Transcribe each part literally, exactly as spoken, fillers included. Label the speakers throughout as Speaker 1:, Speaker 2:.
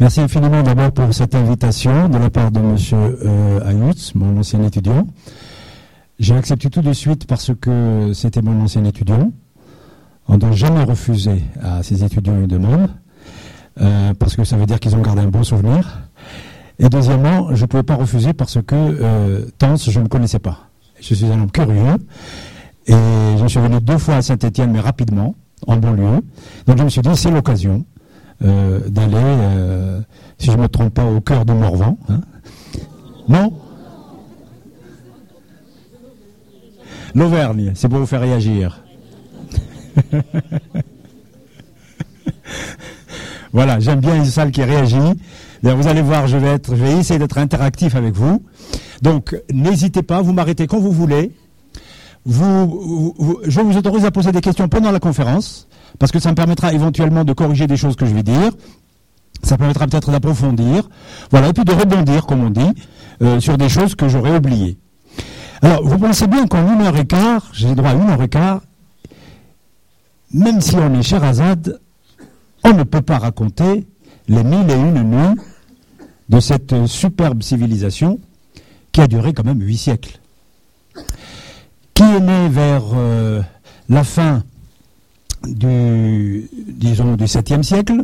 Speaker 1: Merci infiniment d'abord pour cette invitation de la part de Monsieur euh, Ayutz, mon ancien étudiant. J'ai accepté tout de suite parce que c'était mon ancien étudiant. On ne doit jamais refuser à ses étudiants une demande, euh, parce que ça veut dire qu'ils ont gardé un bon souvenir. Et deuxièmement, je ne pouvais pas refuser parce que euh, Tans, je ne connaissais pas. Je suis un homme curieux, et je suis venu deux fois à Saint-Étienne, mais rapidement, en banlieue. Donc je me suis dit, c'est l'occasion euh, d'aller, euh, si je ne me trompe pas, au cœur de Morvan. Hein. Non ? L'Auvergne, c'est pour vous faire réagir. Voilà, j'aime bien une salle qui réagit. D'ailleurs, vous allez voir, je vais être, je vais essayer d'être interactif avec vous. Donc, n'hésitez pas, vous m'arrêtez quand vous voulez. Vous, vous, je vous autorise à poser des questions pendant la conférence, parce que ça me permettra éventuellement de corriger des choses que je vais dire. Ça permettra peut-être d'approfondir, voilà, et puis de rebondir, comme on dit, euh, sur des choses que j'aurais oubliées. Alors, vous pensez bien qu'en une heure et quart, j'ai droit à une heure et quart, même si on est Sherazade, on ne peut pas raconter les mille et une nuits de cette superbe civilisation qui a duré quand même huit siècles. Qui est né vers euh, la fin du, disons, du septième siècle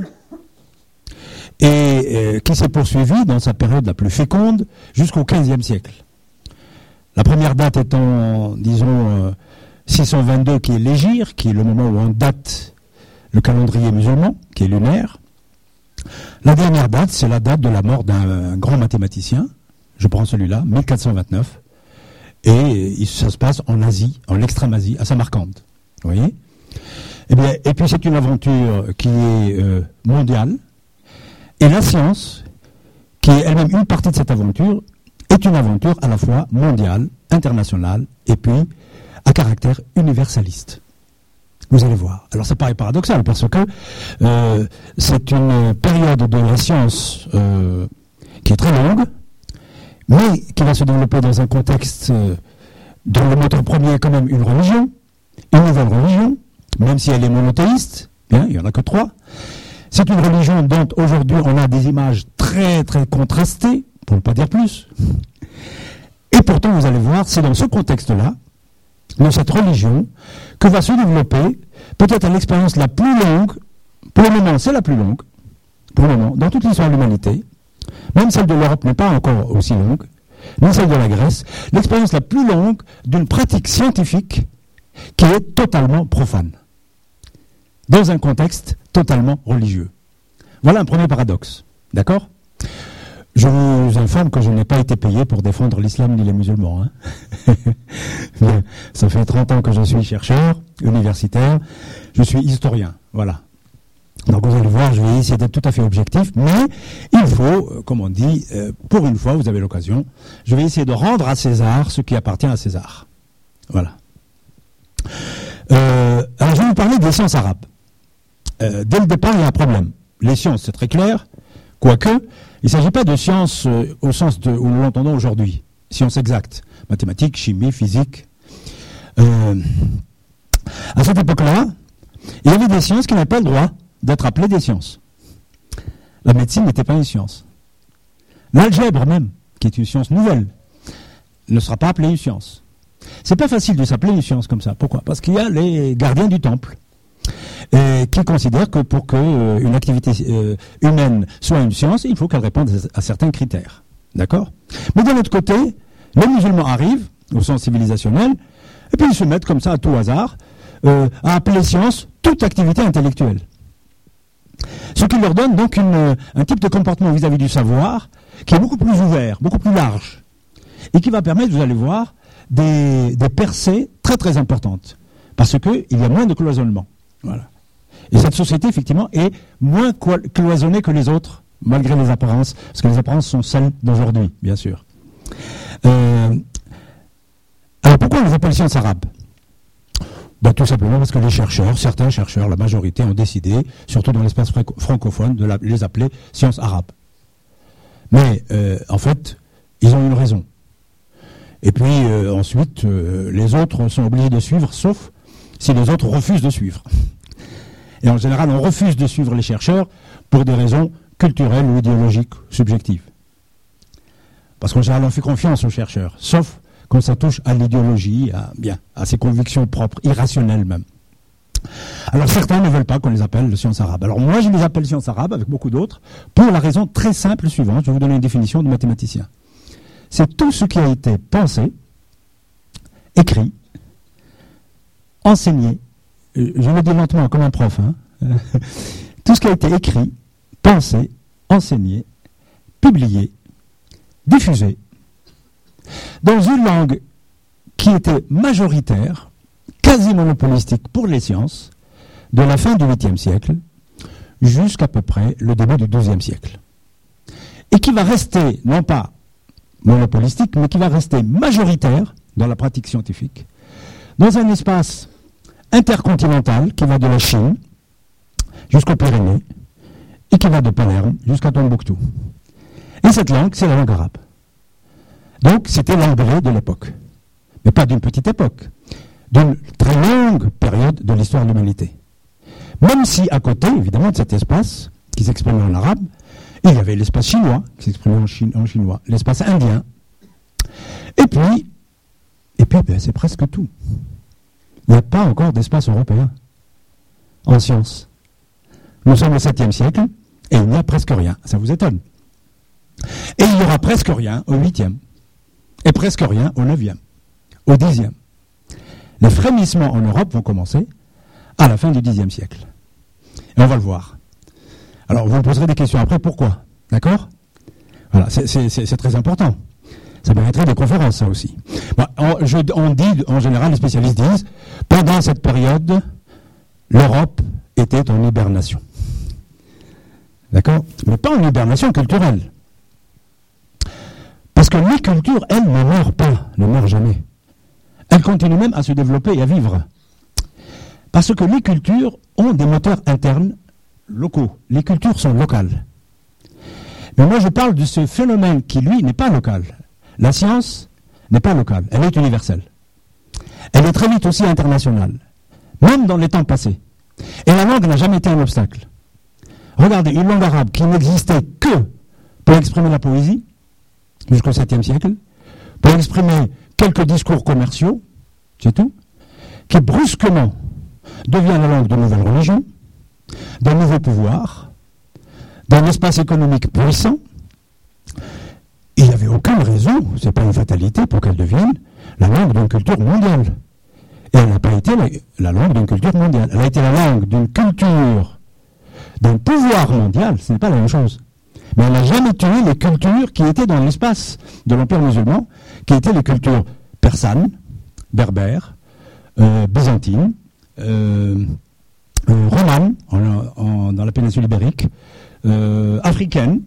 Speaker 1: et euh, qui s'est poursuivi dans sa période la plus féconde jusqu'au quinzième siècle. La première date étant, disons, euh, six cent vingt-deux, qui est l'Hégire, qui est le moment où on date le calendrier musulman, qui est lunaire. La dernière date, c'est la date de la mort d'un grand mathématicien. Je prends celui-là, mille quatre cent vingt-neuf. Et ça se passe en Asie, en Extrême-Asie, à Samarcande. Vous voyez ? Eh bien, et puis c'est une aventure qui est euh, mondiale. Et la science, qui est elle-même une partie de cette aventure, est une aventure à la fois mondiale, internationale, et puis à caractère universaliste. Vous allez voir. Alors ça paraît paradoxal, parce que euh, c'est une période de la science euh, qui est très longue, mais qui va se développer dans un contexte euh, dont le moteur premier est quand même une religion, une nouvelle religion, même si elle est monothéiste, bien, il n'y en a que trois. C'est une religion dont aujourd'hui on a des images très très contrastées, pour ne pas dire plus. Et pourtant, vous allez voir, c'est dans ce contexte-là, dans cette religion, que va se développer peut-être l'expérience la plus longue, pour le moment c'est la plus longue, pour le moment, dans toute l'histoire de l'humanité, même celle de l'Europe n'est pas encore aussi longue, ni celle de la Grèce, l'expérience la plus longue d'une pratique scientifique qui est totalement profane, dans un contexte totalement religieux. Voilà un premier paradoxe, d'accord ? Je vous informe que je n'ai pas été payé pour défendre l'islam ni les musulmans. Hein. Bien, ça fait trente ans que je suis chercheur, universitaire, je suis historien, voilà. Donc vous allez voir, je vais essayer d'être tout à fait objectif, mais il faut, comme on dit, euh, pour une fois, vous avez l'occasion, je vais essayer de rendre à César ce qui appartient à César. Voilà. Euh, alors je vais vous parler des sciences arabes. Euh, dès le départ, il y a un problème. Les sciences, c'est très clair, quoique, il ne s'agit pas de sciences euh, au sens de, où nous l'entendons aujourd'hui, sciences exactes, mathématiques, chimie, physique. Euh, à cette époque-là, il y avait des sciences qui n'avaient pas le droit d'être appelées des sciences. La médecine n'était pas une science. L'algèbre même, qui est une science nouvelle, ne sera pas appelée une science. C'est pas facile de s'appeler une science comme ça. Pourquoi ? Parce qu'il y a les gardiens du temple, et qui considèrent que pour qu'une euh, activité euh, humaine soit une science, il faut qu'elle réponde à, à certains critères. D'accord ? Mais d'un autre côté, les musulmans arrivent, au sens civilisationnel, et puis ils se mettent comme ça, à tout hasard, euh, à appeler science toute activité intellectuelle. Ce qui leur donne donc une, un type de comportement vis-à-vis du savoir qui est beaucoup plus ouvert, beaucoup plus large, et qui va permettre, vous allez voir, des, des percées très très importantes, parce qu'il y a moins de cloisonnement. Voilà. Et cette société, effectivement, est moins cloisonnée que les autres, malgré les apparences, parce que les apparences sont celles d'aujourd'hui, bien sûr. Euh, alors pourquoi on les appelle sciences arabes ? Ben, tout simplement parce que les chercheurs, certains chercheurs, la majorité, ont décidé, surtout dans l'espace francophone, de la, les appeler sciences arabes. Mais, euh, en fait, ils ont une raison. Et puis, euh, ensuite, euh, les autres sont obligés de suivre, sauf si les autres refusent de suivre. Et en général, on refuse de suivre les chercheurs pour des raisons culturelle ou idéologique subjective. Parce qu'en général, on fait confiance aux chercheurs, sauf quand ça touche à l'idéologie, à, bien, à ses convictions propres, irrationnelles même. Alors certains ne veulent pas qu'on les appelle sciences arabes. Alors moi, je les appelle sciences arabes, avec beaucoup d'autres, pour la raison très simple suivante. Je vais vous donner une définition de mathématicien. C'est tout ce qui a été pensé, écrit, enseigné, je le dis lentement comme un prof, hein, tout ce qui a été écrit, pensé, enseigné, publié, diffusé, dans une langue qui était majoritaire, quasi monopolistique pour les sciences, de la fin du huitième siècle jusqu'à peu près le début du douzième siècle. Et qui va rester, non pas monopolistique, mais qui va rester majoritaire dans la pratique scientifique, dans un espace intercontinental qui va de la Chine jusqu'aux Pyrénées et qui va de Palerme jusqu'à Tombouctou. Et cette langue, c'est la langue arabe. Donc, c'était l'anglais de l'époque. Mais pas d'une petite époque, d'une très longue période de l'histoire de l'humanité. Même si, à côté, évidemment, de cet espace qui s'exprimait en arabe, il y avait l'espace chinois qui s'exprimait en, chi- en chinois, l'espace indien. Et puis, et puis ben, c'est presque tout. Il n'y a pas encore d'espace européen en sciences. Nous sommes au septième siècle et il n'y a presque rien. Ça vous étonne? Et il n'y aura presque rien au huitième. Et presque rien au neuvième. Au dixième. Les frémissements en Europe vont commencer à la fin du dixième siècle. Et on va le voir. Alors, vous me poserez des questions après. Pourquoi? D'accord? Voilà, c'est, c'est, c'est, c'est très important. Ça mériterait des conférences, ça aussi. Bon, on, je, on dit, en général, les spécialistes disent, pendant cette période, l'Europe était en hibernation. D'accord? Mais pas en hibernation culturelle. Parce que les cultures, elles, ne meurent pas, ne meurent jamais. Elles continuent même à se développer et à vivre. Parce que les cultures ont des moteurs internes locaux. Les cultures sont locales. Mais moi, je parle de ce phénomène qui, lui, n'est pas local. La science n'est pas locale, elle est universelle. Elle est très vite aussi internationale, même dans les temps passés. Et la langue n'a jamais été un obstacle. Regardez, une langue arabe qui n'existait que pour exprimer la poésie, jusqu'au septième siècle, pour exprimer quelques discours commerciaux, c'est tout, qui brusquement devient la langue de nouvelles religions, d'un nouveau pouvoir, d'un espace économique puissant. Il n'y avait aucune raison, ce n'est pas une fatalité, pour qu'elle devienne la langue d'une culture mondiale. Et elle n'a pas été la, la langue d'une culture mondiale. Elle a été la langue d'une culture, d'un pouvoir mondial, ce n'est pas la même chose. Mais elle n'a jamais tué les cultures qui étaient dans l'espace de l'Empire musulman, qui étaient les cultures persanes, berbères, euh, byzantines, euh, euh, romanes, en, en, dans la péninsule ibérique, euh, africaines.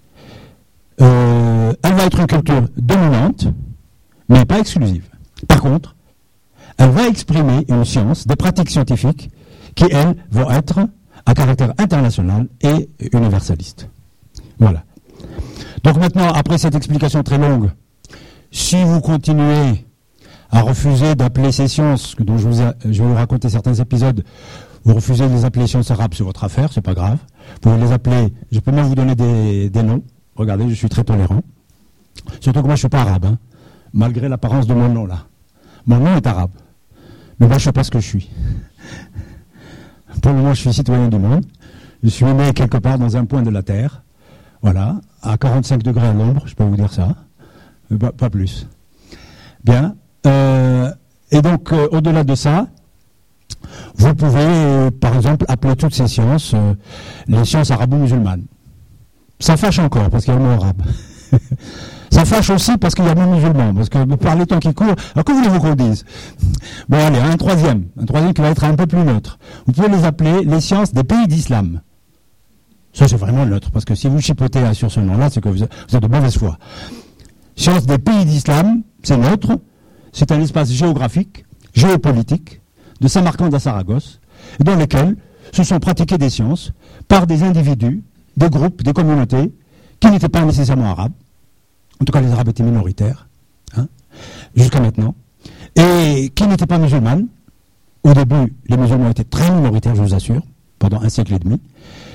Speaker 1: Euh, elle va être une culture dominante, mais pas exclusive. Par contre, elle va exprimer une science, des pratiques scientifiques, qui, elles, vont être à caractère international et universaliste. Voilà. Donc maintenant, après cette explication très longue, si vous continuez à refuser d'appeler ces sciences, dont je, vous a, je vais vous raconter certains épisodes, vous refusez de les appeler sciences arabes, c'est votre affaire, c'est pas grave. Vous pouvez les appeler, je peux même vous donner des, des noms. Regardez, je suis très tolérant. Surtout que moi, je ne suis pas arabe, hein, malgré l'apparence de mon nom, là. Mon nom est arabe. Mais moi, je ne sais pas ce que je suis. Pour le moment, je suis citoyen du monde. Je suis né quelque part dans un point de la Terre. Voilà, à quarante-cinq degrés à l'ombre, je peux vous dire ça. Pas, pas plus. Bien. Euh, et donc, euh, au-delà de ça, vous pouvez, euh, par exemple, appeler toutes ces sciences euh, les sciences arabo-musulmanes. Ça fâche encore, parce qu'il y a le mot arabe. Ça fâche aussi parce qu'il y a le mot musulman, parce que par les temps qui courent, alors que voulez-vous qu'on dise? Bon, allez, un troisième, un troisième qui va être un peu plus neutre. Vous pouvez les appeler les sciences des pays d'islam. Ça, c'est vraiment neutre, parce que si vous chipotez sur ce nom-là, c'est que vous êtes de mauvaise foi. Sciences des pays d'islam, c'est neutre, c'est un espace géographique, géopolitique, de Samarcande à Saragosse, dans lequel se sont pratiquées des sciences par des individus, des groupes, des communautés, qui n'étaient pas nécessairement arabes. En tout cas, les arabes étaient minoritaires, hein, jusqu'à maintenant, et qui n'étaient pas musulmanes. Au début, les musulmans étaient très minoritaires, je vous assure, pendant un siècle et demi.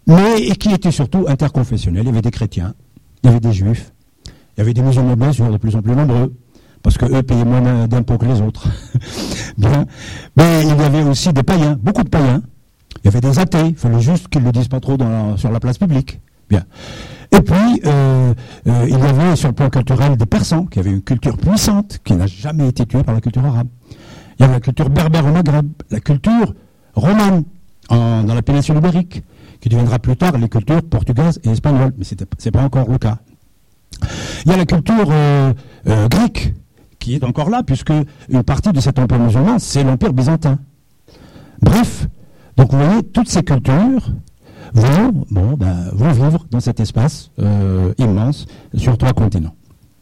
Speaker 1: mais qui était surtout interconfessionnel. Il y avait des chrétiens, il y avait des juifs, il y avait des musulmans bien sûr, de plus en plus nombreux, parce que eux payaient moins d'impôts que les autres. Bien. Mais il y avait aussi des païens, beaucoup de païens. Il y avait des athées, il fallait juste qu'ils ne le disent pas trop dans la, sur la place publique. Bien. Et puis, euh, euh, il y avait sur le plan culturel des Persans, qui avaient une culture puissante, qui n'a jamais été tuée par la culture arabe. Il y avait la culture berbère au Maghreb, la culture romane en, dans la péninsule ibérique, qui deviendra plus tard les cultures portugaises et espagnoles, mais ce n'est pas encore le cas. Il y a la culture euh, euh, grecque, qui est encore là, puisque une partie de cet empire musulman, c'est l'empire byzantin. Bref, donc vous voyez, toutes ces cultures vont, bon, ben, vont vivre dans cet espace euh, immense sur trois continents.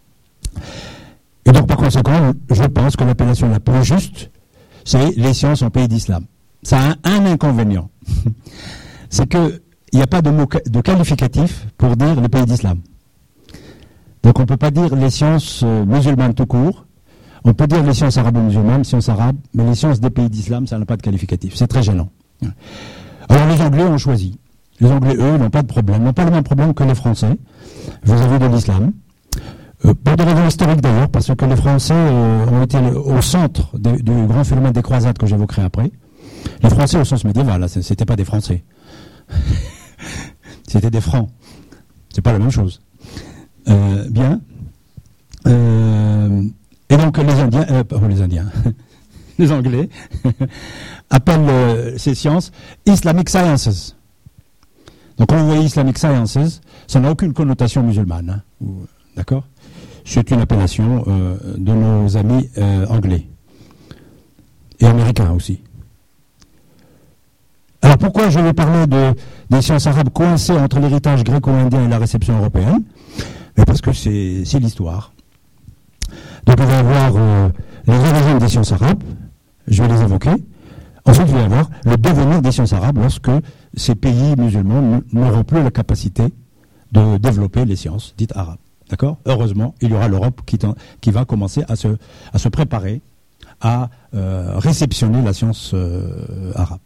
Speaker 1: Et donc par conséquent, je pense que l'appellation la plus juste, c'est les sciences en pays d'islam. Ça a un, un inconvénient, c'est qu'il n'y a pas de mot de qualificatif pour dire le pays d'islam. Donc on ne peut pas dire les sciences euh, musulmanes tout court, on peut dire les sciences arabo-musulmanes, sciences arabes, mais les sciences des pays d'islam, ça n'a pas de qualificatif. C'est très gênant. Alors les Anglais ont choisi. Les Anglais, eux, n'ont pas de problème, n'ont pas le même problème que les Français vis-à-vis de l'islam. Euh, pour des raisons historiques d'ailleurs, parce que les Français euh, ont été le, au centre de, du grand phénomène des croisades que j'évoquerai après. Les Français au sens médiéval, là, c'était pas des Français. C'était des Francs. C'est pas la même chose. Euh, bien. Euh, et donc les Indiens, euh, oh, les Indiens, les Anglais appellent euh, ces sciences Islamic Sciences. Donc quand vous voyez Islamic Sciences, ça n'a aucune connotation musulmane. Hein, d'accord ? C'est une appellation euh, de nos amis euh, anglais et américains aussi. Alors pourquoi je vais parler de, des sciences arabes coincées entre l'héritage gréco-indien et la réception européenne ? Mais parce que c'est, c'est l'histoire. Donc on va avoir euh, les origines des sciences arabes, je vais les évoquer. Ensuite, je vais avoir le devenir des sciences arabes lorsque ces pays musulmans n'auront plus la capacité de développer les sciences dites arabes. D'accord ? Heureusement, il y aura l'Europe qui, qui va commencer à se, à se préparer à euh, réceptionner la science euh, arabe.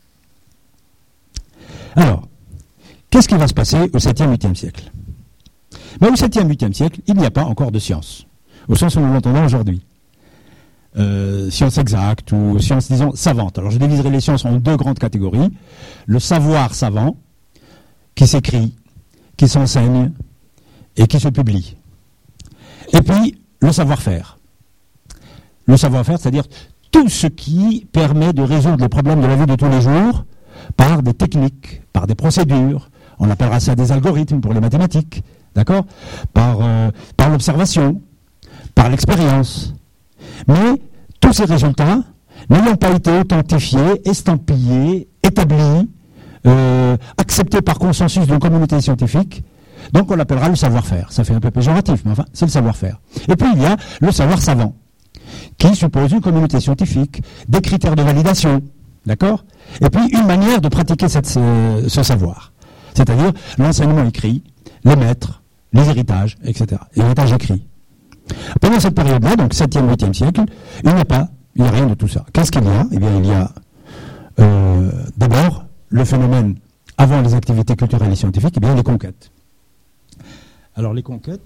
Speaker 1: Alors, qu'est-ce qui va se passer au septième huitième siècle ? Mais au septième huitième siècle, il n'y a pas encore de science, au sens où nous l'entendons aujourd'hui. Euh, sciences exactes ou sciences, disons, savantes. Alors je diviserai les sciences en deux grandes catégories. Le savoir savant, qui s'écrit, qui s'enseigne et qui se publie. Et puis, le savoir-faire. Le savoir-faire, c'est-à-dire tout ce qui permet de résoudre les problèmes de la vie de tous les jours par des techniques, par des procédures. On appellera ça des algorithmes pour les mathématiques, d'accord ? Par, euh, par l'observation, par l'expérience. Mais tous ces résultats n'ayant pas été authentifiés, estampillés, établis, euh, acceptés par consensus d'une communauté scientifique, donc on l'appellera le savoir-faire. Ça fait un peu péjoratif, mais enfin, c'est le savoir-faire. Et puis il y a le savoir savant, qui suppose une communauté scientifique, des critères de validation, d'accord ? Et puis une manière de pratiquer cette, ce, ce savoir, c'est-à-dire l'enseignement écrit, les maîtres, les héritages, et cetera. Héritage écrit. Pendant cette période-là, donc septième, huitième siècle, il n'y a pas, il n'y a rien de tout ça. Qu'est-ce qu'il y a ? Eh bien, il y a euh, d'abord le phénomène, avant les activités culturelles et scientifiques, eh bien, les conquêtes. Alors, les conquêtes,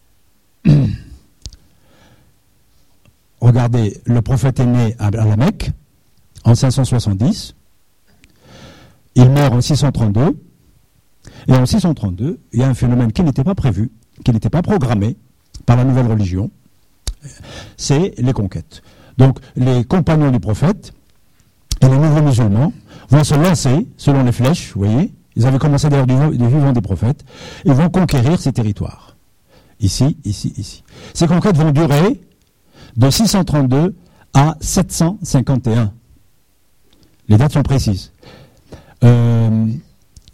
Speaker 1: regardez, le prophète est né à la Mecque en cinq cent soixante-dix, il meurt en six cent trente-deux, et en six cent trente-deux, il y a un phénomène qui n'était pas prévu, qui n'était pas programmé par la nouvelle religion, c'est les conquêtes. Donc les compagnons du prophète et les nouveaux musulmans vont se lancer selon les flèches, vous voyez, ils avaient commencé d'ailleurs du, du vivant des prophètes, ils vont conquérir ces territoires. Ici, ici, ici. Ces conquêtes vont durer de six cent trente-deux à sept cent cinquante et un. Les dates sont précises. Euh, pourquoi ?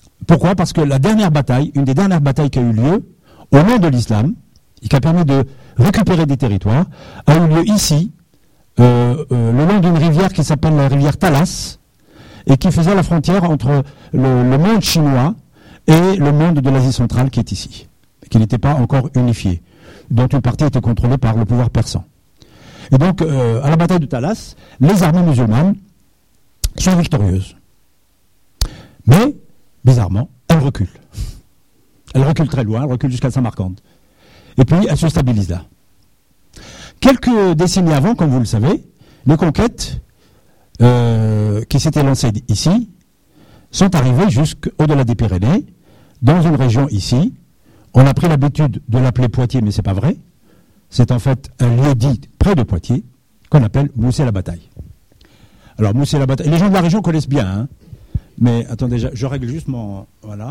Speaker 1: Parce que la dernière bataille, une des dernières batailles qui a eu lieu, au nom de l'islam, et qui a permis de récupérer des territoires, a eu lieu ici, euh, euh, le long d'une rivière qui s'appelle la rivière Talas, et qui faisait la frontière entre le, le monde chinois et le monde de l'Asie centrale qui est ici, qui n'était pas encore unifié, dont une partie était contrôlée par le pouvoir persan. Et donc, euh, à la bataille de Talas, les armées musulmanes sont victorieuses. Mais, bizarrement, elle recule. Elle recule très loin, elle recule jusqu'à Samarcande. Et puis, elle se stabilise là. Quelques décennies avant, comme vous le savez, les conquêtes euh, qui s'étaient lancées ici sont arrivées jusqu'au-delà des Pyrénées, dans une région ici. On a pris l'habitude de l'appeler Poitiers, mais c'est pas vrai. C'est en fait un lieu dit près de Poitiers, qu'on appelle Moussy-la-Bataille. Alors, Moussy-la-Bataille, les gens de la région connaissent bien, hein, mais attendez, je, je règle juste mon... Voilà.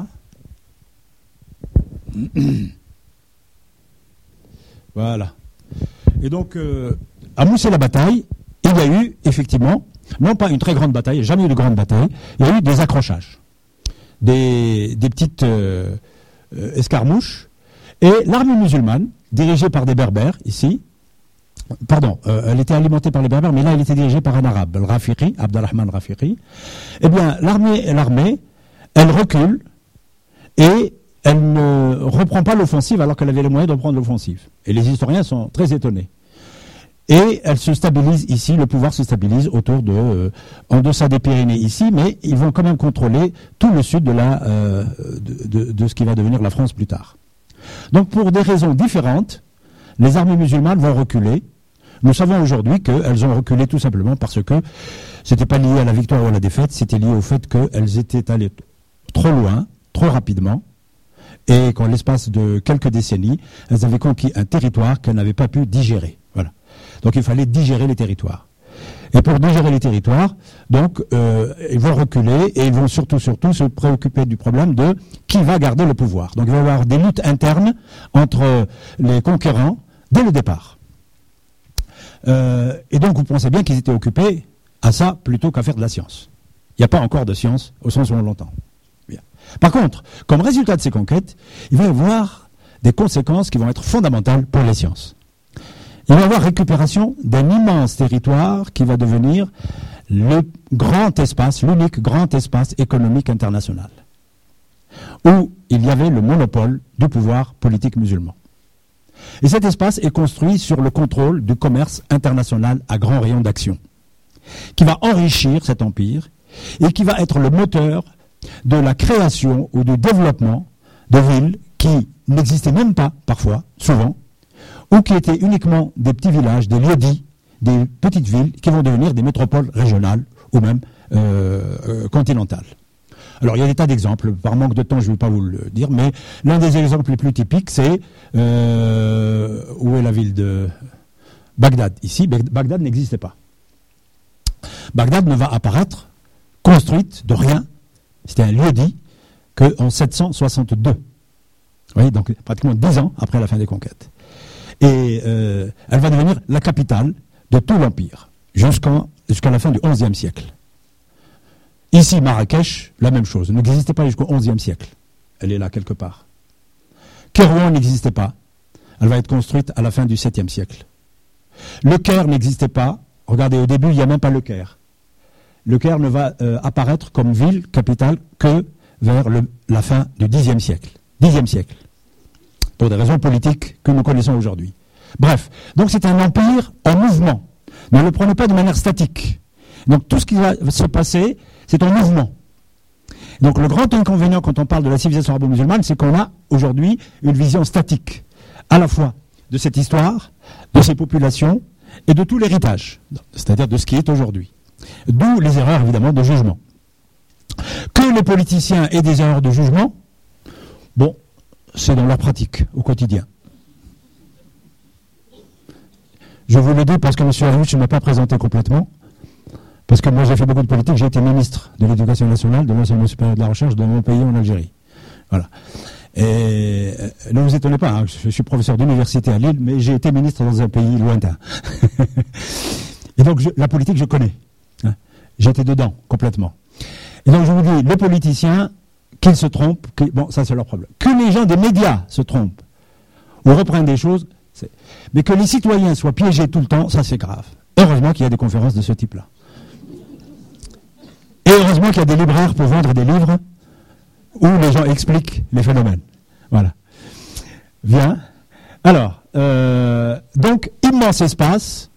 Speaker 1: Voilà. Et donc, euh, à Moussy-la-Bataille, il y a eu, effectivement, non pas une très grande bataille, jamais eu de grande bataille, il y a eu des accrochages, des, des petites euh, euh, escarmouches, et l'armée musulmane, dirigée par des berbères, ici, pardon, euh, elle était alimentée par les berbères, mais là, elle était dirigée par un arabe, le Rafiqi, Abdelrahman Rafiqi. Eh bien, l'armée, l'armée, elle recule, et elle ne reprend pas l'offensive alors qu'elle avait les moyens de reprendre l'offensive. Et les historiens sont très étonnés. Et elle se stabilise ici, le pouvoir se stabilise autour de, euh, en deçà des Pyrénées ici, mais ils vont quand même contrôler tout le sud de, la, euh, de, de, de ce qui va devenir la France plus tard. Donc pour des raisons différentes, les armées musulmanes vont reculer. Nous savons aujourd'hui qu'elles ont reculé tout simplement parce que c'était pas lié à la victoire ou à la défaite, c'était lié au fait qu'elles étaient allées trop loin, trop rapidement, et qu'en l'espace de quelques décennies, elles avaient conquis un territoire qu'elles n'avaient pas pu digérer. Voilà. Donc il fallait digérer les territoires. Et pour digérer les territoires, donc euh, ils vont reculer et ils vont surtout, surtout se préoccuper du problème de qui va garder le pouvoir. Donc il va y avoir des luttes internes entre les conquérants dès le départ. Euh, et donc vous pensez bien qu'ils étaient occupés à ça plutôt qu'à faire de la science. Il n'y a pas encore de science au sens où on l'entend. Bien. Par contre, comme résultat de ces conquêtes, il va y avoir des conséquences qui vont être fondamentales pour les sciences. Il va y avoir récupération d'un immense territoire qui va devenir le grand espace, l'unique grand espace économique international, où il y avait le monopole du pouvoir politique musulman. Et cet espace est construit sur le contrôle du commerce international à grand rayon d'action, qui va enrichir cet empire et qui va être le moteur de la création ou du développement de villes qui n'existaient même pas, parfois, souvent, ou qui étaient uniquement des petits villages, des lieux-dits, des petites villes qui vont devenir des métropoles régionales ou même euh, euh, continentales. Alors il y a des tas d'exemples, par manque de temps je ne vais pas vous le dire, mais l'un des exemples les plus typiques c'est, euh, où est la ville de Bagdad? Ici, Bagdad n'existait pas. Bagdad ne va apparaître construite de rien, c'était un lieu-dit, qu'en sept cent soixante-deux. Vous voyez, donc pratiquement dix ans après la fin des conquêtes. Et euh, elle va devenir la capitale de tout l'Empire, jusqu'en, jusqu'à la fin du onzième siècle. Ici, Marrakech, la même chose, n'existait pas jusqu'au onzième siècle. Elle est là quelque part. Kérouan n'existait pas. Elle va être construite à la fin du septième siècle. Le Caire n'existait pas. Regardez, au début, il n'y a même pas le Caire. Le Caire ne va euh, apparaître comme ville, capitale, que vers le, la fin du dixième siècle. Dixième siècle. Pour des raisons politiques que nous connaissons aujourd'hui. Bref, donc c'est un empire en mouvement. Ne le prenez pas de manière statique. Donc tout ce qui va se passer, c'est en mouvement. Donc le grand inconvénient quand on parle de la civilisation arabo-musulmane, c'est qu'on a aujourd'hui une vision statique, à la fois de cette histoire, de ces populations et de tout l'héritage, c'est-à-dire de ce qui est aujourd'hui. D'où les erreurs évidemment de jugement. Que les politiciens aient des erreurs de jugement, bon, c'est dans leur pratique au quotidien. Je vous le dis parce que M. Arnouch ne m'a pas présenté complètement. Parce que moi j'ai fait beaucoup de politique, j'ai été ministre de l'Éducation nationale, de l'enseignement supérieur de la recherche dans mon pays en Algérie. Voilà. Et ne vous étonnez pas, hein, je suis professeur d'université à Lille, mais j'ai été ministre dans un pays lointain. Et donc je, la politique je connais. Hein. J'étais dedans complètement. Et donc je vous dis, les politiciens, qu'ils se trompent, que, bon ça c'est leur problème. Que les gens des médias se trompent ou reprennent des choses, c'est... mais que les citoyens soient piégés tout le temps, ça c'est grave. Heureusement qu'il y a des conférences de ce type-là. Et heureusement qu'il y a des libraires pour vendre des livres où les gens expliquent les phénomènes. Voilà. Bien. Alors, euh, donc, immense espace,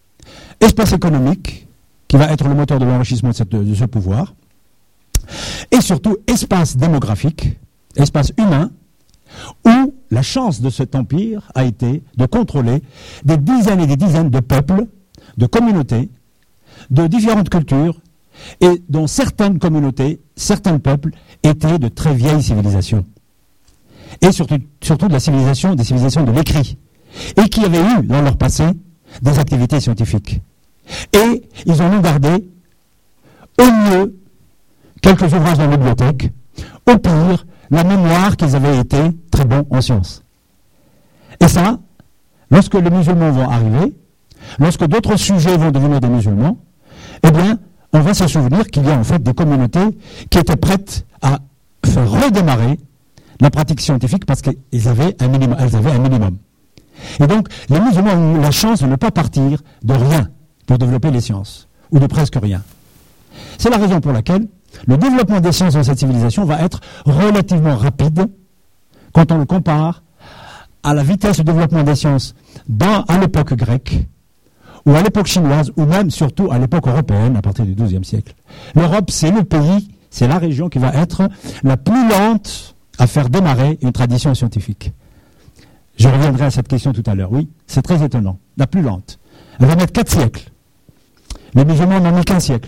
Speaker 1: espace économique, qui va être le moteur de l'enrichissement de, cette, de ce pouvoir, et surtout espace démographique, espace humain, où la chance de cet empire a été de contrôler des dizaines et des dizaines de peuples, de communautés, de différentes cultures, et dont certaines communautés, certains peuples étaient de très vieilles civilisations. Et surtout, surtout de la civilisation, des civilisations de l'écrit, et qui avaient eu dans leur passé des activités scientifiques. Et ils en ont gardé, au mieux, quelques ouvrages dans la bibliothèque, au pire, la mémoire qu'ils avaient été très bons en sciences. Et ça, lorsque les musulmans vont arriver, lorsque d'autres sujets vont devenir des musulmans, eh bien, on va se souvenir qu'il y a en fait des communautés qui étaient prêtes à faire redémarrer la pratique scientifique parce qu'elles avaient un minimum. Elles avaient un minimum. Et donc, les musulmans ont eu la chance de ne pas partir de rien pour développer les sciences, ou de presque rien. C'est la raison pour laquelle le développement des sciences dans cette civilisation va être relativement rapide quand on le compare à la vitesse de développement des sciences dans, à l'époque grecque, ou à l'époque chinoise, ou même surtout à l'époque européenne, à partir du douzième siècle. L'Europe, c'est le pays, c'est la région qui va être la plus lente à faire démarrer une tradition scientifique. Je reviendrai à cette question tout à l'heure. Oui, c'est très étonnant. La plus lente. Elle va mettre quatre siècles. Les musulmans n'ont mis qu'un siècle.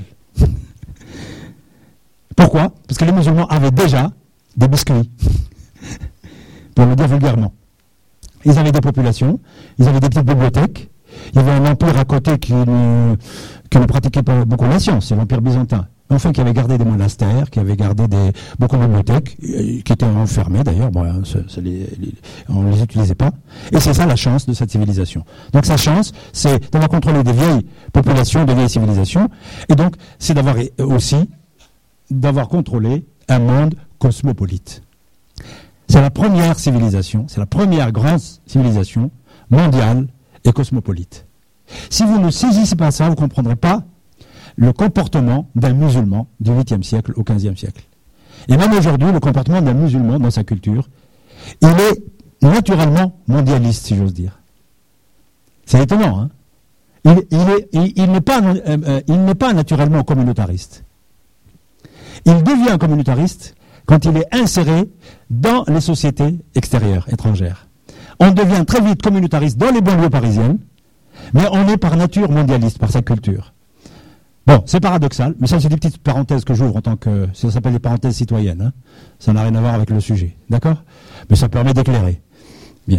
Speaker 1: Pourquoi? Parce que les musulmans avaient déjà des biscuits, pour le dire vulgairement. Ils avaient des populations, ils avaient des petites bibliothèques, il y avait un empire à côté qui ne, qui ne pratiquait pas beaucoup la science, c'est l'empire byzantin. Enfin, qui avait gardé des monastères, qui avait gardé des, beaucoup de bibliothèques, qui étaient enfermées d'ailleurs, bon, ça, ça les, les, on ne les utilisait pas. Et c'est ça la chance de cette civilisation. Donc sa chance, c'est d'avoir contrôlé des vieilles populations, des vieilles civilisations, et donc c'est d'avoir aussi d'avoir contrôlé un monde cosmopolite. C'est la première civilisation, c'est la première grande civilisation mondiale et cosmopolite. Si vous ne saisissez pas ça, vous ne comprendrez pas le comportement d'un musulman du huitième siècle au quinzième siècle. Et même aujourd'hui, le comportement d'un musulman dans sa culture, il est naturellement mondialiste, si j'ose dire. C'est étonnant, hein? Il, il, est, il, il n'est pas, euh, il n'est pas naturellement communautariste. Il devient communautariste quand il est inséré dans les sociétés extérieures, étrangères. On devient très vite communautariste dans les banlieues parisiennes, mais on est par nature mondialiste, par sa culture. Bon, c'est paradoxal, mais ça c'est des petites parenthèses que j'ouvre en tant que... Ça s'appelle des parenthèses citoyennes, hein. Ça n'a rien à voir avec le sujet, d'accord? Mais ça permet d'éclairer. Bien.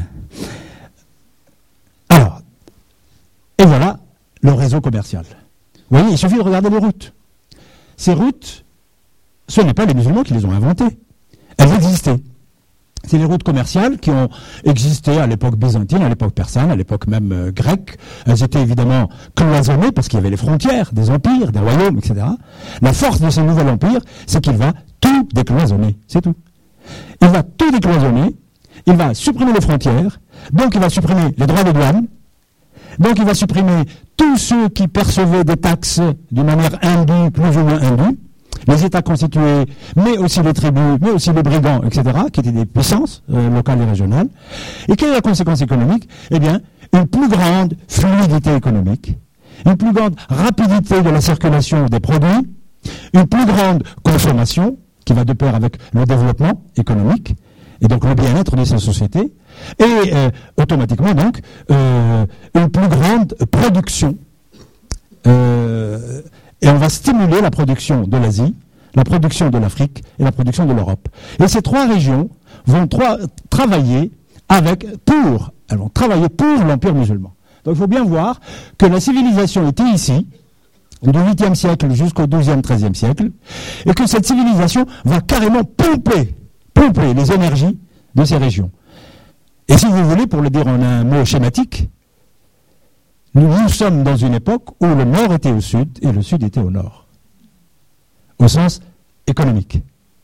Speaker 1: Alors, et voilà le réseau commercial. Vous voyez, il suffit de regarder les routes. Ces routes, ce n'est pas les musulmans qui les ont inventées. Elles existaient. C'est les routes commerciales qui ont existé à l'époque byzantine, à l'époque persane, à l'époque même euh, grecque. Elles étaient évidemment cloisonnées parce qu'il y avait les frontières des empires, des royaumes, et cetera. La force de ce nouvel empire, c'est qu'il va tout décloisonner. C'est tout. Il va tout décloisonner, il va supprimer les frontières, donc il va supprimer les droits de douane, donc il va supprimer tous ceux qui percevaient des taxes d'une manière indue, plus ou moins indue, les États constitués, mais aussi les tribus, mais aussi les brigands, et cetera, qui étaient des puissances euh, locales et régionales. Et quelle est la conséquence économique? Eh bien, une plus grande fluidité économique, une plus grande rapidité de la circulation des produits, une plus grande consommation, qui va de pair avec le développement économique, et donc le bien-être de ces sociétés, et euh, automatiquement donc euh, une plus grande production. Euh, Et on va stimuler la production de l'Asie, la production de l'Afrique et la production de l'Europe. Et ces trois régions vont trois, travailler avec, pour, elles vont travailler pour l'Empire musulman. Donc il faut bien voir que la civilisation était ici, du huitième siècle jusqu'au douzième, treizième siècle, et que cette civilisation va carrément pomper, pomper les énergies de ces régions. Et si vous voulez, pour le dire en un mot schématique, nous, nous sommes dans une époque où le nord était au sud et le sud était au nord, au sens économique.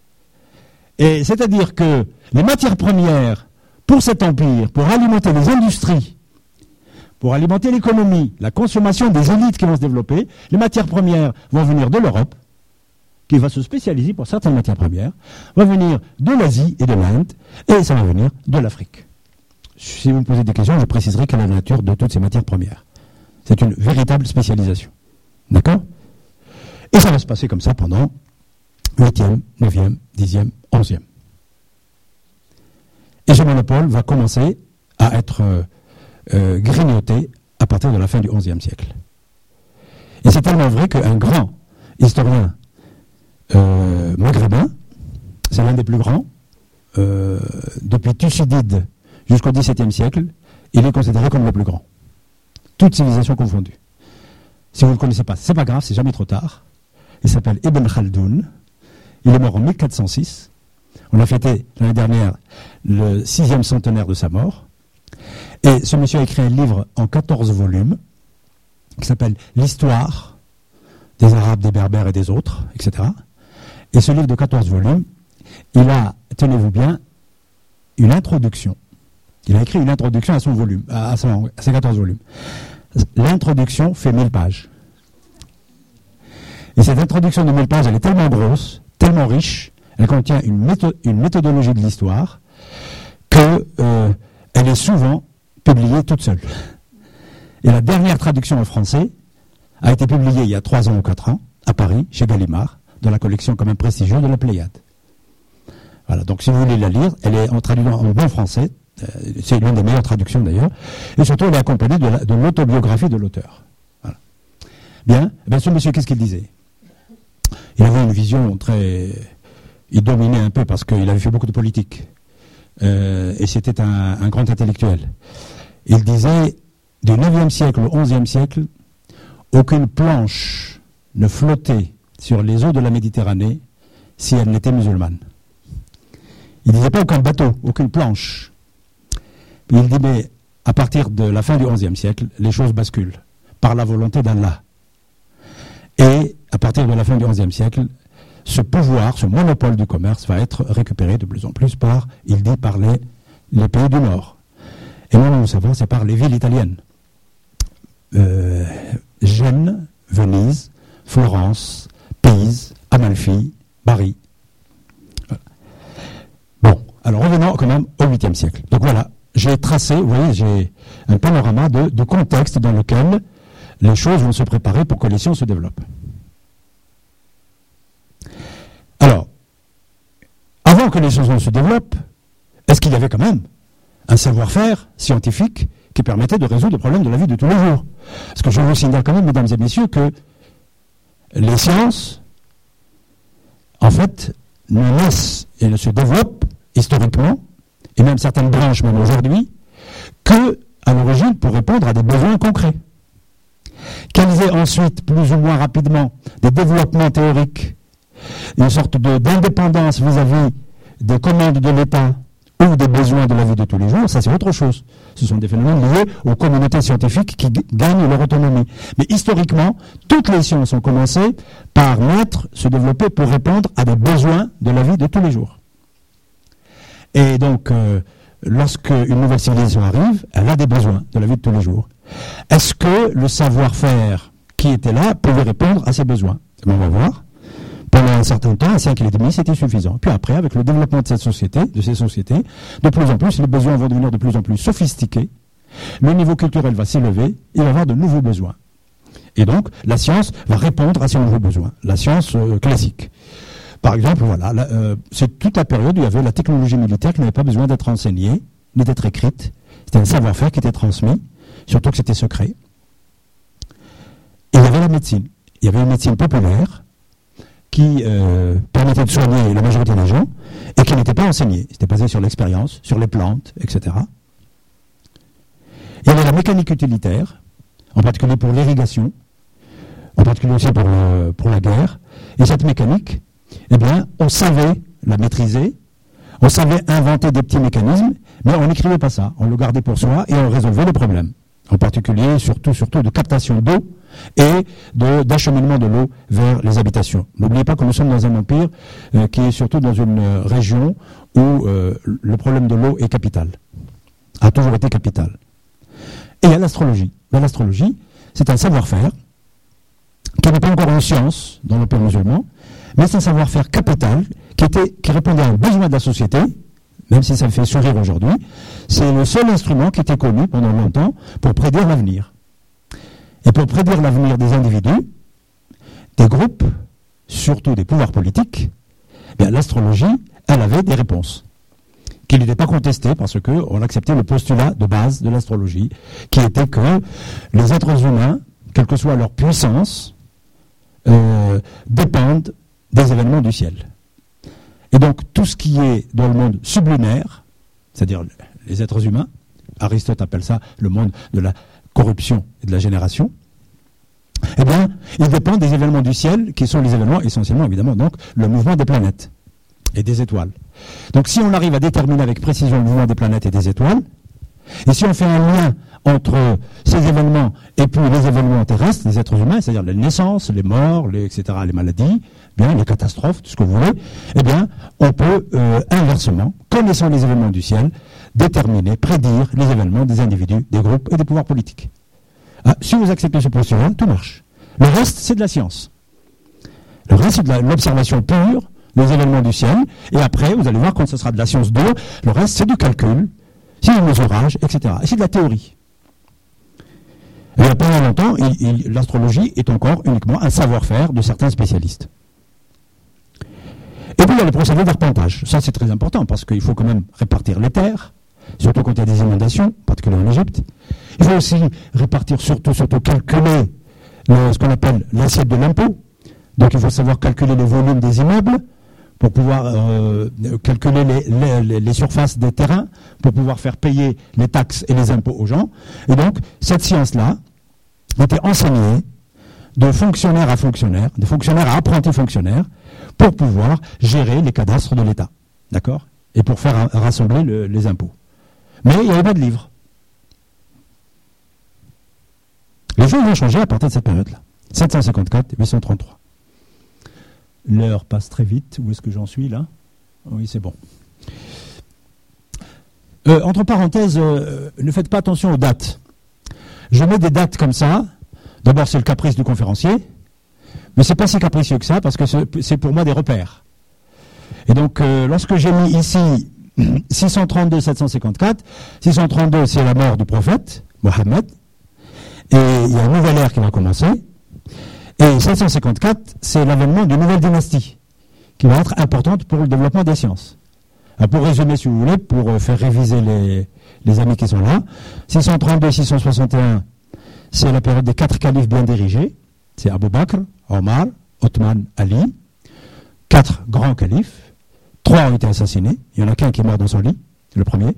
Speaker 1: Et c'est-à-dire que les matières premières pour cet empire, pour alimenter les industries, pour alimenter l'économie, la consommation des élites qui vont se développer, les matières premières vont venir de l'Europe, qui va se spécialiser pour certaines matières premières, vont venir de l'Asie et de l'Inde, et ça va venir de l'Afrique. Si vous me posez des questions, je préciserai quelle est la nature de toutes ces matières premières. C'est une véritable spécialisation. D'accord? Et ça va se passer comme ça pendant huitième, neuvième, dixième, onzième. Et ce monopole va commencer à être euh, euh, grignoté à partir de la fin du onzième siècle. Et c'est tellement vrai qu'un grand historien euh, maghrébin, c'est l'un des plus grands, euh, depuis Thucydide jusqu'au dix-septième siècle, il est considéré comme le plus grand. Toutes civilisations confondues. Si vous ne le connaissez pas, c'est pas grave, c'est jamais trop tard. Il s'appelle Ibn Khaldoun. Il est mort en mille quatre cent six. On a fêté l'année dernière le sixième centenaire de sa mort. Et ce monsieur a écrit un livre en quatorze volumes qui s'appelle L'histoire des Arabes, des Berbères et des autres, et cetera. Et ce livre de quatorze volumes, il a, tenez-vous bien, une introduction. Il a écrit une introduction à son volume, à, son, à ses quatorze volumes. L'introduction fait mille pages. Et cette introduction de mille pages, elle est tellement grosse, tellement riche, elle contient une, méthode, une méthodologie de l'histoire, qu'elle euh, est souvent publiée toute seule. Et la dernière traduction en français a été publiée il y a trois ans ou quatre ans, à Paris, chez Gallimard, dans la collection quand même prestigieuse de la Pléiade. Voilà, donc si vous voulez la lire, elle est en traduction en bon français, euh, c'est l'une des meilleures traductions d'ailleurs, et surtout elle est accompagnée de, la, de l'autobiographie de l'auteur. Voilà. Bien, ben ce monsieur, qu'est-ce qu'il disait? Il avait une vision très... Il dominait un peu parce qu'il avait fait beaucoup de politique. Euh, et c'était un, un grand intellectuel. Il disait, du neuvième siècle au onzième siècle, aucune planche ne flottait sur les eaux de la Méditerranée si elle n'était musulmane. Il ne disait pas aucun bateau, aucune planche. Puis il dit, mais à partir de la fin du onzième siècle, les choses basculent par la volonté d'Allah. Et à partir de la fin du onzième siècle, ce pouvoir, ce monopole du commerce va être récupéré de plus en plus par, il dit, par les, les pays du Nord. Et nous, nous savons, c'est par les villes italiennes. Euh, Gênes, Venise, Florence, Pise, Amalfi, Bari. Voilà. Bon, alors revenons quand même au huitième siècle. Donc voilà, j'ai tracé, vous voyez, j'ai un panorama de, de contexte dans lequel les choses vont se préparer pour que les sciences se développent. Alors, avant que les choses ne se développent, est-ce qu'il y avait quand même un savoir-faire scientifique qui permettait de résoudre le problème de la vie de tous les jours? Parce que je vous signale quand même, mesdames et messieurs, que les sciences, en fait, ne naissent et ne se développent historiquement, et même certaines branches, même aujourd'hui, que à l'origine pour répondre à des besoins concrets. Qu'elles aient ensuite, plus ou moins rapidement, des développements théoriques, une sorte de, d'indépendance vis-à-vis des commandes de l'État ou des besoins de la vie de tous les jours, ça c'est autre chose. Ce sont des phénomènes liés aux communautés scientifiques qui g- gagnent leur autonomie. Mais historiquement, toutes les sciences ont commencé par naître, se développer pour répondre à des besoins de la vie de tous les jours. Et donc, euh, lorsque une nouvelle civilisation arrive, elle a des besoins de la vie de tous les jours. Est-ce que le savoir-faire qui était là pouvait répondre à ces besoins? On va voir. Pendant un certain temps, un siècle et demi, c'était suffisant. Puis après, avec le développement de cette société, de ces sociétés, de plus en plus, les besoins vont devenir de plus en plus sophistiqués. Le niveau culturel va s'élever, il va y avoir de nouveaux besoins. Et donc, la science va répondre à ces nouveaux besoins. La science euh, classique. Par exemple, voilà, là, euh, c'est toute la période où il y avait la technologie militaire qui n'avait pas besoin d'être enseignée, ni d'être écrite. C'était un savoir-faire qui était transmis, surtout que c'était secret. Et il y avait la médecine. Il y avait une médecine populaire qui euh, permettait de soigner la majorité des gens et qui n'était pas enseignée. C'était basé sur l'expérience, sur les plantes, et cetera. Il y avait la mécanique utilitaire, en particulier pour l'irrigation, en particulier aussi pour, le, pour la guerre. Et cette mécanique, eh bien, on savait la maîtriser, on savait inventer des petits mécanismes, mais on n'écrivait pas ça. On le gardait pour soi et on résolvait les problèmes. En particulier, surtout, surtout de captation d'eau et de, d'acheminement de l'eau vers les habitations. N'oubliez pas que nous sommes dans un empire euh, qui est surtout dans une euh, région où euh, le problème de l'eau est capital, a toujours été capital. Et il y a l'astrologie. Dans l'astrologie, c'est un savoir-faire qui n'est pas encore une science dans l'empire musulman, mais c'est un savoir-faire capital qui, était, qui répondait à un besoin de la société, même si ça me fait sourire aujourd'hui. C'est le seul instrument qui était connu pendant longtemps pour prédire l'avenir. Et pour prédire l'avenir des individus, des groupes, surtout des pouvoirs politiques, Bien, l'astrologie, elle avait des réponses qui n'étaient pas contestées parce qu'on acceptait le postulat de base de l'astrologie, qui était que les êtres humains, quelle que soit leur puissance, euh, dépendent des événements du ciel. Et donc, tout ce qui est dans le monde sublimaire, c'est-à-dire les êtres humains, Aristote appelle ça le monde de la corruption et de la génération, eh bien, ils dépendent des événements du ciel, qui sont les événements essentiellement, évidemment, donc, le mouvement des planètes et des étoiles. Donc, si on arrive à déterminer avec précision le mouvement des planètes et des étoiles, et si on fait un lien entre ces événements et puis les événements terrestres, les êtres humains, c'est-à-dire les naissances, les morts, les, et cetera, les maladies, bien, les catastrophes, tout ce que vous voulez, eh bien, on peut euh, inversement, connaissant les événements du ciel, déterminer, prédire les événements des individus, des groupes et des pouvoirs politiques. Ah, si vous acceptez ce postulat, tout marche. Le reste, c'est de la science. Le reste, c'est de la, l'observation pure des événements du ciel. Et après, vous allez voir, quand ce sera de la science dure, le reste, c'est du calcul, c'est du mesurage, et cetera. Et c'est de la théorie. Et bien, pendant longtemps, il, il, l'astrologie est encore uniquement un savoir-faire de certains spécialistes. Et puis, il y a les procédés d'arpentage. Ça, c'est très important, parce qu'il faut quand même répartir les terres, surtout quand il y a des inondations, en particulier en Égypte. Il faut aussi répartir, surtout, surtout calculer le, ce qu'on appelle l'assiette de l'impôt. Donc il faut savoir calculer le volume des immeubles pour pouvoir euh, calculer les, les, les surfaces des terrains, pour pouvoir faire payer les taxes et les impôts aux gens. Et donc, cette science-là était enseignée de fonctionnaire à fonctionnaire, de fonctionnaire à apprenti fonctionnaire, pour pouvoir gérer les cadastres de l'État. D'accord ? Et pour faire rassembler le, les impôts. Mais il n'y avait pas de livre. Les choses vont changer à partir de cette période-là. sept cent cinquante-quatre, huit cent trente-trois. L'heure passe très vite. Où est-ce que j'en suis là ? Oui, c'est bon. Euh, entre parenthèses, euh, ne faites pas attention aux dates. Je mets des dates comme ça. D'abord, c'est le caprice du conférencier. Mais c'est pas si capricieux que ça, parce que c'est, c'est pour moi des repères. Et donc, euh, lorsque j'ai mis ici six cent trente-deux, sept cent cinquante-quatre, six cent trente-deux, c'est la mort du prophète, Mohammed. Et il y a une nouvelle ère qui va commencer. Et sept cent cinquante-quatre, c'est l'avènement d'une nouvelle dynastie, qui va être importante pour le développement des sciences. Alors pour résumer, si vous voulez, pour faire réviser les, les amis qui sont là, six cent trente-deux, six cent soixante et un, c'est la période des quatre califes bien dirigés. C'est Abu Bakr, Omar, Othman, Ali. Quatre grands califes. Trois ont été assassinés. Il y en a qu'un qui est mort dans son lit, le premier.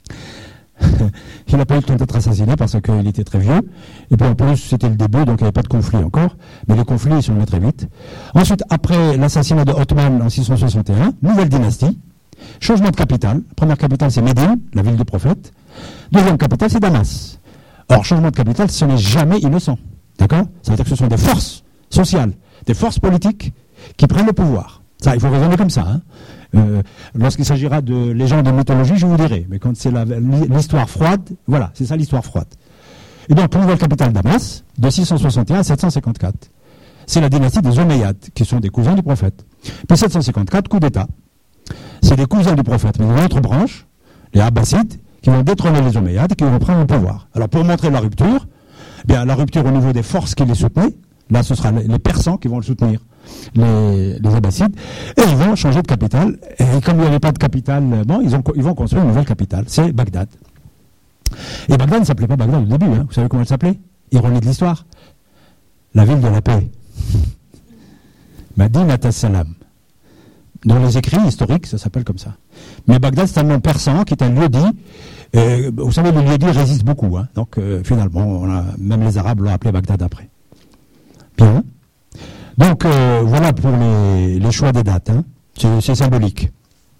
Speaker 1: Il n'a pas eu le temps d'être assassiné parce qu'il était très vieux. Et puis en plus, c'était le début, donc il n'y avait pas de conflit encore. Mais les conflits, ils sont venus très vite. Ensuite, après l'assassinat de Othman en six cent soixante et un, nouvelle dynastie. Changement de capitale. La première capitale, c'est Médine, la ville du prophète. Deuxième capitale, c'est Damas. Or, changement de capitale, ce n'est jamais innocent. D'accord ? Ça veut dire que ce sont des forces sociales, des forces politiques qui prennent le pouvoir. Ça, il faut raisonner comme ça. Hein. Euh, lorsqu'il s'agira de légendes et mythologie, je vous dirai. Mais quand c'est la, l'histoire froide, voilà, c'est ça l'histoire froide. Et donc, nouvelle capitale Damas, de six cent soixante et un à sept cent cinquante-quatre. C'est la dynastie des Omeyyades, qui sont des cousins du prophète. Puis sept cent cinquante-quatre, coup d'État. C'est des cousins du prophète, mais une autre branche, les Abbassides, qui vont détrôner les Omeyyades et qui vont reprendre le pouvoir. Alors, pour montrer la rupture, eh bien, la rupture au niveau des forces qui les soutenaient, là, ce sera les Persans qui vont le soutenir. Les, les Abbassides, et ils vont changer de capitale. Et comme il n'y avait pas de capitale, bon, ils, ont, ils vont construire une nouvelle capitale, c'est Bagdad. Et Bagdad ne s'appelait pas Bagdad au début, hein. Vous savez comment elle s'appelait ? Ironie de l'histoire. La ville de la paix. Madinat as-Salam. Dans les écrits historiques, ça s'appelle comme ça. Mais Bagdad, c'est un nom persan qui est un lieu-dit. Euh, vous savez, les lieux-dits résistent beaucoup. Hein. Donc, euh, finalement, on a, même les Arabes l'ont appelé Bagdad après. Bien. Donc, euh, voilà pour les, les choix des dates. Hein. C'est, c'est symbolique.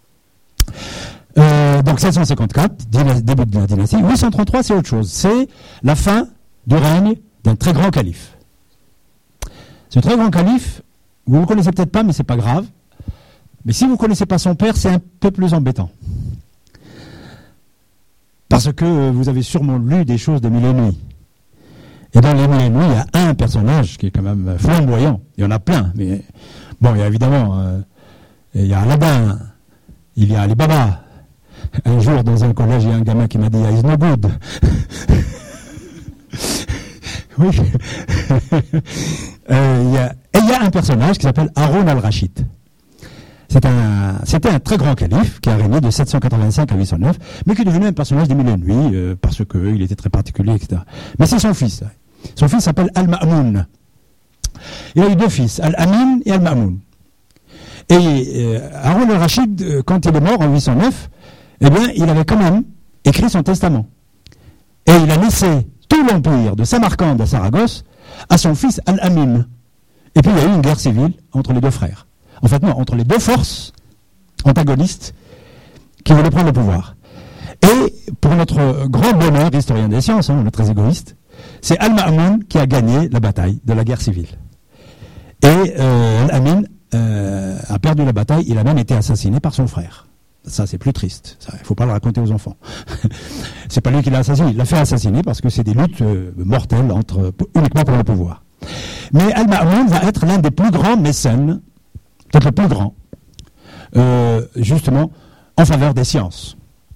Speaker 1: Euh, donc, sept cent cinquante-quatre, début de la dynastie. huit cent trente-trois, c'est autre chose. C'est la fin du règne d'un très grand calife. Ce très grand calife, vous ne le connaissez peut-être pas, mais c'est pas grave. Mais si vous ne connaissez pas son père, c'est un peu plus embêtant. Parce que vous avez sûrement lu des choses de Mille et Nuits. Et dans les Mille et Nuits, il y a un personnage qui est quand même flamboyant. Il y en a plein. Mais bon, il y a évidemment, euh, il y a Aladdin, il y a Ali Baba. Un jour, dans un collège, il y a un gamin qui m'a dit « is no good ». Oui. euh, il y a, et il y a un personnage qui s'appelle Haroun al-Rachid. C'est un, c'était un très grand calife qui a régné de sept cent quatre-vingt-cinq à huit cent neuf, mais qui est devenu un personnage des mille et une nuits, euh, parce qu'il était très particulier, et cetera. Mais c'est son fils. Son fils s'appelle Al-Ma'moun. Il a eu deux fils, Al-Amin et Al-Ma'moun. Et euh, Haroun al-Rachid, euh, quand il est mort en huit cent neuf, eh bien, il avait quand même écrit son testament. Et il a laissé tout l'empire de Samarcande à Saragosse à son fils Al-Amin. Et puis il y a eu une guerre civile entre les deux frères. En fait, non, entre les deux forces antagonistes qui voulaient prendre le pouvoir. Et pour notre grand bonheur, historien des sciences, hein, on est très égoïste, c'est Al-Ma'moun qui a gagné la bataille de la guerre civile. Et euh, Al-Amin euh, a perdu la bataille, il a même été assassiné par son frère. Ça, c'est plus triste. Il ne faut pas le raconter aux enfants. C'est pas lui qui l'a assassiné. Il l'a fait assassiner parce que c'est des luttes euh, mortelles entre, uniquement pour le pouvoir. Mais Al-Ma'moun va être l'un des plus grands mécènes, peut-être le plus grand, euh, justement, en faveur des sciences.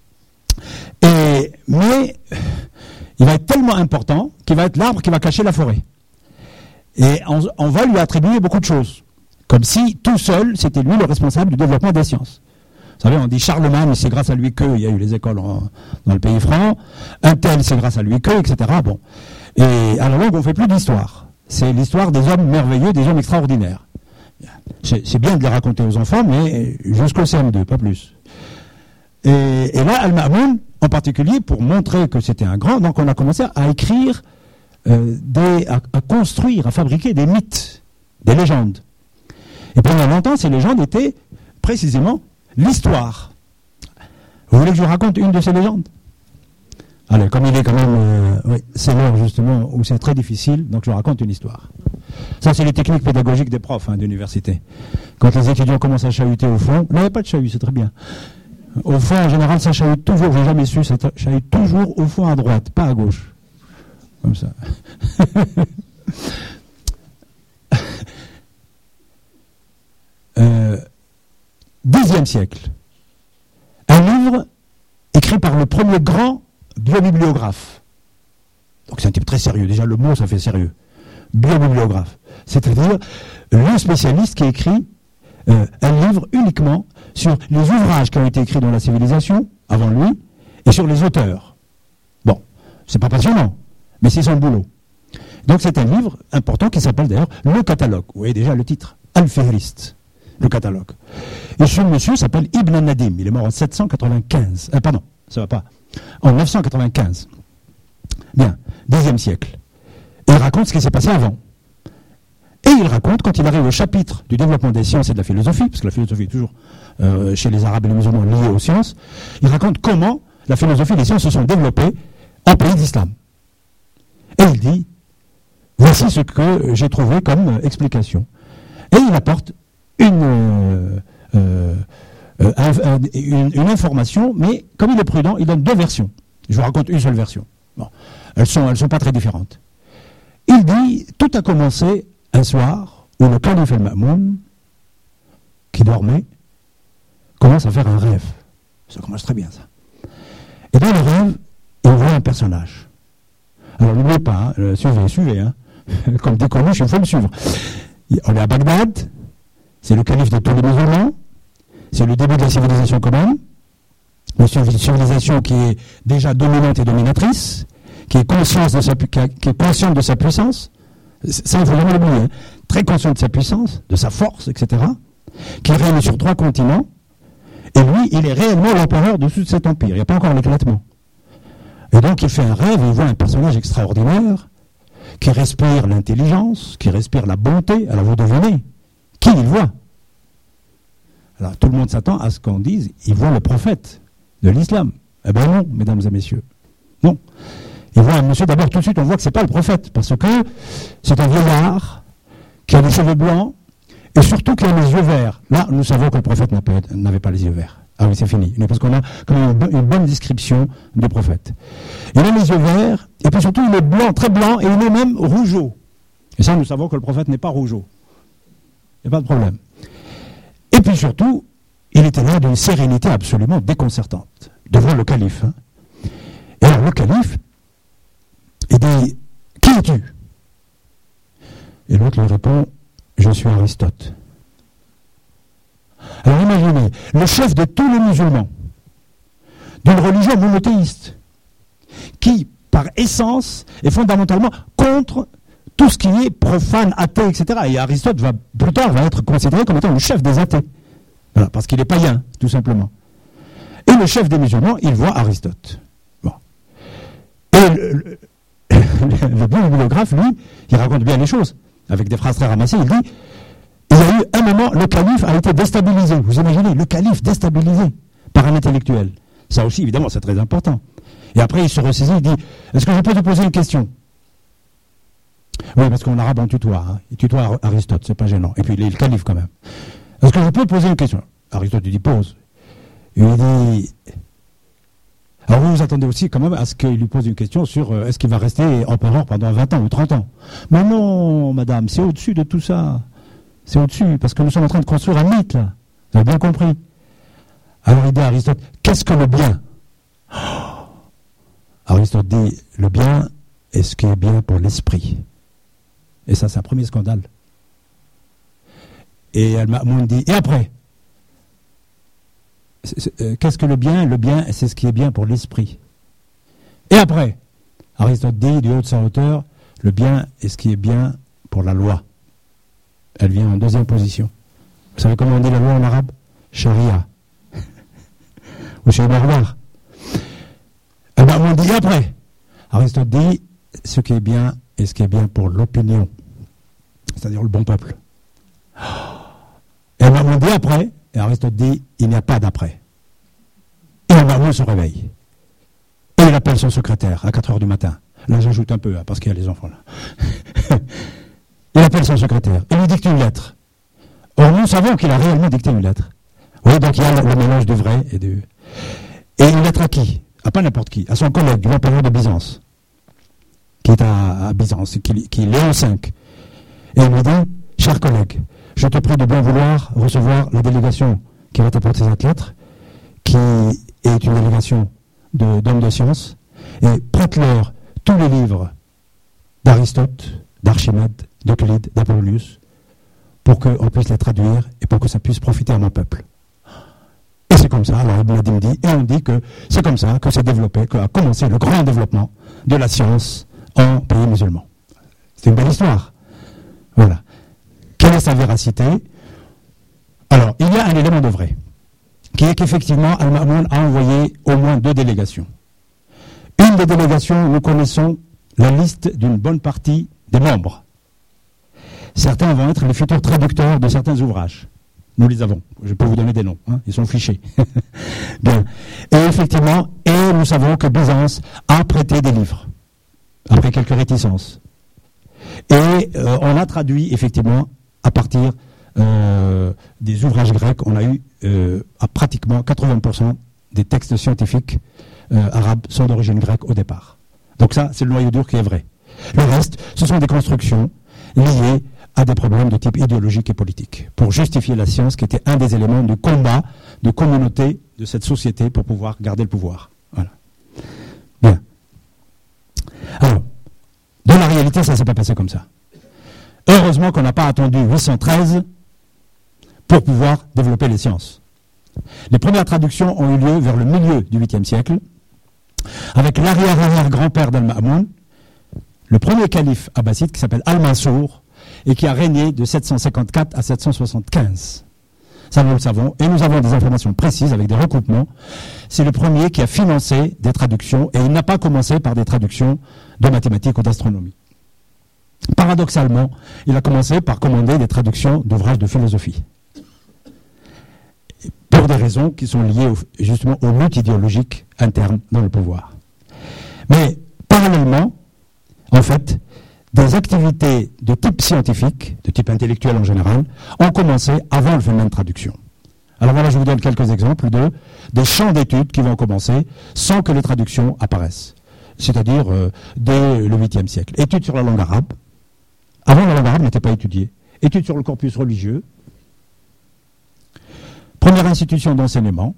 Speaker 1: Et, mais il va être tellement important qu'il va être l'arbre qui va cacher la forêt. Et on, on va lui attribuer beaucoup de choses. Comme si, tout seul, c'était lui le responsable du développement des sciences. Vous savez, on dit Charlemagne, c'est grâce à lui qu'il y a eu les écoles en, dans le pays franc. Un tel, c'est grâce à lui que, et cetera. Bon. Et à la longue, on ne fait plus d'histoire. C'est l'histoire des hommes merveilleux, des hommes extraordinaires. C'est, c'est bien de les raconter aux enfants, mais jusqu'au C M deux, pas plus. Et, et là, Al-Ma'moun, en particulier, pour montrer que c'était un grand, donc on a commencé à écrire, euh, des, à, à construire, à fabriquer des mythes, des légendes. Et pendant longtemps, ces légendes étaient précisément l'histoire. Vous voulez que je vous raconte une de ces légendes? Allez, comme il est quand même... Euh, oui, c'est l'heure justement où c'est très difficile, donc je vous raconte une histoire. Ça, c'est les techniques pédagogiques des profs hein, d'université. Quand les étudiants commencent à chahuter au fond, là, il n'y a pas de chahut, c'est très bien. Au fond, en général, ça chahute toujours, j'ai jamais su, ça chahute toujours au fond à droite, pas à gauche. Comme ça. euh, Dixième siècle. Un livre écrit par le premier grand biobibliographe. Donc c'est un type très sérieux. Déjà, le mot, ça fait sérieux. Biobibliographe. C'est-à-dire le spécialiste qui écrit euh, un livre uniquement sur les ouvrages qui ont été écrits dans la civilisation, avant lui, et sur les auteurs. Bon, c'est pas passionnant, mais c'est son boulot. Donc c'est un livre important qui s'appelle d'ailleurs Le Catalogue. Vous voyez déjà le titre, Al-Fihrist, le catalogue. Et ce monsieur s'appelle Ibn Nadim, il est mort en sept cent quatre-vingt-quinze. Euh, pardon, ça va pas. En neuf cent quatre-vingt-quinze. Bien, dixième siècle. Et il raconte ce qui s'est passé avant. Et il raconte, quand il arrive au chapitre du développement des sciences et de la philosophie, parce que la philosophie est toujours, euh, chez les Arabes et les musulmans, liée aux sciences, il raconte comment la philosophie et les sciences se sont développées en pays d'islam. Et il dit, voici ce que j'ai trouvé comme explication. Et il apporte une, euh, euh, un, une, une information, mais comme il est prudent, il donne deux versions. Je vous raconte une seule version. Bon. Elles sont, elles sont pas très différentes. Il dit, tout a commencé un soir où le calife Al-Ma'moun, qui dormait, commence à faire un rêve. Ça commence très bien, ça. Et dans le rêve, il voit un personnage. Alors n'oubliez pas, hein, suivez, suivez. Hein. Comme dit Coluche, il faut me suivre. On est à Bagdad, c'est le calife de tous les musulmans, c'est le début de la civilisation commune, une civilisation qui est déjà dominante et dominatrice, qui est consciente de sa, qui est consciente de sa puissance, ça il faut jamais l'oublier, hein, très consciente de sa puissance, de sa force, et cetera, qui règne sur trois continents, et lui, il est réellement l'empereur de tout cet empire, il n'y a pas encore l'éclatement. Et donc il fait un rêve, il voit un personnage extraordinaire, qui respire l'intelligence, qui respire la bonté. Alors vous devinez, qui il voit? Alors tout le monde s'attend à ce qu'on dise, il voit le prophète de l'islam. Eh bien non, mesdames et messieurs. Non. Il voit un monsieur, d'abord tout de suite on voit que ce n'est pas le prophète, parce que c'est un vieillard qui a les cheveux blancs, et surtout qui a les yeux verts. Là, nous savons que le prophète n'avait pas les yeux verts. Ah oui, c'est fini. Parce qu'on a quand même une bonne description du prophète. Il a les yeux verts, et puis surtout il est blanc, très blanc, et il est même rougeau. Et ça, nous savons que le prophète n'est pas rougeau. Il n'y a pas de problème. Et puis surtout, il était là d'une sérénité absolument déconcertante, devant le calife. Hein. Et alors le calife, il dit, qui es-tu? Et l'autre lui répond, je suis Aristote. Alors imaginez, le chef de tous les musulmans, d'une religion monothéiste, qui, par essence, est fondamentalement contre tout ce qui est profane, athée, et cetera. Et Aristote va, plus tard, va être considéré comme étant le chef des athées. Voilà, parce qu'il est païen, tout simplement. Et le chef des musulmans, il voit Aristote. Bon. Et le, le, le bibliographe, lui, il raconte bien les choses, avec des phrases très ramassées. Il dit, il y a eu un moment, le calife a été déstabilisé. Vous imaginez, le calife déstabilisé par un intellectuel. Ça aussi, évidemment, c'est très important. Et après, il se ressaisit, il dit, est-ce que je peux te poser une question? Oui, parce qu'en arabe, on tutoie. Hein. Il tutoie Aristote, c'est pas gênant. Et puis, il est le calife quand même. Est-ce que je peux poser une question? Aristote lui dit, pose. Il lui dit... Alors vous vous attendez aussi quand même à ce qu'il lui pose une question sur euh, est-ce qu'il va rester empereur pendant vingt ans ou trente ans. Mais non, madame, c'est au-dessus de tout ça. C'est au-dessus, parce que nous sommes en train de construire un mythe, là. Vous avez bien compris. Alors il dit à Aristote, qu'est-ce que le bien? oh Aristote dit, le bien est ce qui est bien pour l'esprit. Et ça, c'est un premier scandale. Et Al-Ma'moun dit, et après? Qu'est-ce que le bien? Le bien, c'est ce qui est bien pour l'esprit. Et après? Aristote dit, du haut de sa hauteur, le bien est ce qui est bien pour la loi. Elle vient en deuxième position. Vous savez comment on dit la loi en arabe? Sharia. Ou chez les barbares. Eh bien, on dit après. Aristote dit, ce qui est bien est ce qui est bien pour l'opinion. C'est-à-dire le bon peuple. Et bien, on dit après. Et Aristote dit, il n'y a pas d'après. Et Al-Ma'moun se réveille. Et il appelle son secrétaire à quatre heures du matin. Là, j'ajoute un peu, hein, parce qu'il y a les enfants là. Il appelle son secrétaire. Il lui dicte une lettre. Or, nous savons qu'il a réellement dicté une lettre. Oui, donc il y a le, le mélange du vrai et du... Et une lettre à qui? À pas n'importe qui. À son collègue, l'empereur de Byzance. Qui est à, à Byzance, qui, qui est Léon cinq. Et il lui dit, cher collègue, je te prie de bien vouloir recevoir la délégation qui va t'apporter cette lettre, qui est une délégation de, d'hommes de science, et prête-leur tous les livres d'Aristote, d'Archimède, d'Euclide, d'Apollonius, pour qu'on puisse les traduire et pour que ça puisse profiter à mon peuple. Et c'est comme ça, alors Ibn Nadim dit, et on dit que c'est comme ça que s'est développé, qu'a commencé le grand développement de la science en pays musulman. C'est une belle histoire. Voilà. Quelle est sa véracité? Alors, il y a un élément de vrai, qui est qu'effectivement, Al-Ma'moun a envoyé au moins deux délégations. Une des délégations, nous connaissons la liste d'une bonne partie des membres. Certains vont être les futurs traducteurs de certains ouvrages. Nous les avons. Je peux vous donner des noms. Hein, ils sont fichés. Bien. Et effectivement, et nous savons que Byzance a prêté des livres, après quelques réticences. Et euh, on a traduit effectivement à partir euh, des ouvrages grecs, on a eu euh, à pratiquement quatre-vingts pour cent des textes scientifiques euh, arabes sont d'origine grecque au départ. Donc ça, c'est le noyau dur qui est vrai. Le reste, ce sont des constructions liées à des problèmes de type idéologique et politique, pour justifier la science qui était un des éléments de combat de communauté de cette société pour pouvoir garder le pouvoir. Voilà. Bien. Alors, dans la réalité, ça ne s'est pas passé comme ça. Heureusement qu'on n'a pas attendu huit cent treize pour pouvoir développer les sciences. Les premières traductions ont eu lieu vers le milieu du huitième siècle, avec l'arrière-arrière-grand-père d'Al-Ma'moun, le premier calife abbasside qui s'appelle Al-Mansour, et qui a régné de sept cent cinquante-quatre à sept cent soixante-quinze. Ça, nous le savons, et nous avons des informations précises avec des recoupements. C'est le premier qui a financé des traductions, et il n'a pas commencé par des traductions de mathématiques ou d'astronomie. Paradoxalement, il a commencé par commander des traductions d'ouvrages de philosophie, pour des raisons qui sont liées au, justement aux luttes idéologiques internes dans le pouvoir. Mais parallèlement, en fait, des activités de type scientifique, de type intellectuel en général, ont commencé avant le phénomène de traduction. Alors voilà, je vous donne quelques exemples de des champs d'études qui vont commencer sans que les traductions apparaissent. C'est-à-dire euh, dès le huitième siècle. Études sur la langue arabe. Avant, la langue arabe n'était pas étudiée. Études sur le corpus religieux. Première institution d'enseignement.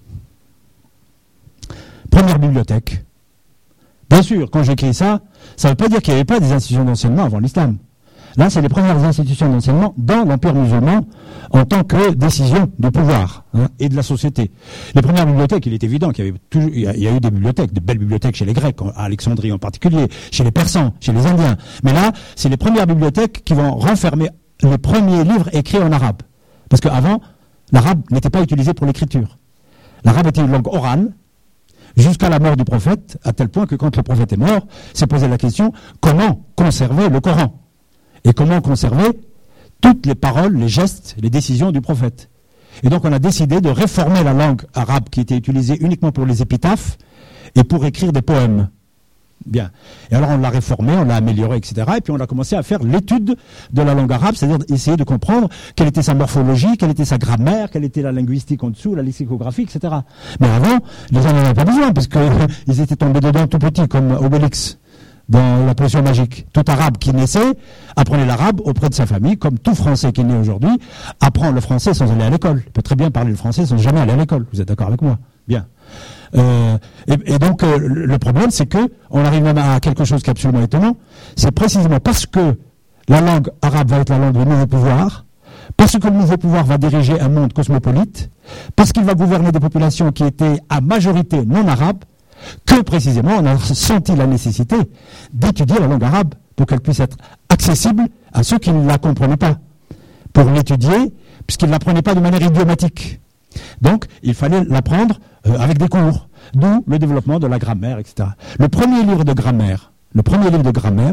Speaker 1: Première bibliothèque. Bien sûr, quand j'écris ça, ça ne veut pas dire qu'il n'y avait pas des institutions d'enseignement avant l'islam. Là, c'est les premières institutions d'enseignement dans l'Empire musulman en tant que décision du pouvoir hein, et de la société. Les premières bibliothèques, il est évident qu'il y avait toujours, il y a, il y a eu des bibliothèques, de belles bibliothèques chez les Grecs, à Alexandrie en particulier, chez les Persans, chez les Indiens. Mais là, c'est les premières bibliothèques qui vont renfermer les premiers livres écrits en arabe. Parce qu'avant, l'arabe n'était pas utilisé pour l'écriture. L'arabe était une langue orale, jusqu'à la mort du prophète, à tel point que quand le prophète est mort, s'est posé la question, comment conserver le Coran? Et comment conserver toutes les paroles, les gestes, les décisions du prophète? Et donc on a décidé de réformer la langue arabe qui était utilisée uniquement pour les épitaphes et pour écrire des poèmes. Bien. Et alors on l'a réformé, on l'a amélioré, et cetera. Et puis on a commencé à faire l'étude de la langue arabe, c'est-à-dire essayer de comprendre quelle était sa morphologie, quelle était sa grammaire, quelle était la linguistique en dessous, la lexicographie, et cetera. Mais avant, les gens n'en avaient pas besoin, parce qu'ils étaient tombés dedans tout petits, comme Obélix, dans la potion magique. Tout arabe qui naissait apprenait l'arabe auprès de sa famille, comme tout français qui est né aujourd'hui apprend le français sans aller à l'école. Il peut très bien parler le français sans jamais aller à l'école. Vous êtes d'accord avec moi? Bien. Euh, et, et donc euh, le problème, c'est que on arrive même à quelque chose qui est absolument étonnant. C'est précisément parce que la langue arabe va être la langue du nouveau pouvoir, parce que le nouveau pouvoir va diriger un monde cosmopolite, parce qu'il va gouverner des populations qui étaient à majorité non arabes, que précisément on a senti la nécessité d'étudier la langue arabe pour qu'elle puisse être accessible à ceux qui ne la comprenaient pas, pour l'étudier, puisqu'ils ne l'apprenaient pas de manière idiomatique. Donc, il fallait l'apprendre euh, avec des cours, d'où le développement de la grammaire, et cetera. Le premier livre de grammaire, le premier livre de grammaire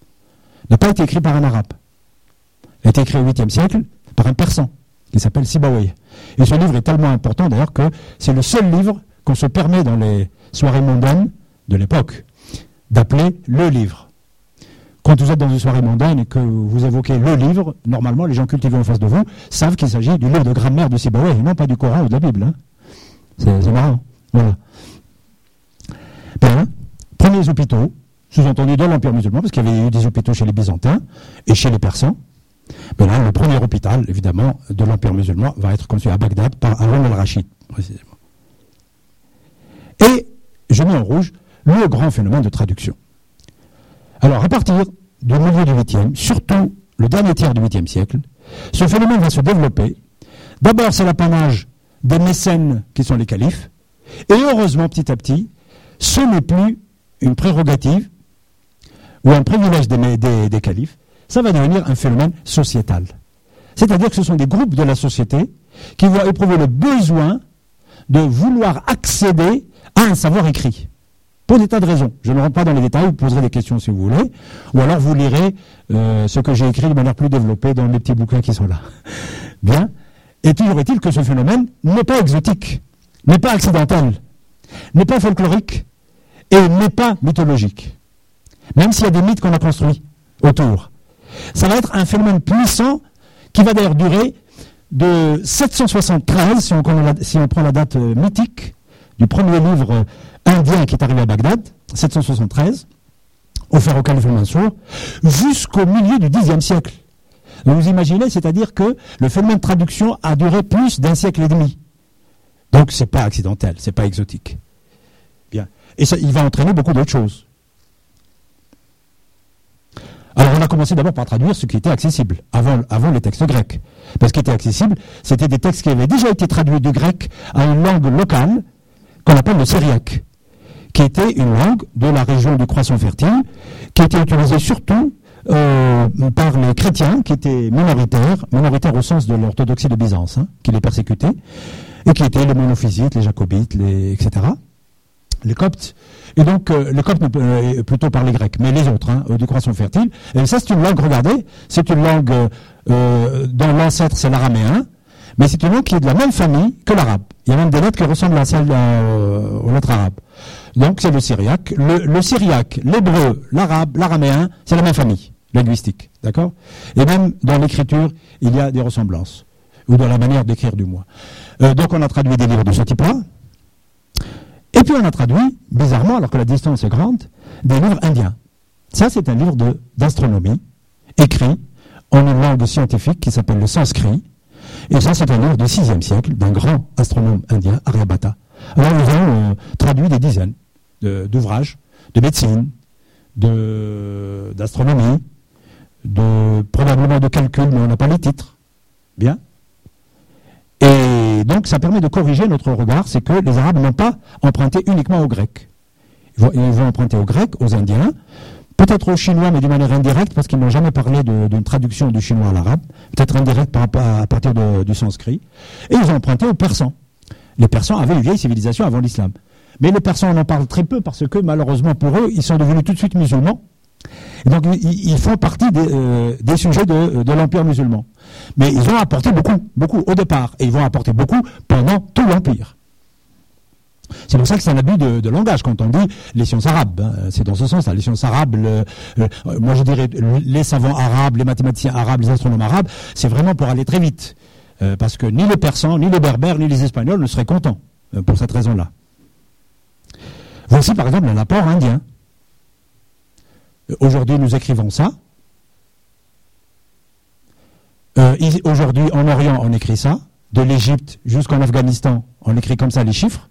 Speaker 1: n'a pas été écrit par un arabe. Il a été écrit au huitième siècle par un persan qui s'appelle Sibawayh. Et ce livre est tellement important d'ailleurs que c'est le seul livre qu'on se permet dans les soirées mondaines de l'époque d'appeler le livre. Quand vous êtes dans une soirée mondaine et que vous évoquez le livre, normalement, les gens cultivés en face de vous savent qu'il s'agit du livre de grammaire de Sibawayh, et non pas du Coran ou de la Bible. Hein. C'est, c'est marrant. Voilà. Ben, premiers hôpitaux, sous-entendu dans l'Empire musulman, parce qu'il y avait eu des hôpitaux chez les Byzantins et chez les Persans. Ben là, le premier hôpital, évidemment, de l'Empire musulman va être construit à Bagdad par Haroun al-Rachid, précisément. Et, je mets en rouge, le grand phénomène de traduction. Alors, à partir du milieu du huitième, surtout le dernier tiers du huitième siècle, ce phénomène va se développer. D'abord, c'est l'apanage des mécènes qui sont les califes. Et heureusement, petit à petit, ce n'est plus une prérogative ou un privilège des, des, des califes. Ça va devenir un phénomène sociétal. C'est-à-dire que ce sont des groupes de la société qui vont éprouver le besoin de vouloir accéder à un savoir écrit. Pour des tas de raisons. Je ne rentre pas dans les détails, vous poserez des questions si vous voulez, ou alors vous lirez euh, ce que j'ai écrit de manière plus développée dans les petits bouquins qui sont là. Bien. Et toujours est-il que ce phénomène n'est pas exotique, n'est pas accidentel, n'est pas folklorique et n'est pas mythologique. Même s'il y a des mythes qu'on a construits autour. Ça va être un phénomène puissant qui va d'ailleurs durer de sept cent soixante-treize, si on, si on prend la date euh, mythique du premier livre indien qui est arrivé à Bagdad, sept cent soixante-treize, offert au calife Mansour, jusqu'au milieu du dixième siècle. Donc vous imaginez, c'est-à-dire que le phénomène de traduction a duré plus d'un siècle et demi. Donc c'est pas accidentel, c'est pas exotique. Bien. Et ça, il va entraîner beaucoup d'autres choses. Alors on a commencé d'abord par traduire ce qui était accessible, avant, avant les textes grecs. Parce ce qui était accessible, c'était des textes qui avaient déjà été traduits du grec à une langue locale, qu'on appelle le syriaque, qui était une langue de la région du Croissant fertile, qui était utilisée surtout euh, par les chrétiens, qui étaient minoritaires, minoritaires au sens de l'orthodoxie de Byzance, hein, qui les persécutait, et qui étaient les monophysites, les jacobites, les, et cetera, les coptes. Et donc, euh, les coptes euh, plutôt par les grecs, mais les autres, hein, du Croissant fertile. Et ça, c'est une langue, regardez, c'est une langue euh, dont l'ancêtre, c'est l'araméen, mais c'est une langue qui est de la même famille que l'arabe. Il y a même des lettres qui ressemblent à celles euh, aux lettres arabes. Donc c'est le syriaque. Le, le syriaque, l'hébreu, l'arabe, l'araméen, c'est la même famille linguistique, d'accord? Et même dans l'écriture, il y a des ressemblances, ou dans la manière d'écrire du moins. Euh, donc on a traduit des livres de ce type-là. Et puis on a traduit, bizarrement, alors que la distance est grande, des livres indiens. Ça, c'est un livre de, d'astronomie, écrit en une langue scientifique qui s'appelle le sanskrit. Et ça, c'est un livre du sixième siècle d'un grand astronome indien, Aryabhata. Alors, nous avons euh, traduit des dizaines de, d'ouvrages de médecine, de, d'astronomie, de, probablement de calcul, mais on n'a pas les titres. Bien. Et donc, ça permet de corriger notre regard, c'est que les Arabes n'ont pas emprunté uniquement aux Grecs. Ils vont, ils vont emprunter aux Grecs, aux Indiens, peut-être aux Chinois, mais d'une manière indirecte, parce qu'ils n'ont jamais parlé d'une traduction du chinois à l'arabe, peut-être indirecte par, à partir de, du sanskrit. Et ils ont emprunté aux Persans. Les Persans avaient une vieille civilisation avant l'islam. Mais les Persans, on en parle très peu, parce que malheureusement pour eux, ils sont devenus tout de suite musulmans. Et donc, ils, ils font partie des, euh, des sujets de, de l'Empire musulman. Mais ils ont apporté beaucoup, beaucoup au départ. Et ils vont apporter beaucoup pendant tout l'Empire. C'est pour ça que c'est un abus de, de langage quand on dit les sciences arabes. Hein. C'est dans ce sens-là. Les sciences arabes, le, le, moi je dirais les savants arabes, les mathématiciens arabes, les astronomes arabes, c'est vraiment pour aller très vite. Euh, parce que ni les Persans, ni les Berbères, ni les Espagnols ne seraient contents euh, pour cette raison-là. Voici par exemple un apport indien. Aujourd'hui, nous écrivons ça. Euh, Aujourd'hui, en Orient, on écrit ça. De l'Égypte jusqu'en Afghanistan, on écrit comme ça les chiffres.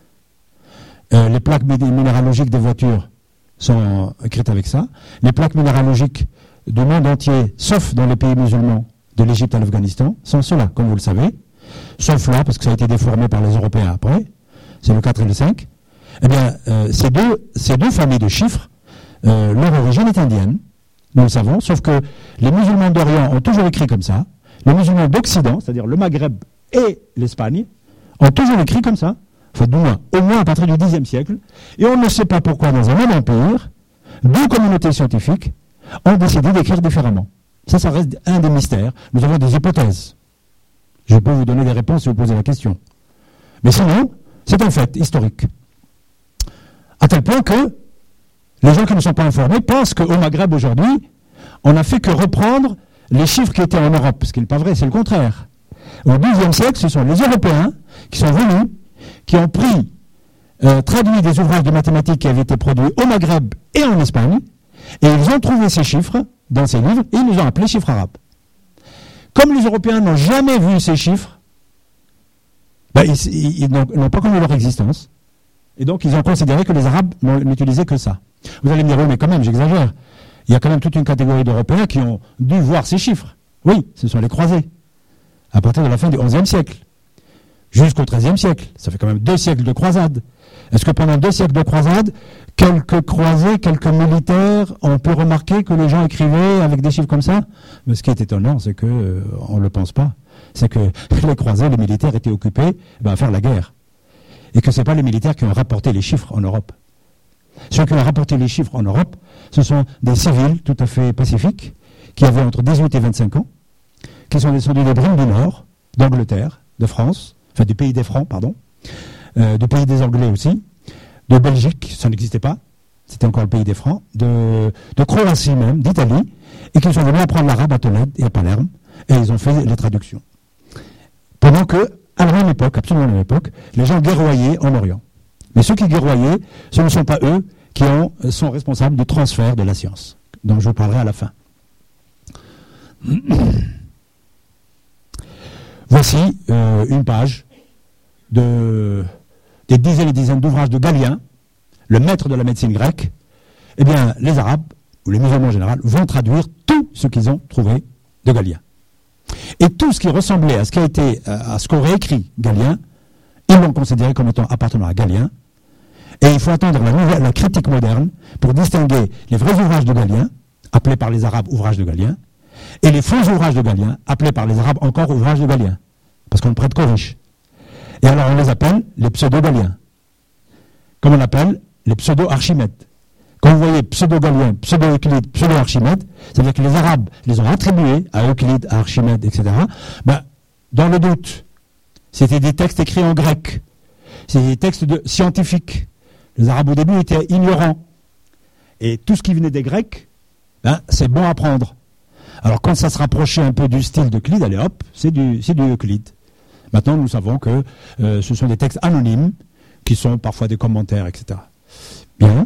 Speaker 1: Euh, les plaques minéralogiques des voitures sont écrites avec ça. Les plaques minéralogiques du monde entier, sauf dans les pays musulmans, de l'Égypte à l'Afghanistan, sont ceux-là, comme vous le savez. Sauf là, parce que ça a été déformé par les Européens après. C'est le quatre et le cinq. Eh bien, euh, ces, deux, ces deux familles de chiffres, Euh, leur origine est indienne, nous le savons, sauf que les musulmans d'Orient ont toujours écrit comme ça, les musulmans d'Occident, c'est-à-dire le Maghreb et l'Espagne, ont toujours écrit comme ça, enfin du moins, au moins à partir du dixième siècle, et on ne sait pas pourquoi dans un même empire, deux communautés scientifiques ont décidé d'écrire différemment. Ça, ça reste un des mystères. Nous avons des hypothèses. Je peux vous donner des réponses si vous posez la question. Mais sinon, c'est un fait historique. À tel point que les gens qui ne sont pas informés pensent qu'au Maghreb aujourd'hui, on n'a fait que reprendre les chiffres qui étaient en Europe, ce qui n'est pas vrai, c'est le contraire. Au douzième siècle, ce sont les Européens qui sont venus, qui ont pris, euh, traduit des ouvrages de mathématiques qui avaient été produits au Maghreb et en Espagne, et ils ont trouvé ces chiffres dans ces livres, et ils nous ont appelés chiffres arabes. Comme les Européens n'ont jamais vu ces chiffres, ben, ils, ils, ils n'ont pas connu leur existence, et donc ils ont considéré que les Arabes n'utilisaient que ça. Vous allez me dire, oui, mais quand même, j'exagère. Il y a quand même toute une catégorie d'Européens qui ont dû voir ces chiffres. Oui, ce sont les croisés. À partir de la fin du onzième siècle. Jusqu'au treizième siècle. Ça fait quand même deux siècles de croisades. Est-ce que pendant deux siècles de croisades, quelques croisés, quelques militaires ont pu remarquer que les gens écrivaient avec des chiffres comme ça? Mais ce qui est étonnant, c'est que euh, on ne le pense pas. C'est que les croisés, les militaires étaient occupés ben, à faire la guerre. Et que ce n'est pas les militaires qui ont rapporté les chiffres en Europe. Ceux qui ont rapporté les chiffres en Europe, ce sont des civils tout à fait pacifiques, qui avaient entre dix-huit et vingt-cinq ans, qui sont descendus des Brimes du Nord, d'Angleterre, de France, enfin du pays des Francs, pardon, euh, du pays des Anglais aussi, de Belgique, ça n'existait pas, c'était encore le pays des Francs, de, de Croatie même, d'Italie, et qui sont venus apprendre l'arabe à Tolède et à Palerme, et ils ont fait les traductions. Pendant que, à la même époque, absolument à la même époque, les gens guerroyaient en Orient. Mais ceux qui guerroyaient, ce ne sont pas eux qui ont, sont responsables du transfert de la science, dont je vous parlerai à la fin. Voici euh, une page de, des dizaines et dizaines d'ouvrages de Galien, le maître de la médecine grecque. Eh bien, les Arabes, ou les musulmans en général, vont traduire tout ce qu'ils ont trouvé de Galien. Et tout ce qui ressemblait à ce qui a été, à ce qu'aurait écrit Galien, ils l'ont considéré comme étant appartenant à Galien. Et il faut attendre la, nouvelle, la critique moderne pour distinguer les vrais ouvrages de Galien, appelés par les Arabes ouvrages de Galien, et les faux ouvrages de Galien, appelés par les Arabes encore ouvrages de Galien. Parce qu'on ne prête qu'aux riches. Et alors on les appelle les pseudo-Galiens. Comme on appelle les pseudo-Archimèdes. Quand vous voyez pseudo-Galien, pseudo-Euclide, pseudo-Archimède, c'est-à-dire que les Arabes les ont attribués à Euclide, à Archimède, et cetera. Ben, dans le doute, c'était des textes écrits en grec. C'était des textes de, scientifiques. Les Arabes au début étaient ignorants. Et tout ce qui venait des Grecs, ben, c'est bon à prendre. Alors quand ça se rapprochait un peu du style d'Euclide, allez hop, c'est du, c'est du Euclide. Maintenant, nous savons que euh, ce sont des textes anonymes, qui sont parfois des commentaires, et cetera. Bien.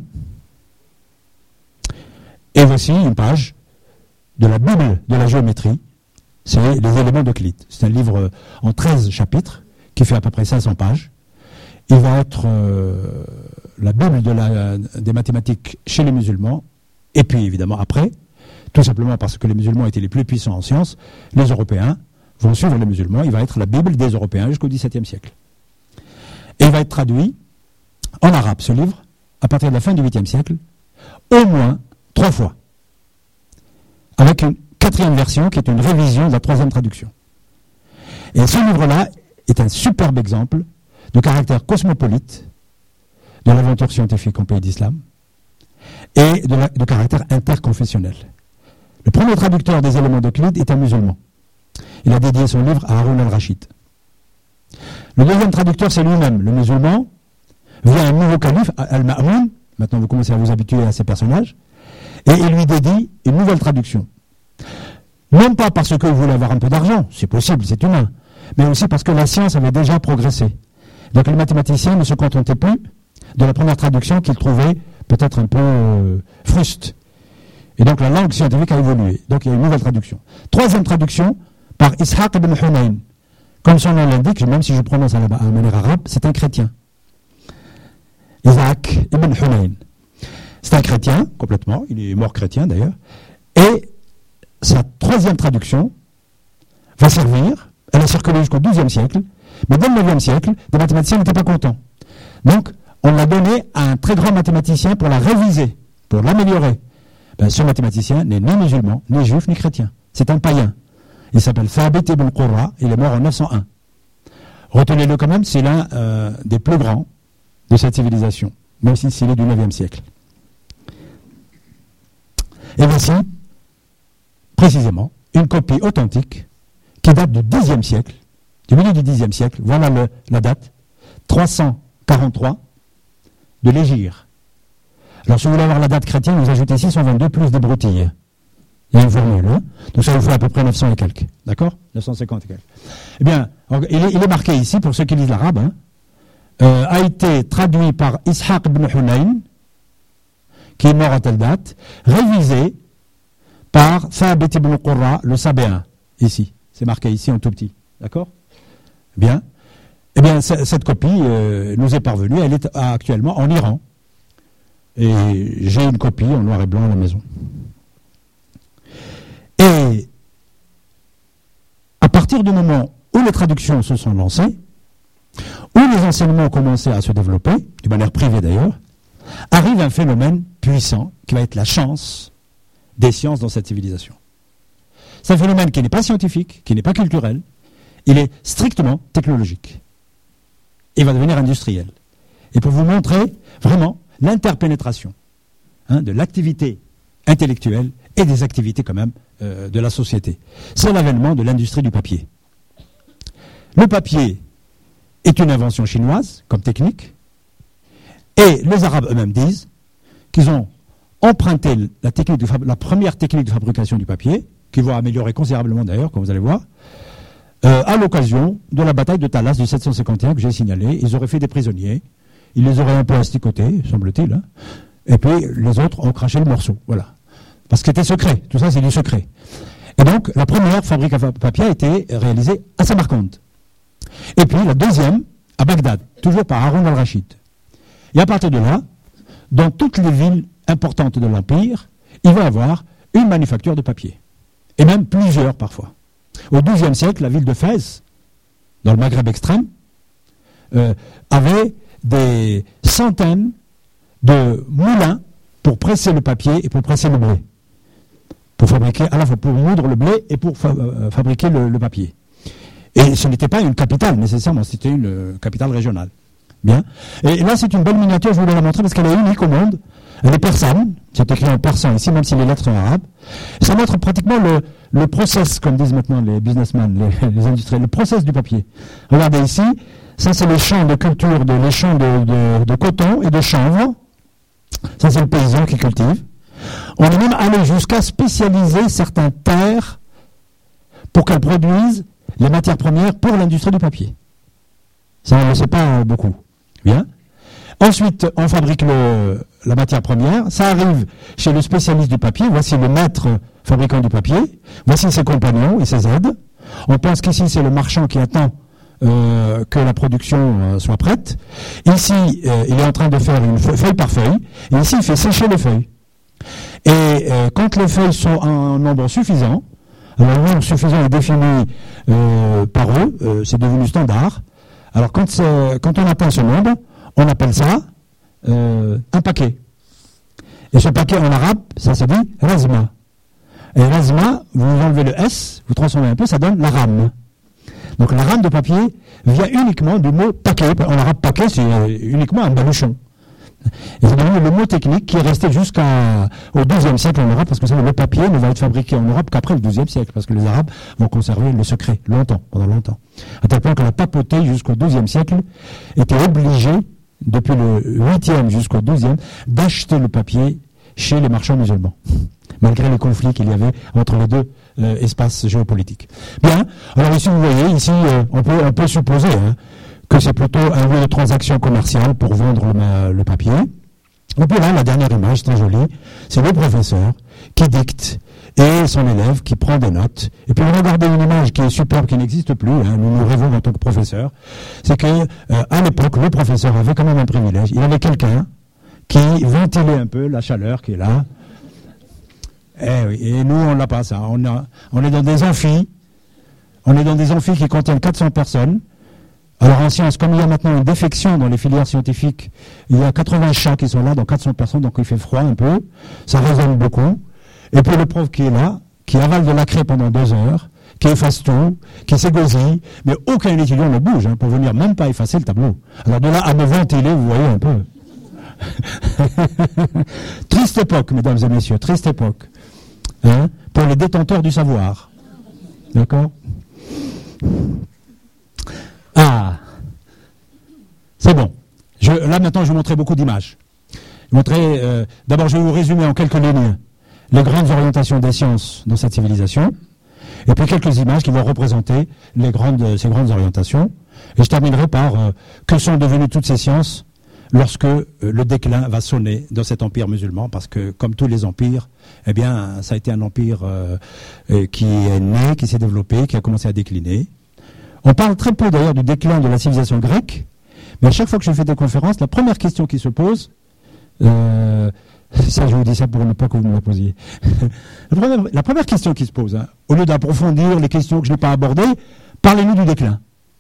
Speaker 1: Et voici une page de la Bible de la géométrie. C'est les éléments d'Euclide. C'est un livre en treize chapitres, qui fait à peu près cinq cents pages. Il va être euh, la Bible de la, des mathématiques chez les musulmans, et puis évidemment après, tout simplement parce que les musulmans étaient les plus puissants en sciences, les Européens vont suivre les musulmans. Il va être la Bible des Européens jusqu'au dix-septième siècle. Et il va être traduit en arabe, ce livre, à partir de la fin du huitième siècle, au moins trois fois. Avec une quatrième version qui est une révision de la troisième traduction. Et ce livre-là est un superbe exemple de caractère cosmopolite de l'aventure scientifique en pays d'islam et de, la, de caractère interconfessionnel. Le premier traducteur des éléments d'Euclide est un musulman. Il a dédié son livre à Haroun al-Rachid. Le deuxième traducteur, c'est lui-même, le musulman, via un nouveau calife, Al-Ma'moun. Maintenant, vous commencez à vous habituer à ces personnages. Et il lui dédie une nouvelle traduction. Non pas parce qu'il voulait avoir un peu d'argent, c'est possible, c'est humain, mais aussi parce que la science avait déjà progressé. Donc les mathématiciens ne se contentaient plus de la première traduction qu'ils trouvaient peut-être un peu euh, fruste. Et donc la langue scientifique a évolué. Donc il y a une nouvelle traduction. Troisième traduction par Ishaq ibn Hunayn. Comme son nom l'indique, même si je prononce à la à manière arabe, c'est un chrétien. Ishaq ibn Hunayn. C'est un chrétien, complètement. Il est mort chrétien d'ailleurs. Et sa troisième traduction va servir, elle a circulé jusqu'au douzième siècle, mais dès le neuvième siècle, les mathématiciens n'étaient pas contents. Donc, on l'a donné à un très grand mathématicien pour la réviser, pour l'améliorer. Ben, ce mathématicien n'est ni musulman, ni juif, ni chrétien. C'est un païen. Il s'appelle Thabit ibn Qurra, il est mort en neuf cent un. Retenez-le quand même, c'est l'un euh, des plus grands de cette civilisation, même s'il est du neuvième siècle. Et voici, précisément, une copie authentique qui date du dixième siècle, du milieu du dixième siècle, voilà le, la date, trois cent quarante-trois de l'Hégire. Alors si vous voulez avoir la date chrétienne, vous ajoutez six cent vingt-deux plus des broutilles. Il y a une formule, hein. Donc ça vous fait à peu près neuf cents et quelques, d'accord, neuf cent cinquante et quelques. Eh bien, il est, il est marqué ici, pour ceux qui lisent l'arabe, hein, euh, a été traduit par Ishaq ibn Hunayn, qui est mort à telle date, révisé par Thabit ibn Qurra, le Sabéen, ici. C'est marqué ici en tout petit. D'accord ? Bien. Eh bien, c- cette copie euh, nous est parvenue. Elle est actuellement en Iran. Et j'ai une copie en noir et blanc à la maison. Et à partir du moment où les traductions se sont lancées, où les enseignements ont commencé à se développer, de manière privée d'ailleurs, arrive un phénomène puissant qui va être la chance des sciences dans cette civilisation. C'est un phénomène qui n'est pas scientifique, qui n'est pas culturel, il est strictement technologique. Il va devenir industriel. Et pour vous montrer vraiment l'interpénétration hein, de l'activité intellectuelle et des activités quand même euh, de la société. C'est l'avènement de l'industrie du papier. Le papier est une invention chinoise comme technique, et les Arabes eux-mêmes disent qu'ils ont emprunté la, technique de fab- la première technique de fabrication du papier, qui va améliorer considérablement d'ailleurs, comme vous allez voir, euh, à l'occasion de la bataille de Talas de sept cent cinquante et un que j'ai signalé. Ils auraient fait des prisonniers, ils les auraient un peu asticotés, semble-t-il, hein, et puis les autres ont craché le morceau, voilà. Parce que c'était secret, tout ça c'est du secret. Et donc la première fabrique à papier a été réalisée à Samarcande. Et puis la deuxième à Bagdad, toujours par Haroun al-Rachid. Et à partir de là, dans toutes les villes importantes de l'Empire, il va y avoir une manufacture de papier. Et même plusieurs parfois. Au douzième siècle, la ville de Fès, dans le Maghreb extrême, euh, avait des centaines de moulins pour presser le papier et pour presser le blé. Pour fabriquer, à la fois pour moudre le blé et pour fa- euh, fabriquer le, le papier. Et ce n'était pas une capitale nécessairement, c'était une euh, capitale régionale. Bien. Et là, c'est une belle miniature, je voulais la montrer parce qu'elle est unique au monde. Elle est persane, c'est écrit en persan ici, même si les lettres sont arabes. Ça montre pratiquement le, le process, comme disent maintenant les businessmen, les, les industriels, le process du papier. Regardez ici, ça c'est les champs de culture, de, les champs de, de, de coton et de chanvre. Ça c'est le paysan qui cultive. On est même allé jusqu'à spécialiser certaines terres pour qu'elles produisent les matières premières pour l'industrie du papier. Ça, on ne le sait pas beaucoup. Bien. Ensuite, on fabrique le, la matière première. Ça arrive chez le spécialiste du papier. Voici le maître fabricant du papier. Voici ses compagnons et ses aides. On pense qu'ici, c'est le marchand qui attend euh, que la production euh, soit prête. Ici, euh, il est en train de faire une feuille, feuille par feuille. Et ici, il fait sécher les feuilles. Et euh, quand les feuilles sont en nombre suffisant, alors le nombre suffisant est défini euh, par eux, euh, c'est devenu standard. Alors quand, quand on atteint ce nombre, on appelle ça euh, un paquet. Et ce paquet en arabe, ça se dit razma. Et razma, vous enlevez le S, vous transformez un peu, ça donne la rame. Donc la rame de papier vient uniquement du mot paquet. En arabe, paquet, c'est uniquement un baluchon. Et c'est devenu le mot technique qui est resté jusqu'au douzième siècle en Europe, parce que le papier ne va être fabriqué en Europe qu'après le douzième siècle, parce que les Arabes vont conserver le secret longtemps, pendant longtemps. À tel point que la papauté jusqu'au douzième siècle était obligée, depuis le huitième jusqu'au douzième, d'acheter le papier chez les marchands musulmans, malgré les conflits qu'il y avait entre les deux euh, espaces géopolitiques. Bien, alors ici vous voyez, ici euh, on, peut, on peut supposer hein, que c'est plutôt un lieu de transaction commerciale pour vendre le, le papier. Et puis là, la dernière image, très jolie, c'est le professeur qui dicte et son élève qui prend des notes. Et puis regardez une image qui est superbe, qui n'existe plus, hein, nous nous rêvons en tant que professeur, c'est que euh, à l'époque, le professeur avait quand même un privilège. Il avait quelqu'un qui ventilait un peu la chaleur qui est là. Et, oui, et nous, on l'a pas ça. On, a, on est dans des amphis, on est dans des amphis qui contiennent quatre cents personnes. Alors en sciences, comme il y a maintenant une défection dans les filières scientifiques, il y a quatre-vingts chats qui sont là, dans quatre cents personnes, donc il fait froid un peu, ça résonne beaucoup. Et puis le prof qui est là, qui avale de la craie pendant deux heures, qui efface tout, qui s'égosille, mais aucun étudiant ne bouge hein, pour venir même pas effacer le tableau. Alors de là à me ventiler, vous voyez un peu. Triste époque, mesdames et messieurs, triste époque. Hein, pour les détenteurs du savoir. D'accord ? Ah, c'est bon. Je, là maintenant, je vais vous montrer beaucoup d'images. Montrer, euh, d'abord, je vais vous résumer en quelques lignes les grandes orientations des sciences dans cette civilisation, et puis quelques images qui vont représenter les grandes, ces grandes orientations. Et je terminerai par euh, que sont devenues toutes ces sciences lorsque euh, le déclin va sonner dans cet empire musulman, parce que comme tous les empires, eh bien, ça a été un empire euh, euh, qui est né, qui s'est développé, qui a commencé à décliner. On parle très peu d'ailleurs du déclin de la civilisation grecque, mais à chaque fois que je fais des conférences, la première question qui se pose, euh, ça je vous dis ça pour ne pas que vous me la posiez, la, première, la première question qui se pose, hein, au lieu d'approfondir les questions que je n'ai pas abordées, parlez-nous du déclin.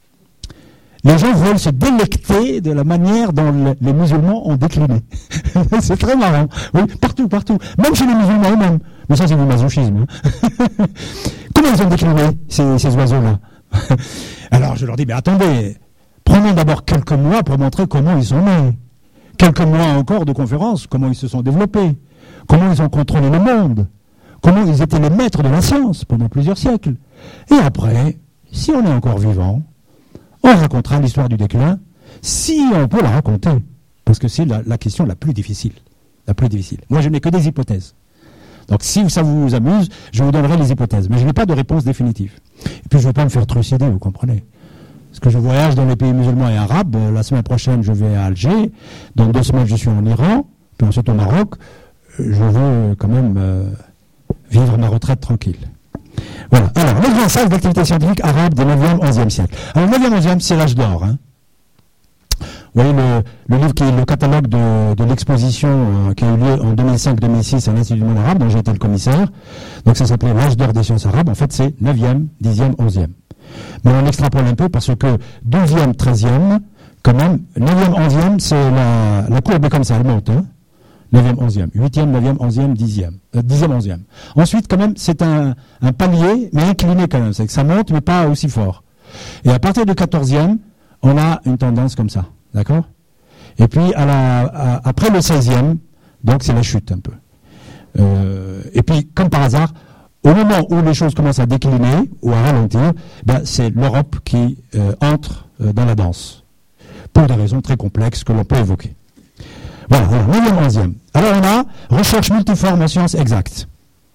Speaker 1: Les gens veulent se délecter de la manière dont le, les musulmans ont décliné. C'est très marrant. Oui, partout, partout. Même chez les musulmans eux-mêmes. Mais ça c'est du masochisme. Hein. Comment ils ont décliné, ces, ces oiseaux-là? Alors je leur dis, mais attendez, prenons d'abord quelques mois pour montrer comment ils sont nés. Quelques mois encore de conférences, comment ils se sont développés, comment ils ont contrôlé le monde, comment ils étaient les maîtres de la science pendant plusieurs siècles. Et après, si on est encore vivant, on racontera l'histoire du déclin, si on peut la raconter, parce que c'est la, la question la plus difficile. La plus difficile. Moi, je n'ai que des hypothèses. Donc si ça vous amuse, je vous donnerai les hypothèses. Mais je n'ai pas de réponse définitive. Et puis je ne veux pas me faire trucider, vous comprenez. Parce que je voyage dans les pays musulmans et arabes. La semaine prochaine, je vais à Alger. Dans deux semaines, je suis en Iran. Puis ensuite au Maroc. Je veux quand même euh, vivre ma retraite tranquille. Voilà. Alors, les grands salles d'activité scientifique arabes du neuvième onzième siècle. Alors, le neuvième onzième, c'est l'âge d'or. Hein. Vous voyez le, le livre qui est le catalogue de, de l'exposition euh, qui a eu lieu en deux mille cinq deux mille six à l'Institut du monde arabe, dont j'ai été le commissaire. Donc ça s'appelait l'âge d'or des sciences arabes. En fait, c'est neuvième, dixième, onzième. Mais on extrapole un peu parce que douzième, treizième, quand même, neuvième, onzième, c'est la, la courbe est comme ça, elle monte. Hein. neuvième, onzième, huitième, neuvième, onzième, dixième, euh, dixième, onzième. Ensuite, quand même, c'est un, un palier, mais incliné quand même. C'est que ça monte, mais pas aussi fort. Et à partir du quatorzième, on a une tendance comme ça. D'accord ? Et puis, à la, à, après le seizième, donc c'est la chute un peu. Euh, et puis, comme par hasard, au moment où les choses commencent à décliner ou à ralentir, ben, c'est l'Europe qui euh, entre euh, dans la danse. Pour des raisons très complexes que l'on peut évoquer. Voilà, voilà, neuvième, onzième. Alors on a recherche multiforme en sciences exactes.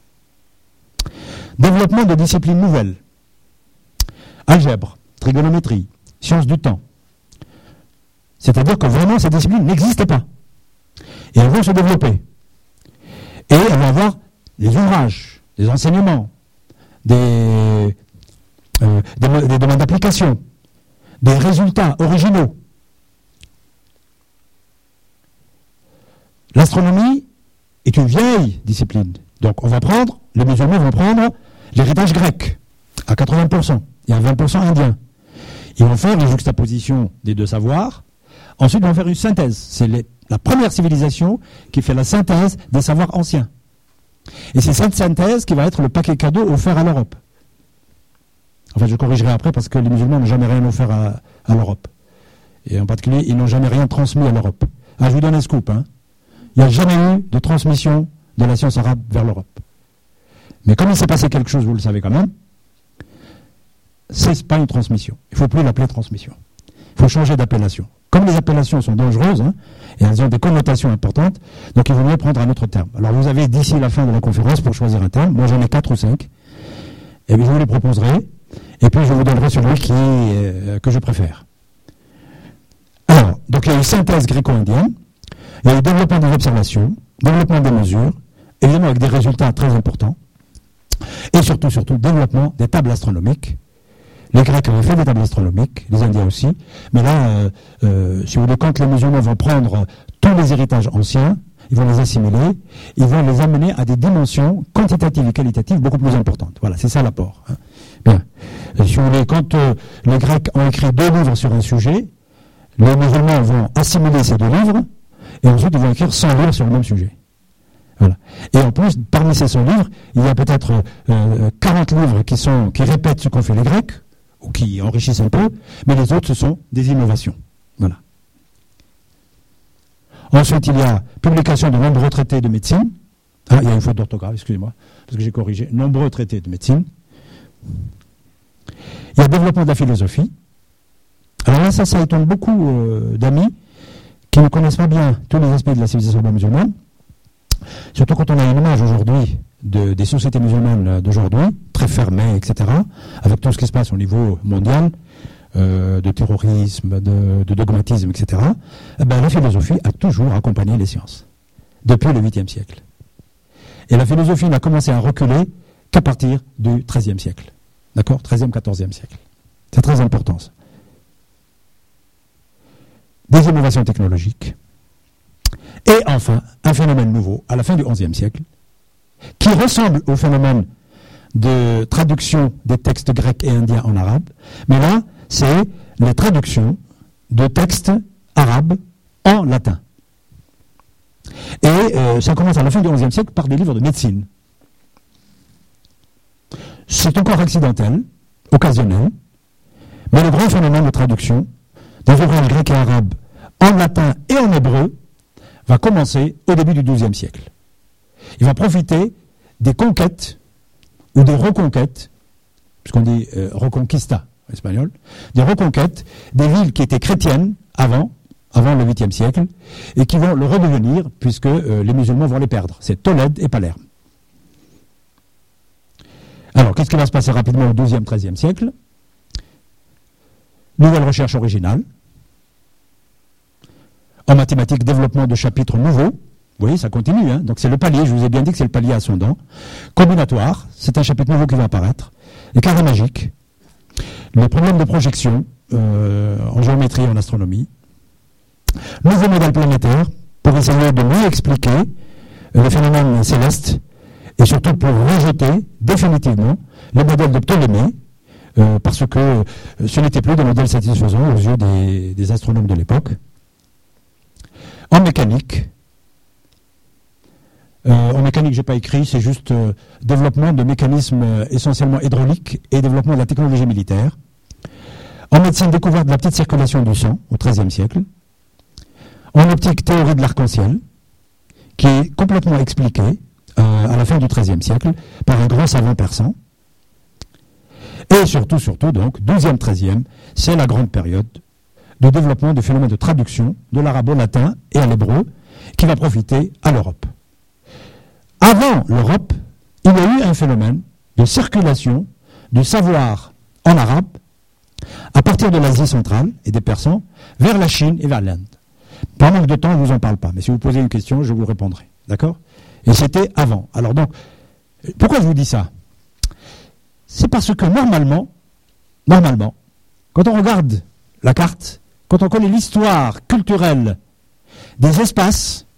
Speaker 1: Développement de disciplines nouvelles. Algèbre, trigonométrie, sciences du temps. C'est-à-dire que vraiment ces disciplines n'existaient pas. Et elles vont se développer. Et elles vont avoir des ouvrages, des enseignements, des, euh, des, des domaines d'application, des résultats originaux. L'astronomie est une vieille discipline. Donc on va prendre, les musulmans vont prendre l'héritage grec à quatre-vingts pour cent et à vingt pour cent indien. Ils vont faire les juxtapositions des deux savoirs. Ensuite, ils vont faire une synthèse. C'est les, la première civilisation qui fait la synthèse des savoirs anciens. Et c'est cette synthèse qui va être le paquet cadeau offert à l'Europe. Enfin, je corrigerai après parce que les musulmans n'ont jamais rien offert à, à l'Europe. Et en particulier, ils n'ont jamais rien transmis à l'Europe. Ah, je vous donne un scoop. Hein. Il n'y a jamais eu de transmission de la science arabe vers l'Europe. Mais comme il s'est passé quelque chose, vous le savez quand même, c'est pas une transmission. Il ne faut plus l'appeler transmission. Il faut changer d'appellation. Comme les appellations sont dangereuses, hein, et elles ont des connotations importantes, donc il vaut mieux prendre un autre terme. Alors vous avez d'ici la fin de la conférence pour choisir un terme. Moi j'en ai quatre ou cinq. Et bien je vous les proposerai. Et puis je vous donnerai celui qui, euh, que je préfère. Alors, donc il y a eu synthèse gréco-indienne, il y a eu développement des observations, développement des mesures, évidemment avec des résultats très importants, et surtout, surtout, développement des tables astronomiques. Les Grecs avaient fait des tables astronomiques, les Indiens aussi, mais là, euh, euh, si vous voulez, quand les musulmans vont prendre tous les héritages anciens, ils vont les assimiler, ils vont les amener à des dimensions quantitatives et qualitatives beaucoup plus importantes. Voilà, c'est ça l'apport. Hein. Bien. Et si vous voulez, quand euh, les Grecs ont écrit deux livres sur un sujet, les musulmans vont assimiler ces deux livres, et ensuite ils vont écrire cent livres sur le même sujet. Voilà. Et en plus, parmi ces cent livres, il y a peut-être euh, quarante livres qui, sont, qui répètent ce qu'ont fait les Grecs, ou qui enrichissent un peu, mais les autres, ce sont des innovations. Voilà. Ensuite, il y a publication de nombreux traités de médecine. Ah, il y a une faute d'orthographe, excusez-moi, parce que j'ai corrigé. Nombreux traités de médecine. Il y a développement de la philosophie. Alors là, ça, ça étonne beaucoup euh, d'amis qui ne connaissent pas bien tous les aspects de la civilisation musulmane. Surtout quand on a une image aujourd'hui de, des sociétés musulmanes d'aujourd'hui, très fermées, et cetera, avec tout ce qui se passe au niveau mondial, euh, de terrorisme, de, de dogmatisme, et cetera, eh ben, la philosophie a toujours accompagné les sciences, depuis le huitième siècle. Et la philosophie n'a commencé à reculer qu'à partir du treizième siècle. D'accord ? treizième, quatorzième siècle. C'est très important, ça. Des innovations technologiques. Et enfin, un phénomène nouveau, à la fin du onzième siècle, qui ressemble au phénomène de traduction des textes grecs et indiens en arabe, mais là, c'est les traductions de textes arabes en latin. Et euh, ça commence à la fin du onzième siècle par des livres de médecine. C'est encore accidentel, occasionnel, mais le grand phénomène de traduction des ouvrages grecs et arabes en latin et en hébreu va commencer au début du douzième siècle. Il va profiter des conquêtes ou des reconquêtes, puisqu'on dit euh, reconquista en espagnol, des reconquêtes des villes qui étaient chrétiennes avant, avant le huitième siècle, et qui vont le redevenir puisque euh, les musulmans vont les perdre. C'est Tolède et Palerme. Alors, qu'est-ce qui va se passer rapidement au douzième, treizième siècle ? Nouvelle recherche originale. En mathématiques, développement de chapitres nouveaux. Vous voyez, ça continue. Hein. Donc c'est le palier, je vous ai bien dit que c'est le palier ascendant. Combinatoire, c'est un chapitre nouveau qui va apparaître. Les carrés magiques. Les problèmes de projection euh, en géométrie et en astronomie. Nouveau modèle planétaire pour essayer de mieux expliquer euh, les phénomènes célestes et surtout pour rejeter définitivement les modèles de Ptolémée euh, parce que euh, ce n'était plus des modèles satisfaisants aux yeux des, des astronomes de l'époque. En mécanique, euh, en mécanique, je n'ai pas écrit, c'est juste euh, développement de mécanismes euh, essentiellement hydrauliques et développement de la technologie militaire. En médecine, découverte de la petite circulation du sang au treizième siècle. En optique, théorie de l'arc-en-ciel, qui est complètement expliquée euh, à la fin du treizième siècle par un grand savant persan. Et surtout, surtout, donc, douzième, treizième, c'est la grande période de développement du phénomène de traduction de l'arabo-latin et à l'hébreu qui va profiter à l'Europe. Avant l'Europe, il y a eu un phénomène de circulation du savoir en arabe à partir de l'Asie centrale et des Persans vers la Chine et vers l'Inde. Par manque de temps, je ne vous en parle pas, mais si vous posez une question, je vous répondrai. D'accord ? Et c'était avant. Alors donc, pourquoi je vous dis ça ? C'est parce que normalement, normalement, quand on regarde la carte, quand on connaît l'histoire culturelle des espaces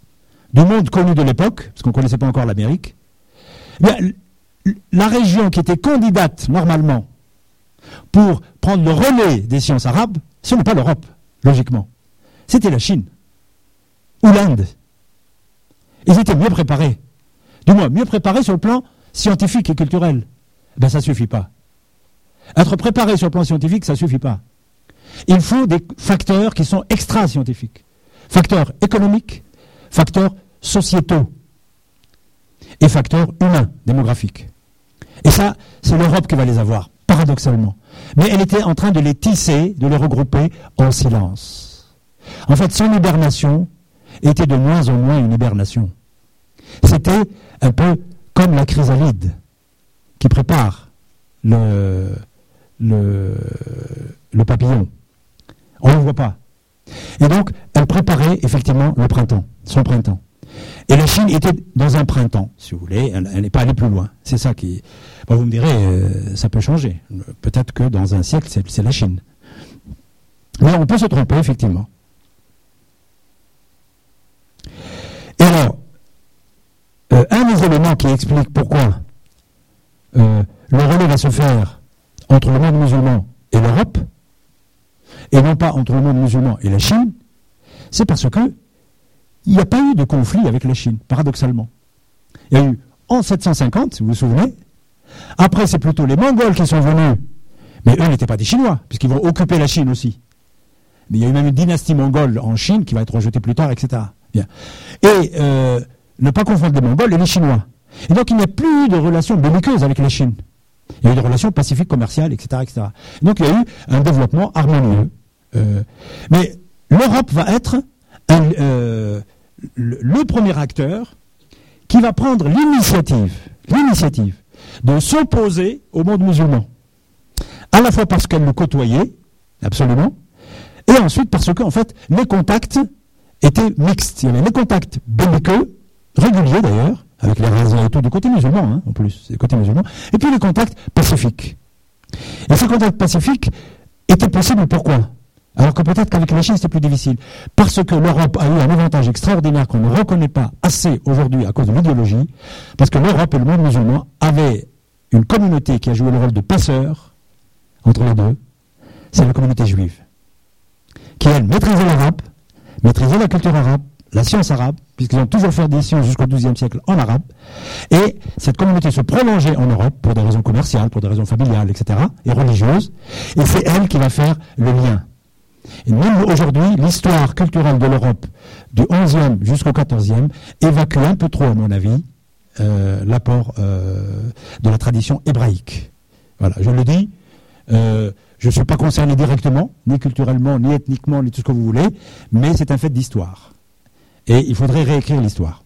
Speaker 1: du monde connu de l'époque, parce qu'on ne connaissait pas encore l'Amérique, eh bien, la région qui était candidate normalement pour prendre le relais des sciences arabes, ce n'est pas l'Europe, logiquement. C'était la Chine ou l'Inde. Ils étaient mieux préparés. Du moins, mieux préparés sur le plan scientifique et culturel. Ben, ça ne suffit pas. Être préparé sur le plan scientifique, ça ne suffit pas. Il faut des facteurs qui sont extra-scientifiques. Facteurs économiques, facteurs sociétaux et facteurs humains, démographiques. Et ça, c'est l'Europe qui va les avoir, paradoxalement. Mais elle était en train de les tisser, de les regrouper en silence. En fait, son hibernation était de moins en moins une hibernation. C'était un peu comme la chrysalide qui prépare le, le, le papillon. On ne le voit pas. Et donc, elle préparait effectivement le printemps, son printemps. Et la Chine était dans un printemps, si vous voulez, elle n'est pas allée plus loin. C'est ça qui... Bon, vous me direz, euh, ça peut changer. Peut-être que dans un siècle, c'est, c'est la Chine. Mais on peut se tromper, effectivement. Et alors, euh, un des éléments qui explique pourquoi euh, le relais va se faire entre le monde musulman et l'Europe, et non pas entre le monde musulman et la Chine, c'est parce que il n'y a pas eu de conflit avec la Chine, paradoxalement. Il y a eu en sept cent cinquante, si vous vous souvenez. Après, c'est plutôt les Mongols qui sont venus. Mais eux n'étaient pas des Chinois, puisqu'ils vont occuper la Chine aussi. Mais il y a eu même une dynastie mongole en Chine qui va être rejetée plus tard, et cetera. Bien. Et euh, ne pas confondre les Mongols et les Chinois. Et donc, il n'y a plus eu de relations belliqueuses avec la Chine. Il y a eu des relations pacifiques, commerciales, et cetera, et cetera. Et donc, il y a eu un développement harmonieux. Euh, mais l'Europe va être un, euh, le, le premier acteur qui va prendre l'initiative, l'initiative de s'opposer au monde musulman. À la fois parce qu'elle le côtoyait, absolument, et ensuite parce que, en fait, les contacts étaient mixtes. Il y avait les contacts belliqueux, réguliers d'ailleurs, avec les razzias et tout, du côté musulman, hein, en plus, du côté musulman, et puis les contacts pacifiques. Et ces contacts pacifiques étaient possibles pourquoi ? Alors que peut-être qu'avec la Chine, c'était plus difficile. Parce que l'Europe a eu un avantage extraordinaire qu'on ne reconnaît pas assez aujourd'hui à cause de l'idéologie, parce que l'Europe et le monde musulman avaient une communauté qui a joué le rôle de passeur entre les deux, c'est la communauté juive, qui, elle, maîtrisait l'arabe, maîtrisait la culture arabe, la science arabe, puisqu'ils ont toujours fait des sciences jusqu'au douzième siècle en arabe, et cette communauté se prolongeait en Europe pour des raisons commerciales, pour des raisons familiales, et cetera, et religieuses, et c'est elle qui va faire le lien. Et même aujourd'hui, l'histoire culturelle de l'Europe du onzième jusqu'au quatorzième évacue un peu trop, à mon avis, euh, l'apport euh, de la tradition hébraïque. Voilà, je le dis, euh, je ne suis pas concerné directement, ni culturellement, ni ethniquement, ni tout ce que vous voulez, mais c'est un fait d'histoire. Et il faudrait réécrire l'histoire.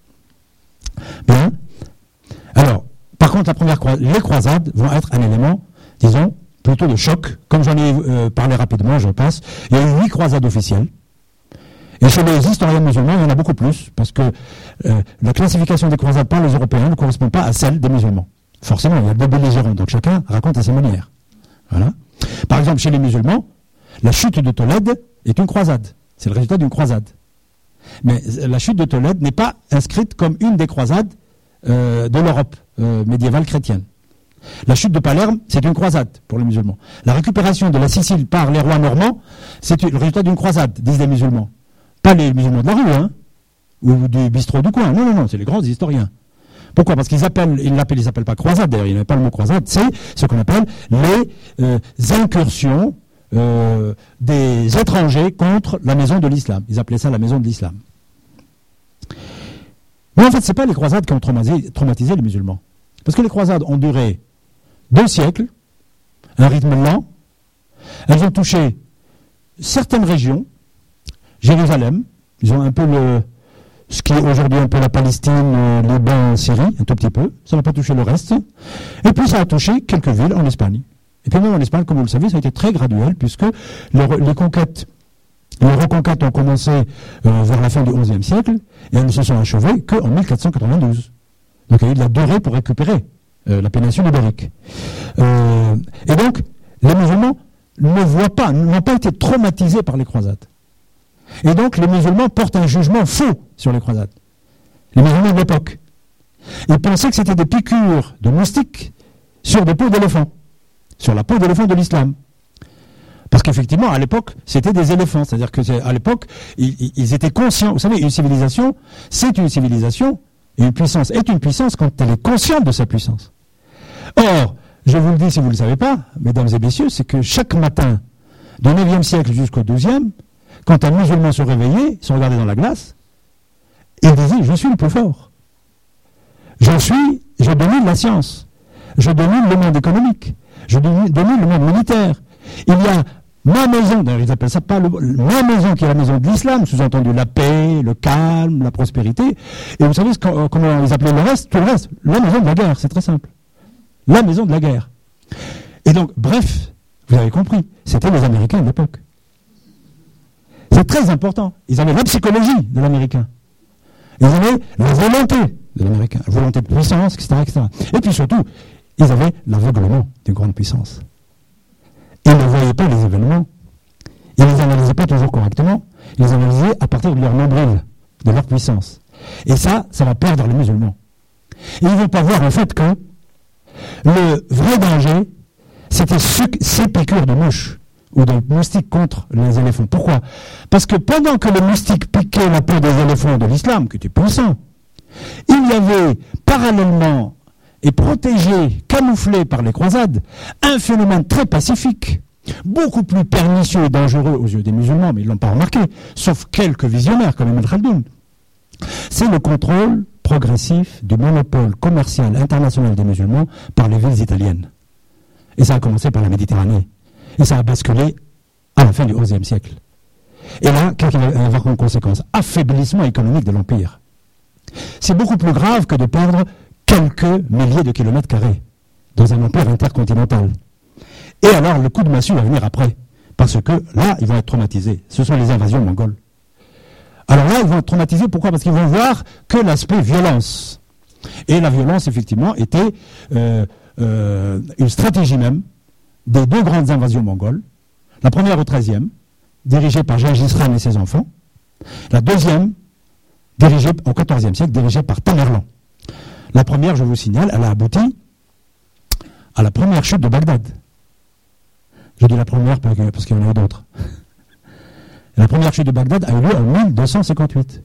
Speaker 1: Bien. Alors, par contre, la première croi- les croisades vont être un élément, disons, plutôt de choc. Comme j'en ai euh, parlé rapidement, je passe. Il y a eu huit croisades officielles. Et chez les historiens musulmans, il y en a beaucoup plus, parce que euh, la classification des croisades par les Européens ne correspond pas à celle des musulmans. Forcément, il y a des belligérants, donc chacun raconte à sa manière. Voilà. Par exemple, chez les musulmans, la chute de Tolède est une croisade. C'est le résultat d'une croisade. Mais la chute de Tolède n'est pas inscrite comme une des croisades euh, de l'Europe euh, médiévale chrétienne. La chute de Palerme, c'est une croisade pour les musulmans. La récupération de la Sicile par les rois normands, c'est le résultat d'une croisade, disent les musulmans. Pas les musulmans de la rue, hein, ou du bistrot du coin. Non, non, non, c'est les grands historiens. Pourquoi ? Parce qu'ils appellent, ils l'appellent, ils s'appellent pas croisade, d'ailleurs, ils n'aiment pas le mot croisade, c'est ce qu'on appelle les euh, incursions euh, des étrangers contre la maison de l'islam. Ils appelaient ça la maison de l'islam. Mais en fait, c'est pas les croisades qui ont traumatisé, traumatisé les musulmans. Parce que les croisades ont duré deux siècles, un rythme lent. Elles ont touché certaines régions, Jérusalem, ils ont un peu le, ce qui est aujourd'hui un peu la Palestine, euh, Liban, Syrie, un tout petit peu. Ça n'a pas touché le reste. Et puis ça a touché quelques villes en Espagne. Et puis même en Espagne, comme vous le savez, ça a été très graduel, puisque les, les conquêtes, les reconquêtes ont commencé euh, vers la fin du onzième siècle, et elles ne se sont achevées qu'en mille quatre cent quatre-vingt-douze. Donc il y a eu de la durée pour récupérer euh, la péninsule ibérique. Euh, et donc, les musulmans ne voient pas, n'ont pas été traumatisés par les croisades. Et donc, les musulmans portent un jugement faux sur les croisades. les musulmans de l'époque. Ils pensaient que c'était des piqûres de moustiques sur des peaux d'éléphants, sur la peau d'éléphant de l'islam. Parce qu'effectivement, à l'époque, c'était des éléphants. C'est-à-dire qu'à l'époque, ils, ils étaient conscients. Vous savez, une civilisation, c'est une civilisation, et une puissance est une puissance quand elle est consciente de sa puissance. Or, je vous le dis si vous ne le savez pas, mesdames et messieurs, c'est que chaque matin, du neuvième siècle jusqu'au douzième, quand un musulman se réveillait, se regardait dans la glace, il disait « Je suis le plus fort. Je suis, je domine la science. Je domine le monde économique. Je domine, domine le monde militaire. Il y a ma maison, d'ailleurs ils appellent ça pas le, ma maison qui est la maison de l'islam, sous-entendu la paix, le calme, la prospérité. Et vous savez ce qu'on, comment ils appelaient le reste, tout le reste, la maison de la guerre, c'est très simple. La maison de la guerre. Et donc, bref, vous avez compris, c'était les Américains de l'époque. C'est très important. Ils avaient la psychologie de l'Américain. Ils avaient la volonté de l'Américain, la volonté de puissance, et cetera, et cetera. Et puis surtout, ils avaient l'aveuglement d'une grande puissance. Ils ne voyaient pas les événements. Ils ne les analysaient pas toujours correctement. Ils les analysaient à partir de leur nombril, de leur puissance. Et ça, ça va perdre les musulmans. Et ils ne vont pas voir en fait que le vrai danger, c'était ces piqûres de mouches ou de moustiques contre les éléphants. Pourquoi? Parce que pendant que les moustiques piquaient la peau des éléphants de l'islam, qui était puissant, il y avait parallèlement et protégé, camouflé par les croisades, un phénomène très pacifique, beaucoup plus pernicieux et dangereux aux yeux des musulmans, mais ils ne l'ont pas remarqué, sauf quelques visionnaires comme Ibn Khaldoun. C'est le contrôle progressif du monopole commercial international des musulmans par les villes italiennes. Et ça a commencé par la Méditerranée. Et ça a basculé à la fin du onzième siècle. Et là, qu'est-ce qui va avoir comme conséquence? Affaiblissement économique de l'Empire. C'est beaucoup plus grave que de perdre quelques milliers de kilomètres carrés dans un empire intercontinental. Et alors, le coup de massue va venir après. Parce que là, ils vont être traumatisés. Ce sont les invasions mongoles. Alors là, ils vont être traumatisés. Pourquoi? Parce qu'ils vont voir que l'aspect violence. Et la violence, effectivement, était euh, euh, une stratégie même des deux grandes invasions mongoles. La première au treizième, dirigée par Gengis Khan et ses enfants. La deuxième, dirigée au quatorzième siècle, dirigée par Tamerlan. La première, je vous signale, elle a abouti à la première chute de Bagdad. Je dis la première parce qu'il y en a eu d'autres. La première chute de Bagdad a eu lieu en mille deux cent cinquante-huit.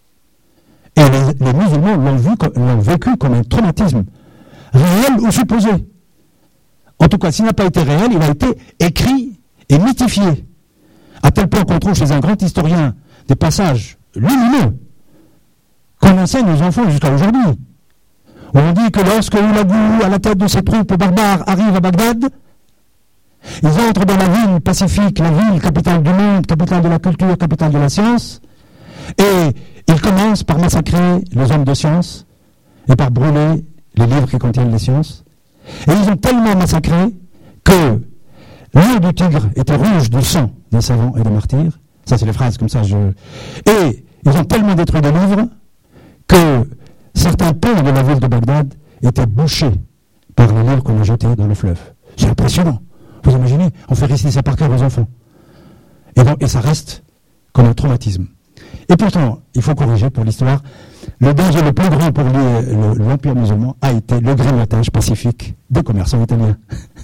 Speaker 1: Et les, les musulmans l'ont, vu, l'ont vécu comme un traumatisme, réel ou supposé. En tout cas, s'il n'a pas été réel, il a été écrit et mythifié. À tel point qu'on trouve chez un grand historien des passages lumineux qu'on enseigne aux enfants jusqu'à aujourd'hui. Où on dit que lorsque Oulagou, à la tête de ses troupes barbares, arrive à Bagdad, ils entrent dans la ville pacifique, la ville capitale du monde, capitale de la culture, capitale de la science, et ils commencent par massacrer les hommes de science et par brûler les livres qui contiennent les sciences. Et ils ont tellement massacré que l'eau du Tigre était rouge du sang des savants et des martyrs. Ça, c'est les phrases comme ça. Je... Et ils ont tellement détruit des livres que certains ponts de la ville de Bagdad étaient bouchés par les livres qu'on a jetés dans le fleuve. C'est impressionnant. Vous imaginez, on fait réciter ça par cœur aux enfants. Et, donc, et ça reste comme un traumatisme. Et pourtant, il faut corriger pour l'histoire, le danger le plus grand pour les, le, l'Empire musulman a été le grignotage pacifique des commerçants italiens.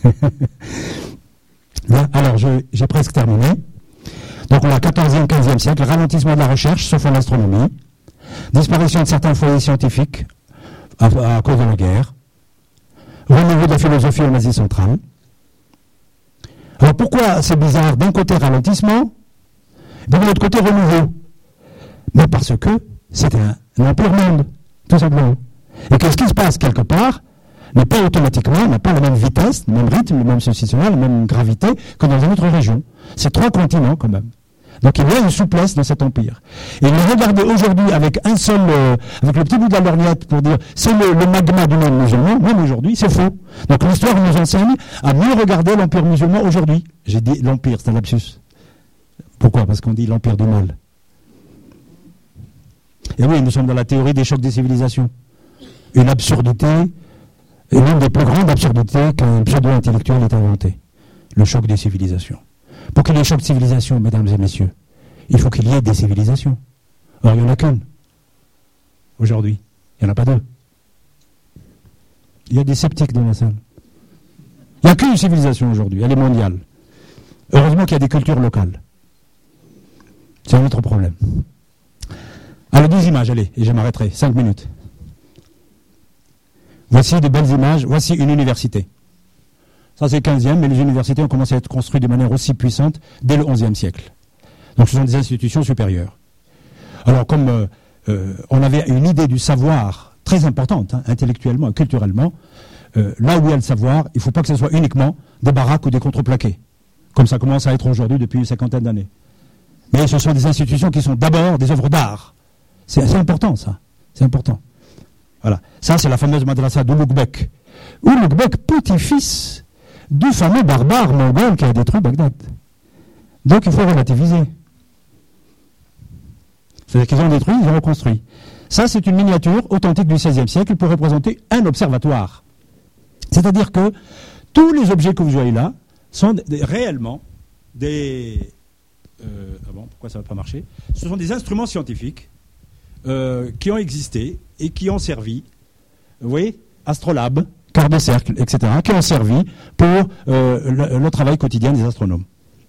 Speaker 1: Bien, alors, je, j'ai presque terminé. Donc, on a quatorzième, quinzième siècle, ralentissement de la recherche, sauf en astronomie, disparition de certains foyers scientifiques à, à cause de la guerre, renouveau de la philosophie en Asie centrale. Alors pourquoi c'est bizarre? D'un côté ralentissement, de l'autre côté renouveau. Mais parce que c'est un, un empire monde, tout simplement. Et que ce qui se passe quelque part n'est pas automatiquement, n'a pas la même vitesse, le même rythme, le même ceci, cela, la même gravité que dans une autre région. C'est trois continents quand même. Donc il y a une souplesse dans cet empire. Et le regarder aujourd'hui avec un seul, euh, avec le petit bout de la lorgnette pour dire c'est le, le magma du monde musulman, même aujourd'hui, c'est faux. Donc l'histoire nous enseigne à mieux regarder l'empire musulman aujourd'hui. J'ai dit l'empire, c'est un lapsus. Pourquoi? Parce qu'on dit l'empire du mal. Et oui, nous sommes dans la théorie des chocs des civilisations. Une absurdité, et l'une des plus grandes absurdités qu'un pseudo-intellectuel ait inventé. Le choc des civilisations. Pour qu'il y ait choc de civilisation, mesdames et messieurs, il faut qu'il y ait des civilisations. Or, il n'y en a qu'une. aujourd'hui? Il n'y en a pas deux. Il y a des sceptiques dans la salle. Il n'y a qu'une civilisation aujourd'hui, elle est mondiale. Heureusement qu'il y a des cultures locales. C'est un autre problème. Alors, dix images, allez, et je m'arrêterai, cinq minutes. Voici de belles images, voici une université. Ça, c'est le quinzième, mais les universités ont commencé à être construites de manière aussi puissante dès le onzième siècle. Donc, ce sont des institutions supérieures. Alors, comme euh, euh, on avait une idée du savoir très importante, hein, intellectuellement et culturellement, euh, là où il y a le savoir, il ne faut pas que ce soit uniquement des baraques ou des contreplaqués, comme ça commence à être aujourd'hui depuis une cinquantaine d'années. Mais ce sont des institutions qui sont d'abord des œuvres d'art. C'est assez important, ça. C'est important. Voilà. Ça, c'est la fameuse madrasa d'Ouloubek. Ouloubek, petit-fils du fameux barbare mongol qui a détruit Bagdad. Donc, il faut relativiser. C'est-à-dire qu'ils ont détruit, ils ont reconstruit. Ça, c'est une miniature authentique du seizième siècle pour représenter un observatoire. C'est-à-dire que tous les objets que vous voyez là sont des, réellement des... Euh, ah bon, pourquoi ça ne va pas marcher? Ce sont des instruments scientifiques euh, qui ont existé et qui ont servi, vous voyez, astrolabe, quart de cercle, et cetera, qui ont servi pour euh, le, le travail quotidien des astronomes.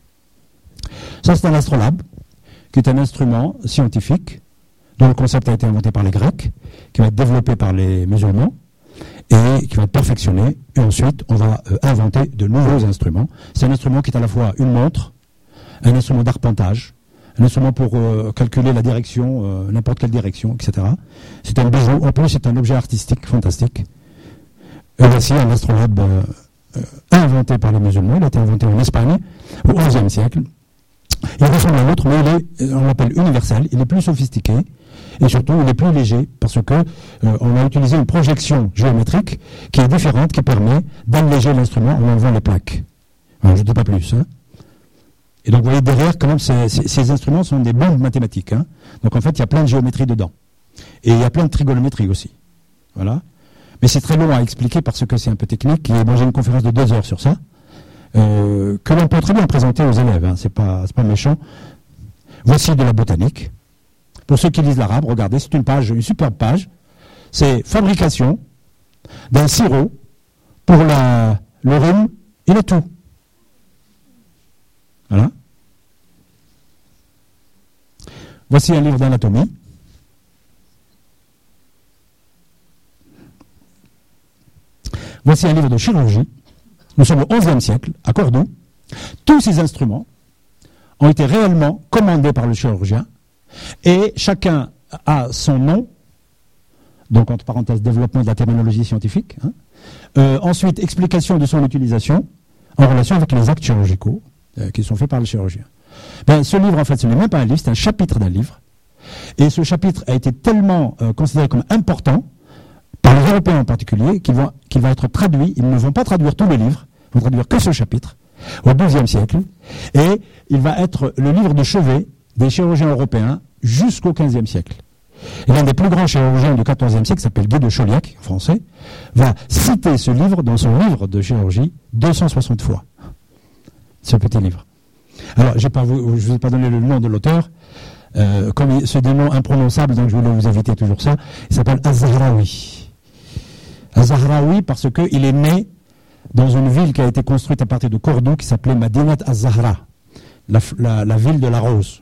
Speaker 1: Ça, c'est un astrolabe, qui est un instrument scientifique dont le concept a été inventé par les Grecs, qui va être développé par les musulmans, et qui va être perfectionné, et ensuite on va euh, inventer de nouveaux instruments. C'est un instrument qui est à la fois une montre, un instrument d'arpentage, un instrument pour euh, calculer la direction, euh, n'importe quelle direction, et cetera. C'est un bijou, en plus c'est un objet artistique fantastique. Et voici un astrolabe euh, euh, inventé par les musulmans, il a été inventé en Espagne au onzième siècle. Il ressemble à l'autre, mais il est, on l'appelle universel, il est plus sophistiqué, et surtout il est plus léger, parce que euh, on a utilisé une projection géométrique qui est différente, qui permet d'alléger l'instrument en enlevant les plaques. Alors, je ne dis pas plus. Hein. Et donc vous voyez derrière, quand même, ces, ces, ces instruments sont des bombes mathématiques. Hein. Donc en fait, il y a plein de géométrie dedans. Et il y a plein de trigonométrie aussi. Voilà. Mais c'est très long à expliquer parce que c'est un peu technique, et moi j'ai une conférence de deux heures sur ça. Euh, que l'on peut très bien présenter aux élèves, hein, c'est pas, c'est pas méchant. Voici de la botanique. Pour ceux qui lisent l'arabe, regardez, c'est une page, une superbe page. C'est fabrication d'un sirop pour la, le rhume et le toux. Voilà. Voici un livre d'anatomie. Voici un livre de chirurgie. Nous sommes au onzième siècle, à Cordoue. Tous ces instruments ont été réellement commandés par le chirurgien et chacun a son nom, donc entre parenthèses, développement de la terminologie scientifique. Hein. Euh, ensuite, explication de son utilisation en relation avec les actes chirurgicaux euh, qui sont faits par le chirurgien. Ben, ce livre, en fait, ce n'est même pas un livre, c'est un chapitre d'un livre. Et ce chapitre a été tellement euh, considéré comme important par les Européens en particulier, qu'il va, qu'il va être traduit. Ils ne vont pas traduire tout le livre, ils vont traduire que ce chapitre, au douzième siècle, et il va être le livre de chevet des chirurgiens européens jusqu'au quinzième siècle. Et l'un des plus grands chirurgiens du quatorzième siècle, qui s'appelle Guy de Chauliac, en français, va citer ce livre dans son livre de chirurgie deux cent soixante fois. Ce petit livre. Alors, j'ai pas, je ne vous ai pas donné le nom de l'auteur, euh, comme c'est des noms imprononçables, donc je voulais vous éviter toujours ça. Il s'appelle Az-Zahraoui. Az-Zahraoui parce qu'il est né dans une ville qui a été construite à partir de Cordoue, qui s'appelait Madinat Az-Zahra, la, la, la ville de la rose.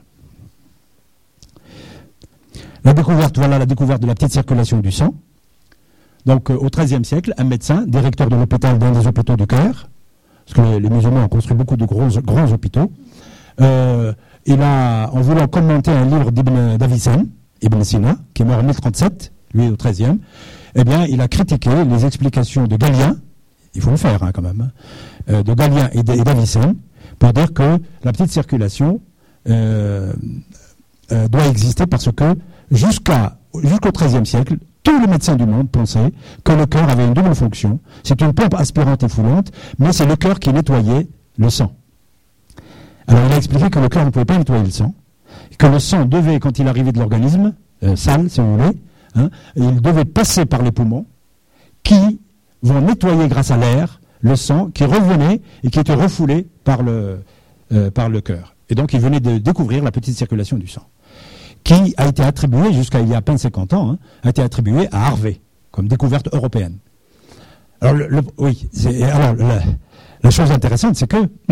Speaker 1: La découverte, voilà la découverte de la petite circulation du sang. Donc, euh, au treizième siècle, un médecin, directeur de l'hôpital d'un des hôpitaux du Caire, parce que les, les musulmans ont construit beaucoup de gros, grands hôpitaux, euh, il a, en voulant commenter un livre d'Ibn d'Avicenne, Ibn Sina, qui est mort en mille trente-sept, lui au treizième, eh bien, il a critiqué les explications de Galien, il faut le faire hein, quand même, euh, de Galien et d'Avicenne, pour dire que la petite circulation euh, euh, doit exister parce que jusqu'à, jusqu'au treizième siècle, tous les médecins du monde pensaient que le cœur avait une double fonction. C'est une pompe aspirante et foulante, mais c'est le cœur qui nettoyait le sang. Alors il a expliqué que le cœur ne pouvait pas nettoyer le sang, que le sang devait, quand il arrivait de l'organisme, euh, sale si vous voulez, hein, il devait passer par les poumons, qui vont nettoyer grâce à l'air le sang qui revenait et qui était refoulé par le, euh, par le cœur. Et donc il venait de découvrir la petite circulation du sang. qui a été attribué, jusqu'à il y a à peine cinquante ans, hein, a été attribué à Harvey, comme découverte européenne. Alors, le, le, oui, c'est, alors la, la chose intéressante, c'est que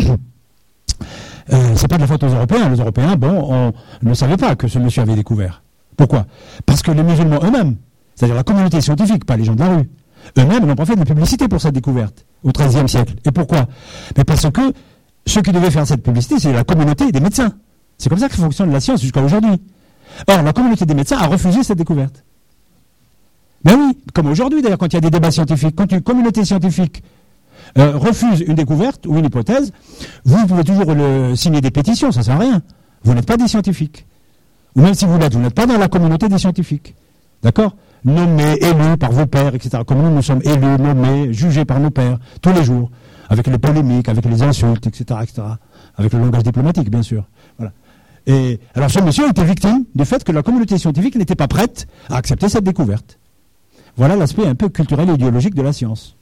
Speaker 1: euh, c'est pas de la faute aux Européens. Les Européens, bon, on ne savait pas que ce monsieur avait découvert. Pourquoi? Parce que les musulmans eux-mêmes, c'est-à-dire la communauté scientifique, pas les gens de la rue, eux-mêmes n'ont pas fait de publicité pour cette découverte au treizième siècle. Et pourquoi? Mais parce que ceux qui devaient faire cette publicité, c'est la communauté des médecins. C'est comme ça que fonctionne la science jusqu'à aujourd'hui. Or, la communauté des médecins a refusé cette découverte. Mais oui, comme aujourd'hui d'ailleurs, quand il y a des débats scientifiques, quand une communauté scientifique euh, refuse une découverte ou une hypothèse, vous pouvez toujours le, signer des pétitions, ça ne sert à rien. Vous n'êtes pas des scientifiques. Ou même si vous l'êtes, vous n'êtes pas dans la communauté des scientifiques. D'accord? Nommés, élus par vos pairs, et cetera. Comme nous, nous sommes élus, nommés, jugés par nos pairs, tous les jours, avec les polémiques, avec les insultes, et cetera, et cetera. Avec le langage diplomatique, bien sûr. Voilà. Et alors ce monsieur était victime du fait que la communauté scientifique n'était pas prête à accepter cette découverte. Voilà l'aspect un peu culturel et idéologique de la science.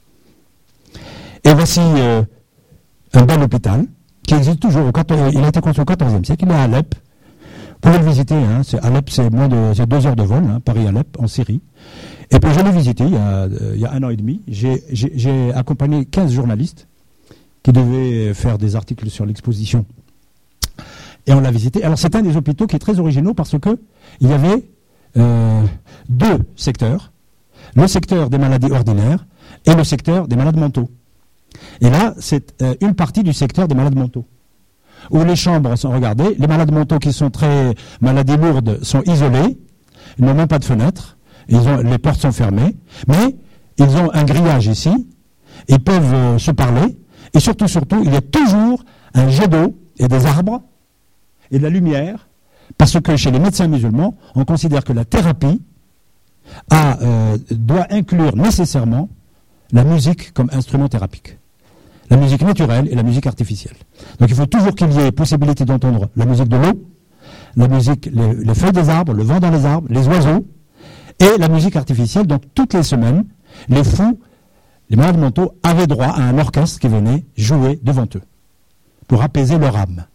Speaker 1: Et voici euh, un bel hôpital qui existe toujours. Au quatorzième, il a été construit au quatorzième siècle. Il est à Alep. Vous pouvez le visiter. Hein, c'est, Alep, c'est, moins de, c'est deux heures de vol, hein, Paris-Alep, en Syrie. Et puis je l'ai visité il y a, euh, il y a un an et demi. J'ai, j'ai, j'ai accompagné quinze journalistes qui devaient faire des articles sur l'exposition. Et on l'a visité. Alors c'est un des hôpitaux qui est très originaux parce que il y avait euh, deux secteurs. Le secteur des maladies ordinaires et le secteur des malades mentaux. Et là, c'est euh, une partie du secteur des malades mentaux. Où les chambres sont regardées, les malades mentaux qui sont très maladies lourdes sont isolés, ils n'ont même pas de fenêtres, ils ont, les portes sont fermées, mais ils ont un grillage ici, ils peuvent euh, se parler, et surtout, surtout, il y a toujours un jet d'eau et des arbres et de la lumière, parce que chez les médecins musulmans, on considère que la thérapie a, euh, doit inclure nécessairement la musique comme instrument thérapeutique. La musique naturelle et la musique artificielle. Donc il faut toujours qu'il y ait possibilité d'entendre la musique de l'eau, la musique, les, les feuilles des arbres, le vent dans les arbres, les oiseaux, et la musique artificielle. Donc toutes les semaines, les fous, les malades mentaux avaient droit à un orchestre qui venait jouer devant eux, pour apaiser leur âme.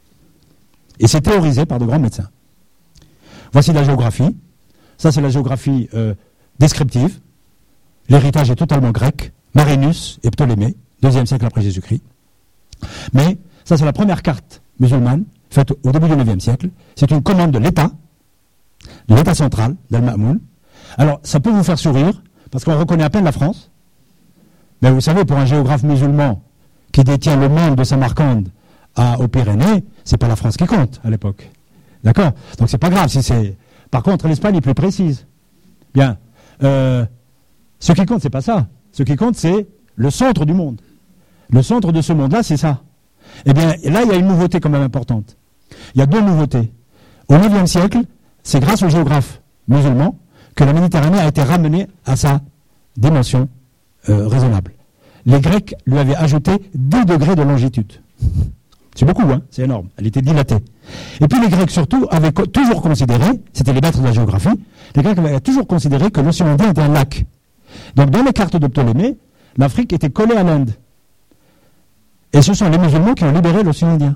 Speaker 1: Et c'est théorisé par de grands médecins. Voici la géographie. Ça, c'est la géographie euh, descriptive. L'héritage est totalement grec. Marinus et Ptolémée, deuxième siècle après Jésus-Christ. Mais ça, c'est la première carte musulmane faite au début du neuvième siècle. C'est une commande de l'État, de l'État central, d'Al-Ma'moun. Alors, ça peut vous faire sourire, parce qu'on reconnaît à peine la France. Mais vous savez, pour un géographe musulman qui détient le monde de Samarcande à, aux Pyrénées, c'est pas la France qui compte à l'époque. D'accord? Donc c'est pas grave si c'est... Par contre, l'Espagne est plus précise. Bien. Euh, ce qui compte, c'est pas ça. Ce qui compte, c'est le centre du monde. Le centre de ce monde-là, c'est ça. Eh bien, là, il y a une nouveauté quand même importante. Il y a deux nouveautés. Au neuvième siècle, c'est grâce aux géographes musulmans que la Méditerranée a été ramenée à sa dimension euh, raisonnable. Les Grecs lui avaient ajouté dix degrés de longitude. C'est beaucoup, hein, c'est énorme. Elle était dilatée. Et puis les Grecs surtout avaient co- toujours considéré, c'était les maîtres de la géographie, les Grecs avaient toujours considéré que l'océan Indien était un lac. Donc dans les cartes de Ptolémée, l'Afrique était collée à l'Inde. Et ce sont les musulmans qui ont libéré l'océan Indien.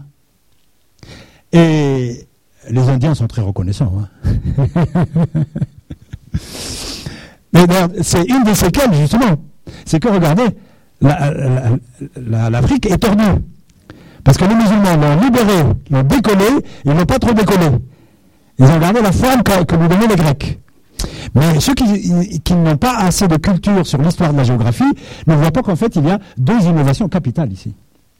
Speaker 1: Et les Indiens sont très reconnaissants. Hein. Mais c'est une des séquelles, justement. C'est que, regardez, la, la, la, l'Afrique est tordue. Parce que les musulmans l'ont libéré, l'ont décollé, ils n'ont pas trop décollé. Ils ont gardé la forme que, que nous donnaient les Grecs. Mais ceux qui, qui n'ont pas assez de culture sur l'histoire de la géographie ne voient pas qu'en fait il y a deux innovations capitales ici.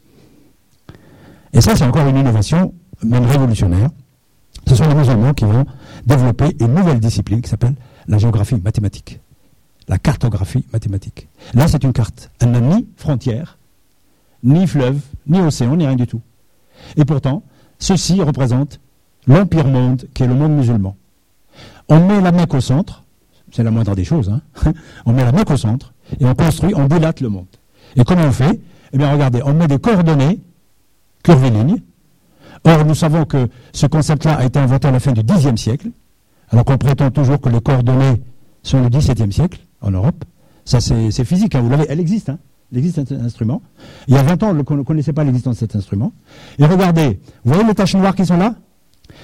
Speaker 1: Et ça, c'est encore une innovation, même révolutionnaire. Ce sont les musulmans qui vont développer une nouvelle discipline qui s'appelle la géographie mathématique. La cartographie mathématique. Là, c'est une carte. Elle n'a ni frontière, ni fleuve, ni océan, ni rien du tout. Et pourtant, ceci représente l'empire monde, qui est le monde musulman. On met la Mecque au centre, c'est la moindre des choses, hein. On met la Mecque au centre, et on construit, on dilate le monde. Et comment on fait? Eh bien, regardez, on met des coordonnées curvilignes. Or, nous savons que ce concept-là a été inventé à la fin du dixième siècle, alors qu'on prétend toujours que les coordonnées sont du dix-septième siècle, en Europe. Ça, c'est, c'est physique, hein, vous l'avez, elle existe, hein. Il existe cet instrument. Il y a vingt ans, on ne connaissait pas l'existence de cet instrument. Et regardez, vous voyez les taches noires qui sont là?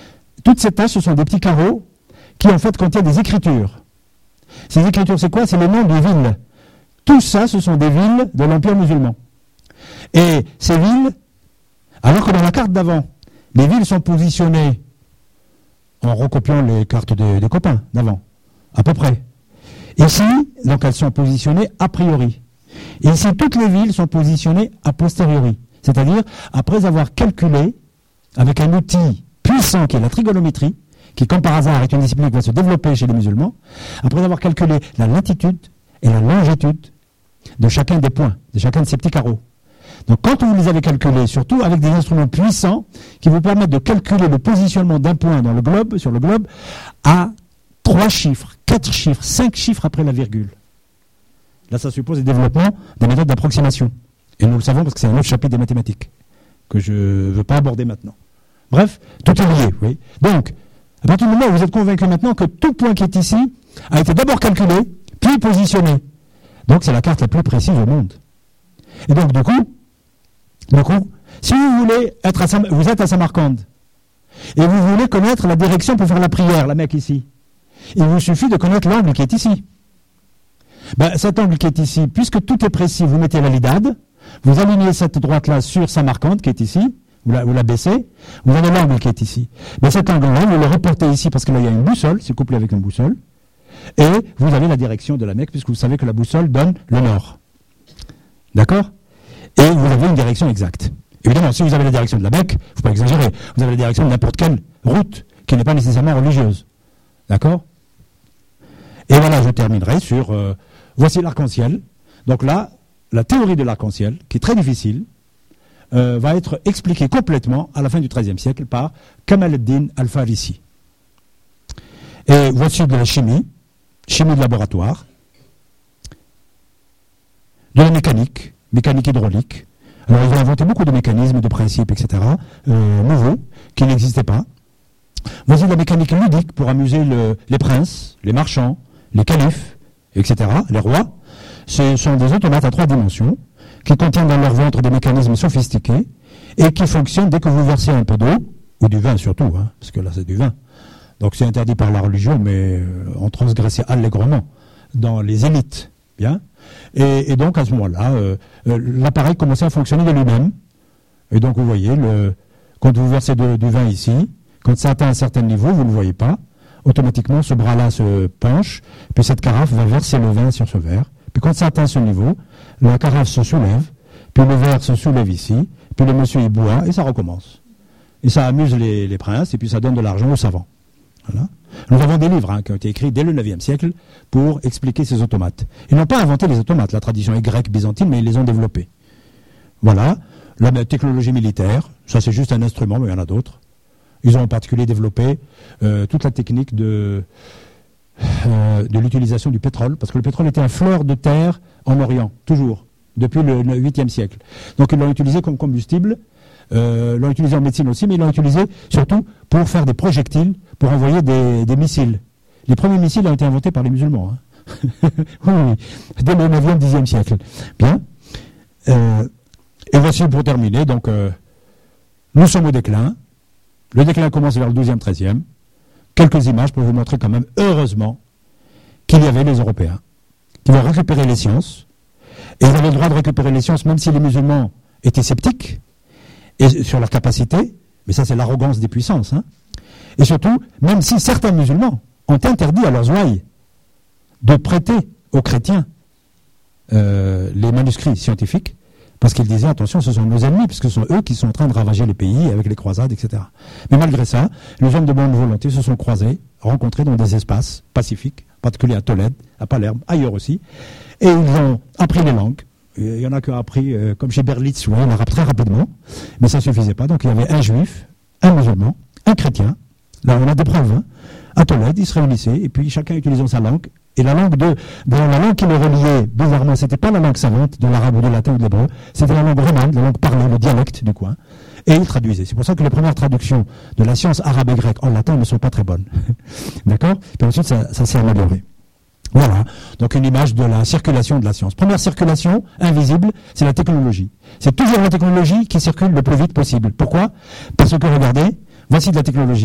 Speaker 1: toutes ces taches, ce sont des petits carreaux qui en fait contiennent des écritures. Ces écritures, c'est quoi? C'est les noms de villes. Tout ça, ce sont des villes de l'Empire musulman. Et ces villes, alors que dans la carte d'avant, les villes sont positionnées en recopiant les cartes des, des copains d'avant, à peu près. Ici, donc elles sont positionnées a priori. Et ici, toutes les villes sont positionnées a posteriori. C'est-à-dire, après avoir calculé, avec un outil puissant qui est la trigonométrie, qui, comme par hasard, est une discipline qui va se développer chez les musulmans, après avoir calculé la latitude et la longitude de chacun des points, de chacun de ces petits carreaux. Donc, quand vous les avez calculés, surtout avec des instruments puissants, qui vous permettent de calculer le positionnement d'un point dans le globe, sur le globe, à trois chiffres, quatre chiffres, cinq chiffres après la virgule. Là, ça suppose le développement des méthodes d'approximation. Et nous le savons parce que c'est un autre chapitre des mathématiques, que je ne veux pas aborder maintenant. Bref, tout est lié, oui. Donc, à partir du moment où vous êtes convaincu maintenant que tout point qui est ici a été d'abord calculé, puis positionné. Donc, c'est la carte la plus précise au monde. Et donc, du coup, du coup si vous voulez être à Sam- vous êtes à Samarcande, et vous voulez connaître la direction pour faire la prière, la Mecque ici, il vous suffit de connaître l'angle qui est ici. Ben, cet angle qui est ici, puisque tout est précis, vous mettez la lidade, vous alignez cette droite-là sur Samarcande qui est ici, vous la, vous la baissez, vous avez l'angle qui est ici. Mais cet angle-là, vous le reportez ici parce que là, il y a une boussole, c'est couplé avec une boussole, et vous avez la direction de la Mecque, puisque vous savez que la boussole donne le nord. D'accord? Et vous avez une direction exacte. Évidemment, si vous avez la direction de la Mecque, il ne faut pas exagérer, vous avez la direction de n'importe quelle route qui n'est pas nécessairement religieuse. D'accord? Et voilà, je terminerai sur... Euh, voici l'arc-en-ciel. Donc là, la théorie de l'arc-en-ciel, qui est très difficile, euh, va être expliquée complètement à la fin du treizième siècle par Kamal ad-Din al-Farisi. Et voici de la chimie, chimie de laboratoire, de la mécanique, mécanique hydraulique. Alors ils ont inventé beaucoup de mécanismes, de principes, et cetera, euh, nouveaux, qui n'existaient pas. Voici de la mécanique ludique pour amuser le, les princes, les marchands, les califes, et cetera, les rois. Ce sont des automates à trois dimensions qui contiennent dans leur ventre des mécanismes sophistiqués et qui fonctionnent dès que vous versez un peu d'eau, ou du vin surtout, hein, parce que là c'est du vin. Donc c'est interdit par la religion, mais euh, on transgressait allègrement dans les élites. Bien. Et, et donc à ce moment-là, euh, euh, l'appareil commençait à fonctionner de lui-même. Et donc vous voyez, le, quand vous versez de, du vin ici, quand ça atteint un certain niveau, vous ne le voyez pas, automatiquement ce bras-là se penche, puis cette carafe va verser le vin sur ce verre. Puis quand ça atteint ce niveau, la carafe se soulève, puis le verre se soulève ici, puis le monsieur y boit, et ça recommence. Et ça amuse les, les princes, et puis ça donne de l'argent aux savants. Voilà. Nous avons des livres hein, qui ont été écrits dès le neuvième siècle pour expliquer ces automates. Ils n'ont pas inventé les automates, la tradition est grecque, byzantine, mais ils les ont développés. Voilà. La technologie militaire, ça c'est juste un instrument, mais il y en a d'autres. Ils ont en particulier développé euh, toute la technique de, euh, de l'utilisation du pétrole, parce que le pétrole était un fleur de terre en Orient, toujours, depuis le huitième siècle. Donc ils l'ont utilisé comme combustible, euh, l'ont utilisé en médecine aussi, mais ils l'ont utilisé surtout pour faire des projectiles, pour envoyer des, des missiles. Les premiers missiles ont été inventés par les musulmans. Hein. oui, oui, dès le neuvième, dixième siècle. Bien. Euh, et voici pour terminer, donc, euh, nous sommes au déclin. Le déclin commence vers le douzième, treizième. Quelques images pour vous montrer quand même, heureusement, qu'il y avait les Européens qui vont récupérer les sciences. Et ils avaient le droit de récupérer les sciences, même si les musulmans étaient sceptiques et sur leur capacité. Mais ça, c'est l'arrogance des puissances. Hein. Et surtout, même si certains musulmans ont interdit à leurs ouailles de prêter aux chrétiens euh, les manuscrits scientifiques, parce qu'ils disaient, attention, ce sont nos ennemis, puisque ce sont eux qui sont en train de ravager les pays avec les croisades, et cetera. Mais malgré ça, les hommes de bonne volonté se sont croisés, rencontrés dans des espaces pacifiques, en particulier à Tolède, à Palerme, ailleurs aussi, et ils ont appris les langues. Il y en a qui ont appris, euh, comme chez Berlitz, ouais, l'arabe très rapidement, mais ça ne suffisait pas. Donc il y avait un juif, un musulman, un chrétien. Là, on a des preuves. Hein. À Tolède, ils se réunissaient, et puis chacun utilisant sa langue. Et la langue de, de la langue qui les reliait, bizarrement, c'était pas la langue savante de l'arabe ou de latin ou de l'hébreu, c'était la langue romane, la langue parlée, le dialecte du coin. Et ils traduisaient. C'est pour ça que les premières traductions de la science arabe et grecque en latin ne sont pas très bonnes. D'accord? Puis ensuite, ça, ça s'est amélioré. Voilà. Donc une image de la circulation de la science. Première circulation, invisible, c'est la technologie. C'est toujours la technologie qui circule le plus vite possible. Pourquoi? Parce que, regardez, voici de la technologie.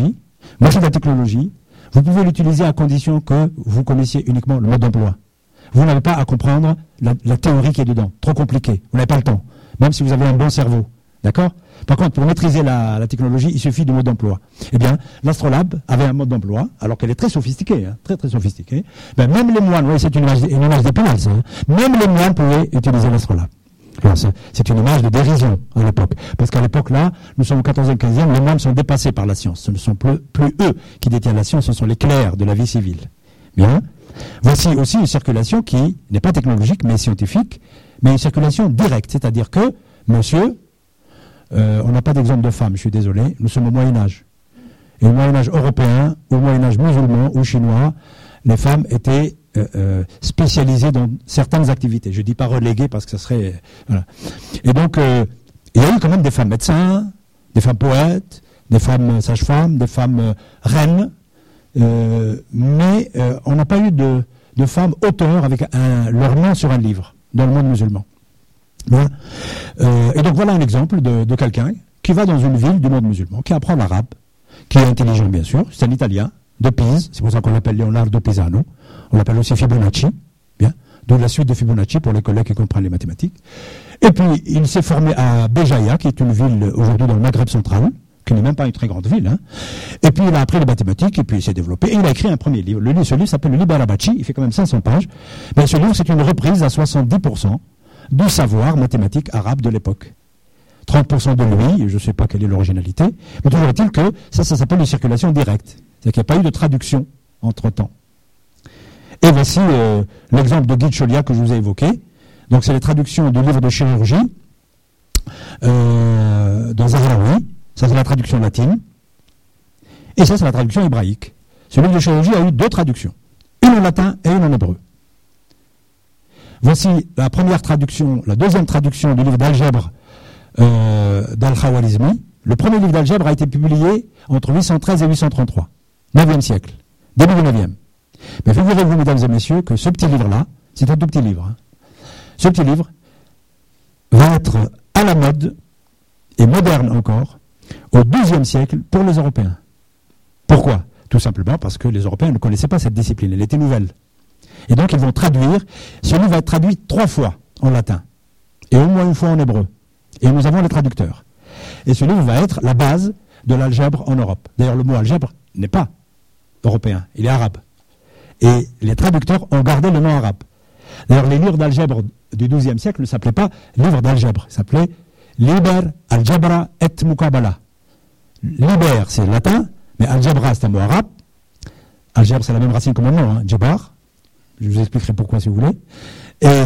Speaker 1: Moi, c'est de la technologie. Vous pouvez l'utiliser à condition que vous connaissiez uniquement le mode d'emploi. Vous n'avez pas à comprendre la, la théorie qui est dedans. Trop compliqué. Vous n'avez pas le temps. Même si vous avez un bon cerveau. D'accord? Par contre, pour maîtriser la, la technologie, il suffit du mode d'emploi. Eh bien, l'Astrolabe avait un mode d'emploi, alors qu'elle est très sophistiquée, hein, très très sophistiquée. Ben, même les moines, oui, c'est une image, une image d'épinal, ça. Hein. Même les moines pouvaient utiliser l'Astrolabe. Alors, c'est, c'est une image de dérision à l'époque. Parce qu'à l'époque, là, nous sommes au quatorzième, quinzième, les moines sont dépassés par la science. Ce ne sont plus, plus eux qui détiennent la science, ce sont les clercs de la vie civile. Bien. Voici aussi une circulation qui n'est pas technologique, mais scientifique, mais une circulation directe. C'est-à-dire que, monsieur, Euh, on n'a pas d'exemple de femme, je suis désolé, nous sommes au Moyen-Âge. Et au Moyen-Âge européen, au Moyen-Âge musulman ou chinois, les femmes étaient euh, euh, spécialisées dans certaines activités. Je ne dis pas reléguées parce que ça serait... Euh, voilà. Et donc, euh, il y a eu quand même des femmes médecins, des femmes poètes, des femmes sages-femmes, des femmes euh, reines, euh, mais euh, on n'a pas eu de, de femmes auteurs avec un, leur nom sur un livre dans le monde musulman. Bien. Euh, et donc voilà un exemple de, de quelqu'un qui va dans une ville du monde musulman, qui apprend l'arabe, qui est intelligent bien sûr, c'est un Italien, de Pise, c'est pour ça qu'on l'appelle Leonardo Pisano, on l'appelle aussi Fibonacci, bien, d'où la suite de Fibonacci pour les collègues qui comprennent les mathématiques. Et puis il s'est formé à Béjaïa, qui est une ville aujourd'hui dans le Maghreb central, qui n'est même pas une très grande ville, hein. Et puis il a appris les mathématiques, et puis il s'est développé, et il a écrit un premier livre. Le, ce livre s'appelle le Liber Abaci, il fait quand même cinq cents pages, mais ce livre c'est une reprise à soixante-dix pour cent du savoir mathématique arabe de l'époque. trente pour cent de lui, je ne sais pas quelle est l'originalité, mais toujours est-il que ça, ça s'appelle une circulation directe. C'est-à-dire qu'il n'y a pas eu de traduction entre-temps. Et voici euh, l'exemple de Guy de Chauliac que je vous ai évoqué. Donc c'est les traductions du livre de chirurgie euh, dans Zahraoui. Ça c'est la traduction latine. Et ça c'est la traduction hébraïque. Ce livre de chirurgie a eu deux traductions. Une en latin et une en hébreu. Voici la première traduction, la deuxième traduction du livre d'algèbre euh, d'Al-Khawarizmi. Le premier livre d'algèbre a été publié entre huit cent treize et huit cent trente-trois, neuvième siècle, début du neuvième. Mais figurez-vous, mesdames et messieurs, que ce petit livre-là, c'est un tout petit livre, hein, ce petit livre va être à la mode, et moderne encore, au douzième siècle pour les Européens. Pourquoi? Tout simplement parce que les Européens ne connaissaient pas cette discipline, elle était nouvelle. Et donc ils vont traduire, ce livre va être traduit trois fois en latin, et au moins une fois en hébreu. Et nous avons les traducteurs. Et ce livre va être la base de l'algèbre en Europe. D'ailleurs le mot algèbre n'est pas européen, il est arabe. Et les traducteurs ont gardé le nom arabe. D'ailleurs les livres d'algèbre du douzième siècle ne s'appelaient pas livres d'algèbre, ils s'appelaient Liber Algebra et Mukabala. Liber c'est latin, mais algebra c'est un mot arabe. Algèbre c'est la même racine que mon nom, hein, Djebar. Je vous expliquerai pourquoi si vous voulez. Et,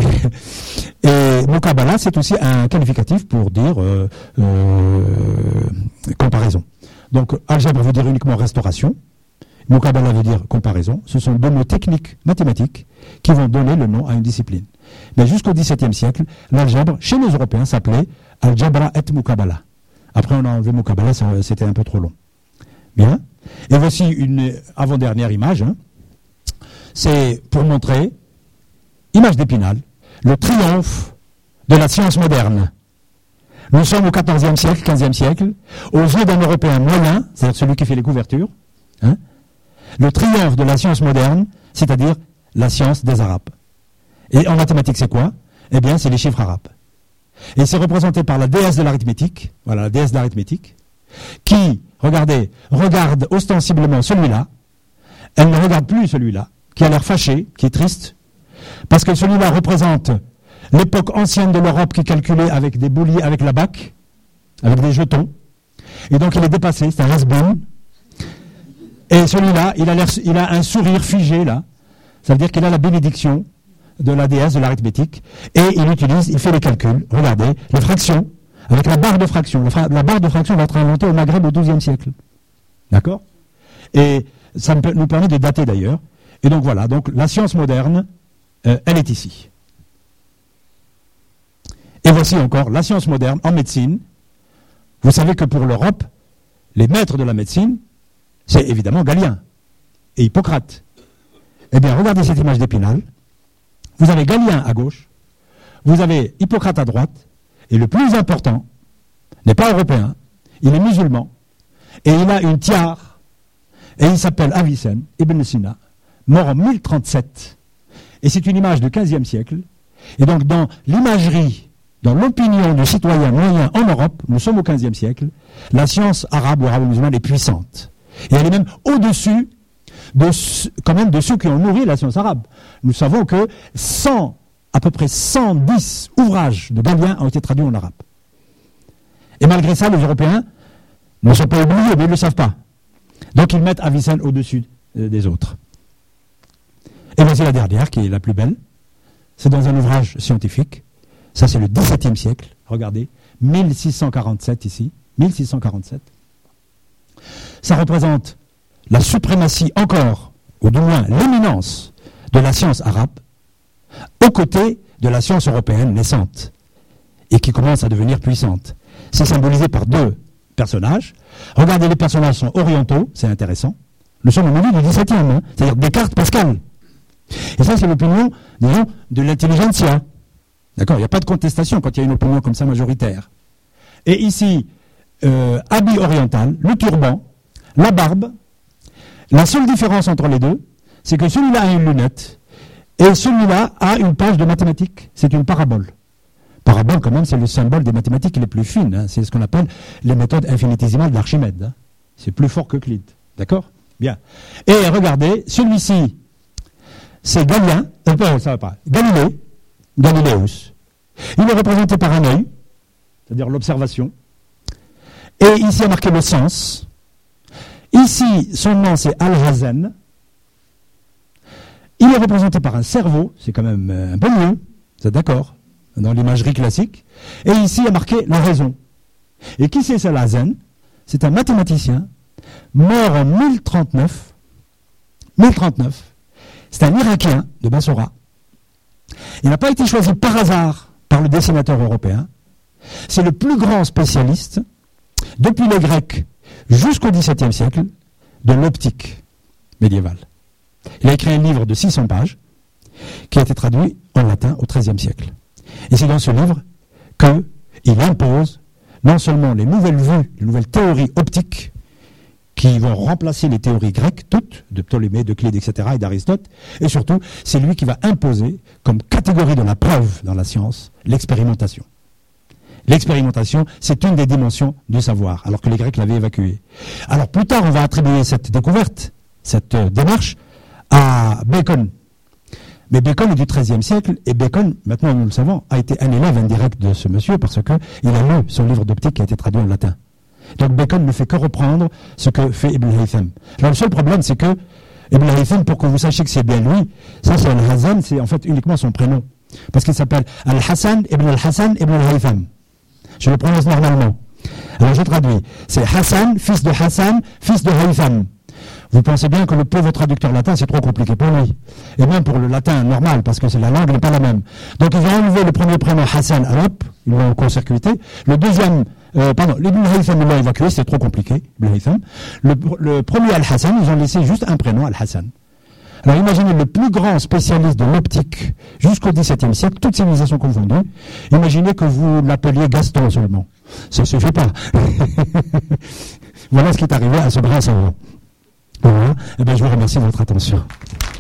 Speaker 1: et Mukabala, c'est aussi un qualificatif pour dire euh, euh, comparaison. Donc, algèbre veut dire uniquement restauration. Mukabala veut dire comparaison. Ce sont deux mots techniques mathématiques qui vont donner le nom à une discipline. Mais jusqu'au dix-septième siècle, l'algèbre, chez les Européens, s'appelait Algebra et Mukabala. Après, on a enlevé Mukabala, c'était un peu trop long. Bien. Et voici une avant-dernière image, hein. C'est pour montrer, image d'Épinal, le triomphe de la science moderne. Nous sommes au quatorzième siècle, quinzième siècle, aux yeux d'un Européen moyen, c'est-à-dire celui qui fait les couvertures, hein, le triomphe de la science moderne, c'est-à-dire la science des Arabes. Et en mathématiques, c'est quoi? Eh bien, c'est les chiffres arabes. Et c'est représenté par la déesse de l'arithmétique, voilà, la déesse de l'arithmétique, qui, regardez, regarde ostensiblement celui-là, elle ne regarde plus celui-là, qui a l'air fâché, qui est triste, parce que celui-là représente l'époque ancienne de l'Europe qui calculait avec des bouliers, avec la bac, avec des jetons, et donc il est dépassé, c'est un has-been. Et celui-là, il a, l'air, il a un sourire figé, là, ça veut dire qu'il a la bénédiction de la déesse de l'arithmétique, et il utilise, il fait les calculs, regardez, les fractions, avec la barre de fraction. La, fra- la barre de fraction va être inventée au Maghreb au douzième siècle. D'accord? Et ça nous permet de dater d'ailleurs. Et donc voilà, donc la science moderne, euh, elle est ici. Et voici encore la science moderne en médecine. Vous savez que pour l'Europe, les maîtres de la médecine, c'est évidemment Galien et Hippocrate. Eh bien, regardez cette image d'Épinal. Vous avez Galien à gauche, vous avez Hippocrate à droite, et le plus important n'est pas européen, il est musulman, et il a une tiare Et il s'appelle Avicenne Ibn Sina, mort en mille trente-sept. Et c'est une image du quinzième siècle. Et donc dans l'imagerie, dans l'opinion du citoyen moyen en Europe, nous sommes au quinzième siècle, la science arabe ou arabo-musulmane est puissante. Et elle est même au-dessus de, quand même de ceux qui ont nourri la science arabe. Nous savons que cent, à peu près cent dix ouvrages de Galien ont été traduits en arabe. Et malgré ça, les Européens ne sont pas oubliés, mais ils ne le savent pas. Donc ils mettent Avicenne au-dessus des autres. Et voici la dernière, qui est la plus belle. C'est dans un ouvrage scientifique. Ça, c'est le dix-septième siècle. Regardez, mille six cent quarante-sept ici. mille six cent quarante-sept. Ça représente la suprématie encore, ou du moins l'éminence de la science arabe, aux côtés de la science européenne naissante, et qui commence à devenir puissante. C'est symbolisé par deux personnages. Regardez, les personnages sont orientaux, c'est intéressant. Nous sommes au milieu du dix-septième, hein, c'est-à-dire Descartes, Pascal. Et ça, c'est l'opinion, disons, de l'intelligentsia. D'accord, il n'y a pas de contestation quand il y a une opinion comme ça majoritaire. Et ici, euh, habit oriental, le turban, la barbe. La seule différence entre les deux, c'est que celui-là a une lunette et celui-là a une page de mathématiques. C'est une parabole. Parabole, quand même, c'est le symbole des mathématiques les plus fines. Hein. C'est ce qu'on appelle les méthodes infinitésimales d'Archimède. Hein. C'est plus fort que Euclide. D'accord ? Bien. Et regardez, celui-ci, c'est Galien, euh, ça va pas, Galilée, Galiléus. Il est représenté par un œil, c'est-à-dire l'observation. Et ici, il y a marqué le sens. Ici, son nom, c'est Alhazen. Il est représenté par un cerveau, c'est quand même un peu mieux, vous êtes d'accord, dans l'imagerie classique. Et ici, il y a marqué la raison. Et qui c'est Alhazen? C'est un mathématicien, mort en mille trente-neuf. mille trente-neuf. C'est un Irakien de Bassora. Il n'a pas été choisi par hasard par le dessinateur européen. C'est le plus grand spécialiste, depuis les Grecs jusqu'au dix-septième siècle, de l'optique médiévale. Il a écrit un livre de six cents pages qui a été traduit en latin au treizième siècle. Et c'est dans ce livre qu'il impose non seulement les nouvelles vues, les nouvelles théories optiques qui vont remplacer les théories grecques, toutes, de Ptolémée, d'Euclide, et cetera, et d'Aristote, et surtout, c'est lui qui va imposer, comme catégorie de la preuve dans la science, l'expérimentation. L'expérimentation, c'est une des dimensions du savoir, alors que les Grecs l'avaient évacuée. Alors plus tard, on va attribuer cette découverte, cette euh, démarche, à Bacon. Mais Bacon est du treizième siècle, et Bacon, maintenant nous le savons, a été un élève indirect de ce monsieur, parce qu'il a lu son livre d'optique qui a été traduit en latin. Donc Bacon ne fait que reprendre ce que fait Ibn Haytham. Alors le seul problème, c'est que Ibn Haytham, pour que vous sachiez que c'est bien lui, ça c'est Al-Hazan, c'est en fait uniquement son prénom. Parce qu'il s'appelle Al-Hassan Ibn Al-Hassan Ibn Al-Haytham. Je le prononce normalement. Alors je traduis. C'est Hassan, fils de Hassan, fils de Haytham. Vous pensez bien que le pauvre traducteur latin, c'est trop compliqué pour lui. Et même pour le latin normal, parce que c'est la langue n'est pas la même. Donc ils ont enlevé le premier prénom Hassan à l'op, ils l'ont court-circuité. Le deuxième, euh, pardon, l'Ibn Haytham l'ont évacué, c'est trop compliqué, Ibn Haytham. Le, le premier Al-Hassan, ils ont laissé juste un prénom, Al-Hassan. Alors imaginez le plus grand spécialiste de l'optique jusqu'au dix-septième siècle, toutes civilisations confondues. Imaginez que vous l'appeliez Gaston seulement. Ça ne suffit pas. Voilà ce qui est arrivé à ce grand savant. Voilà. Eh bien, je vous remercie de votre attention.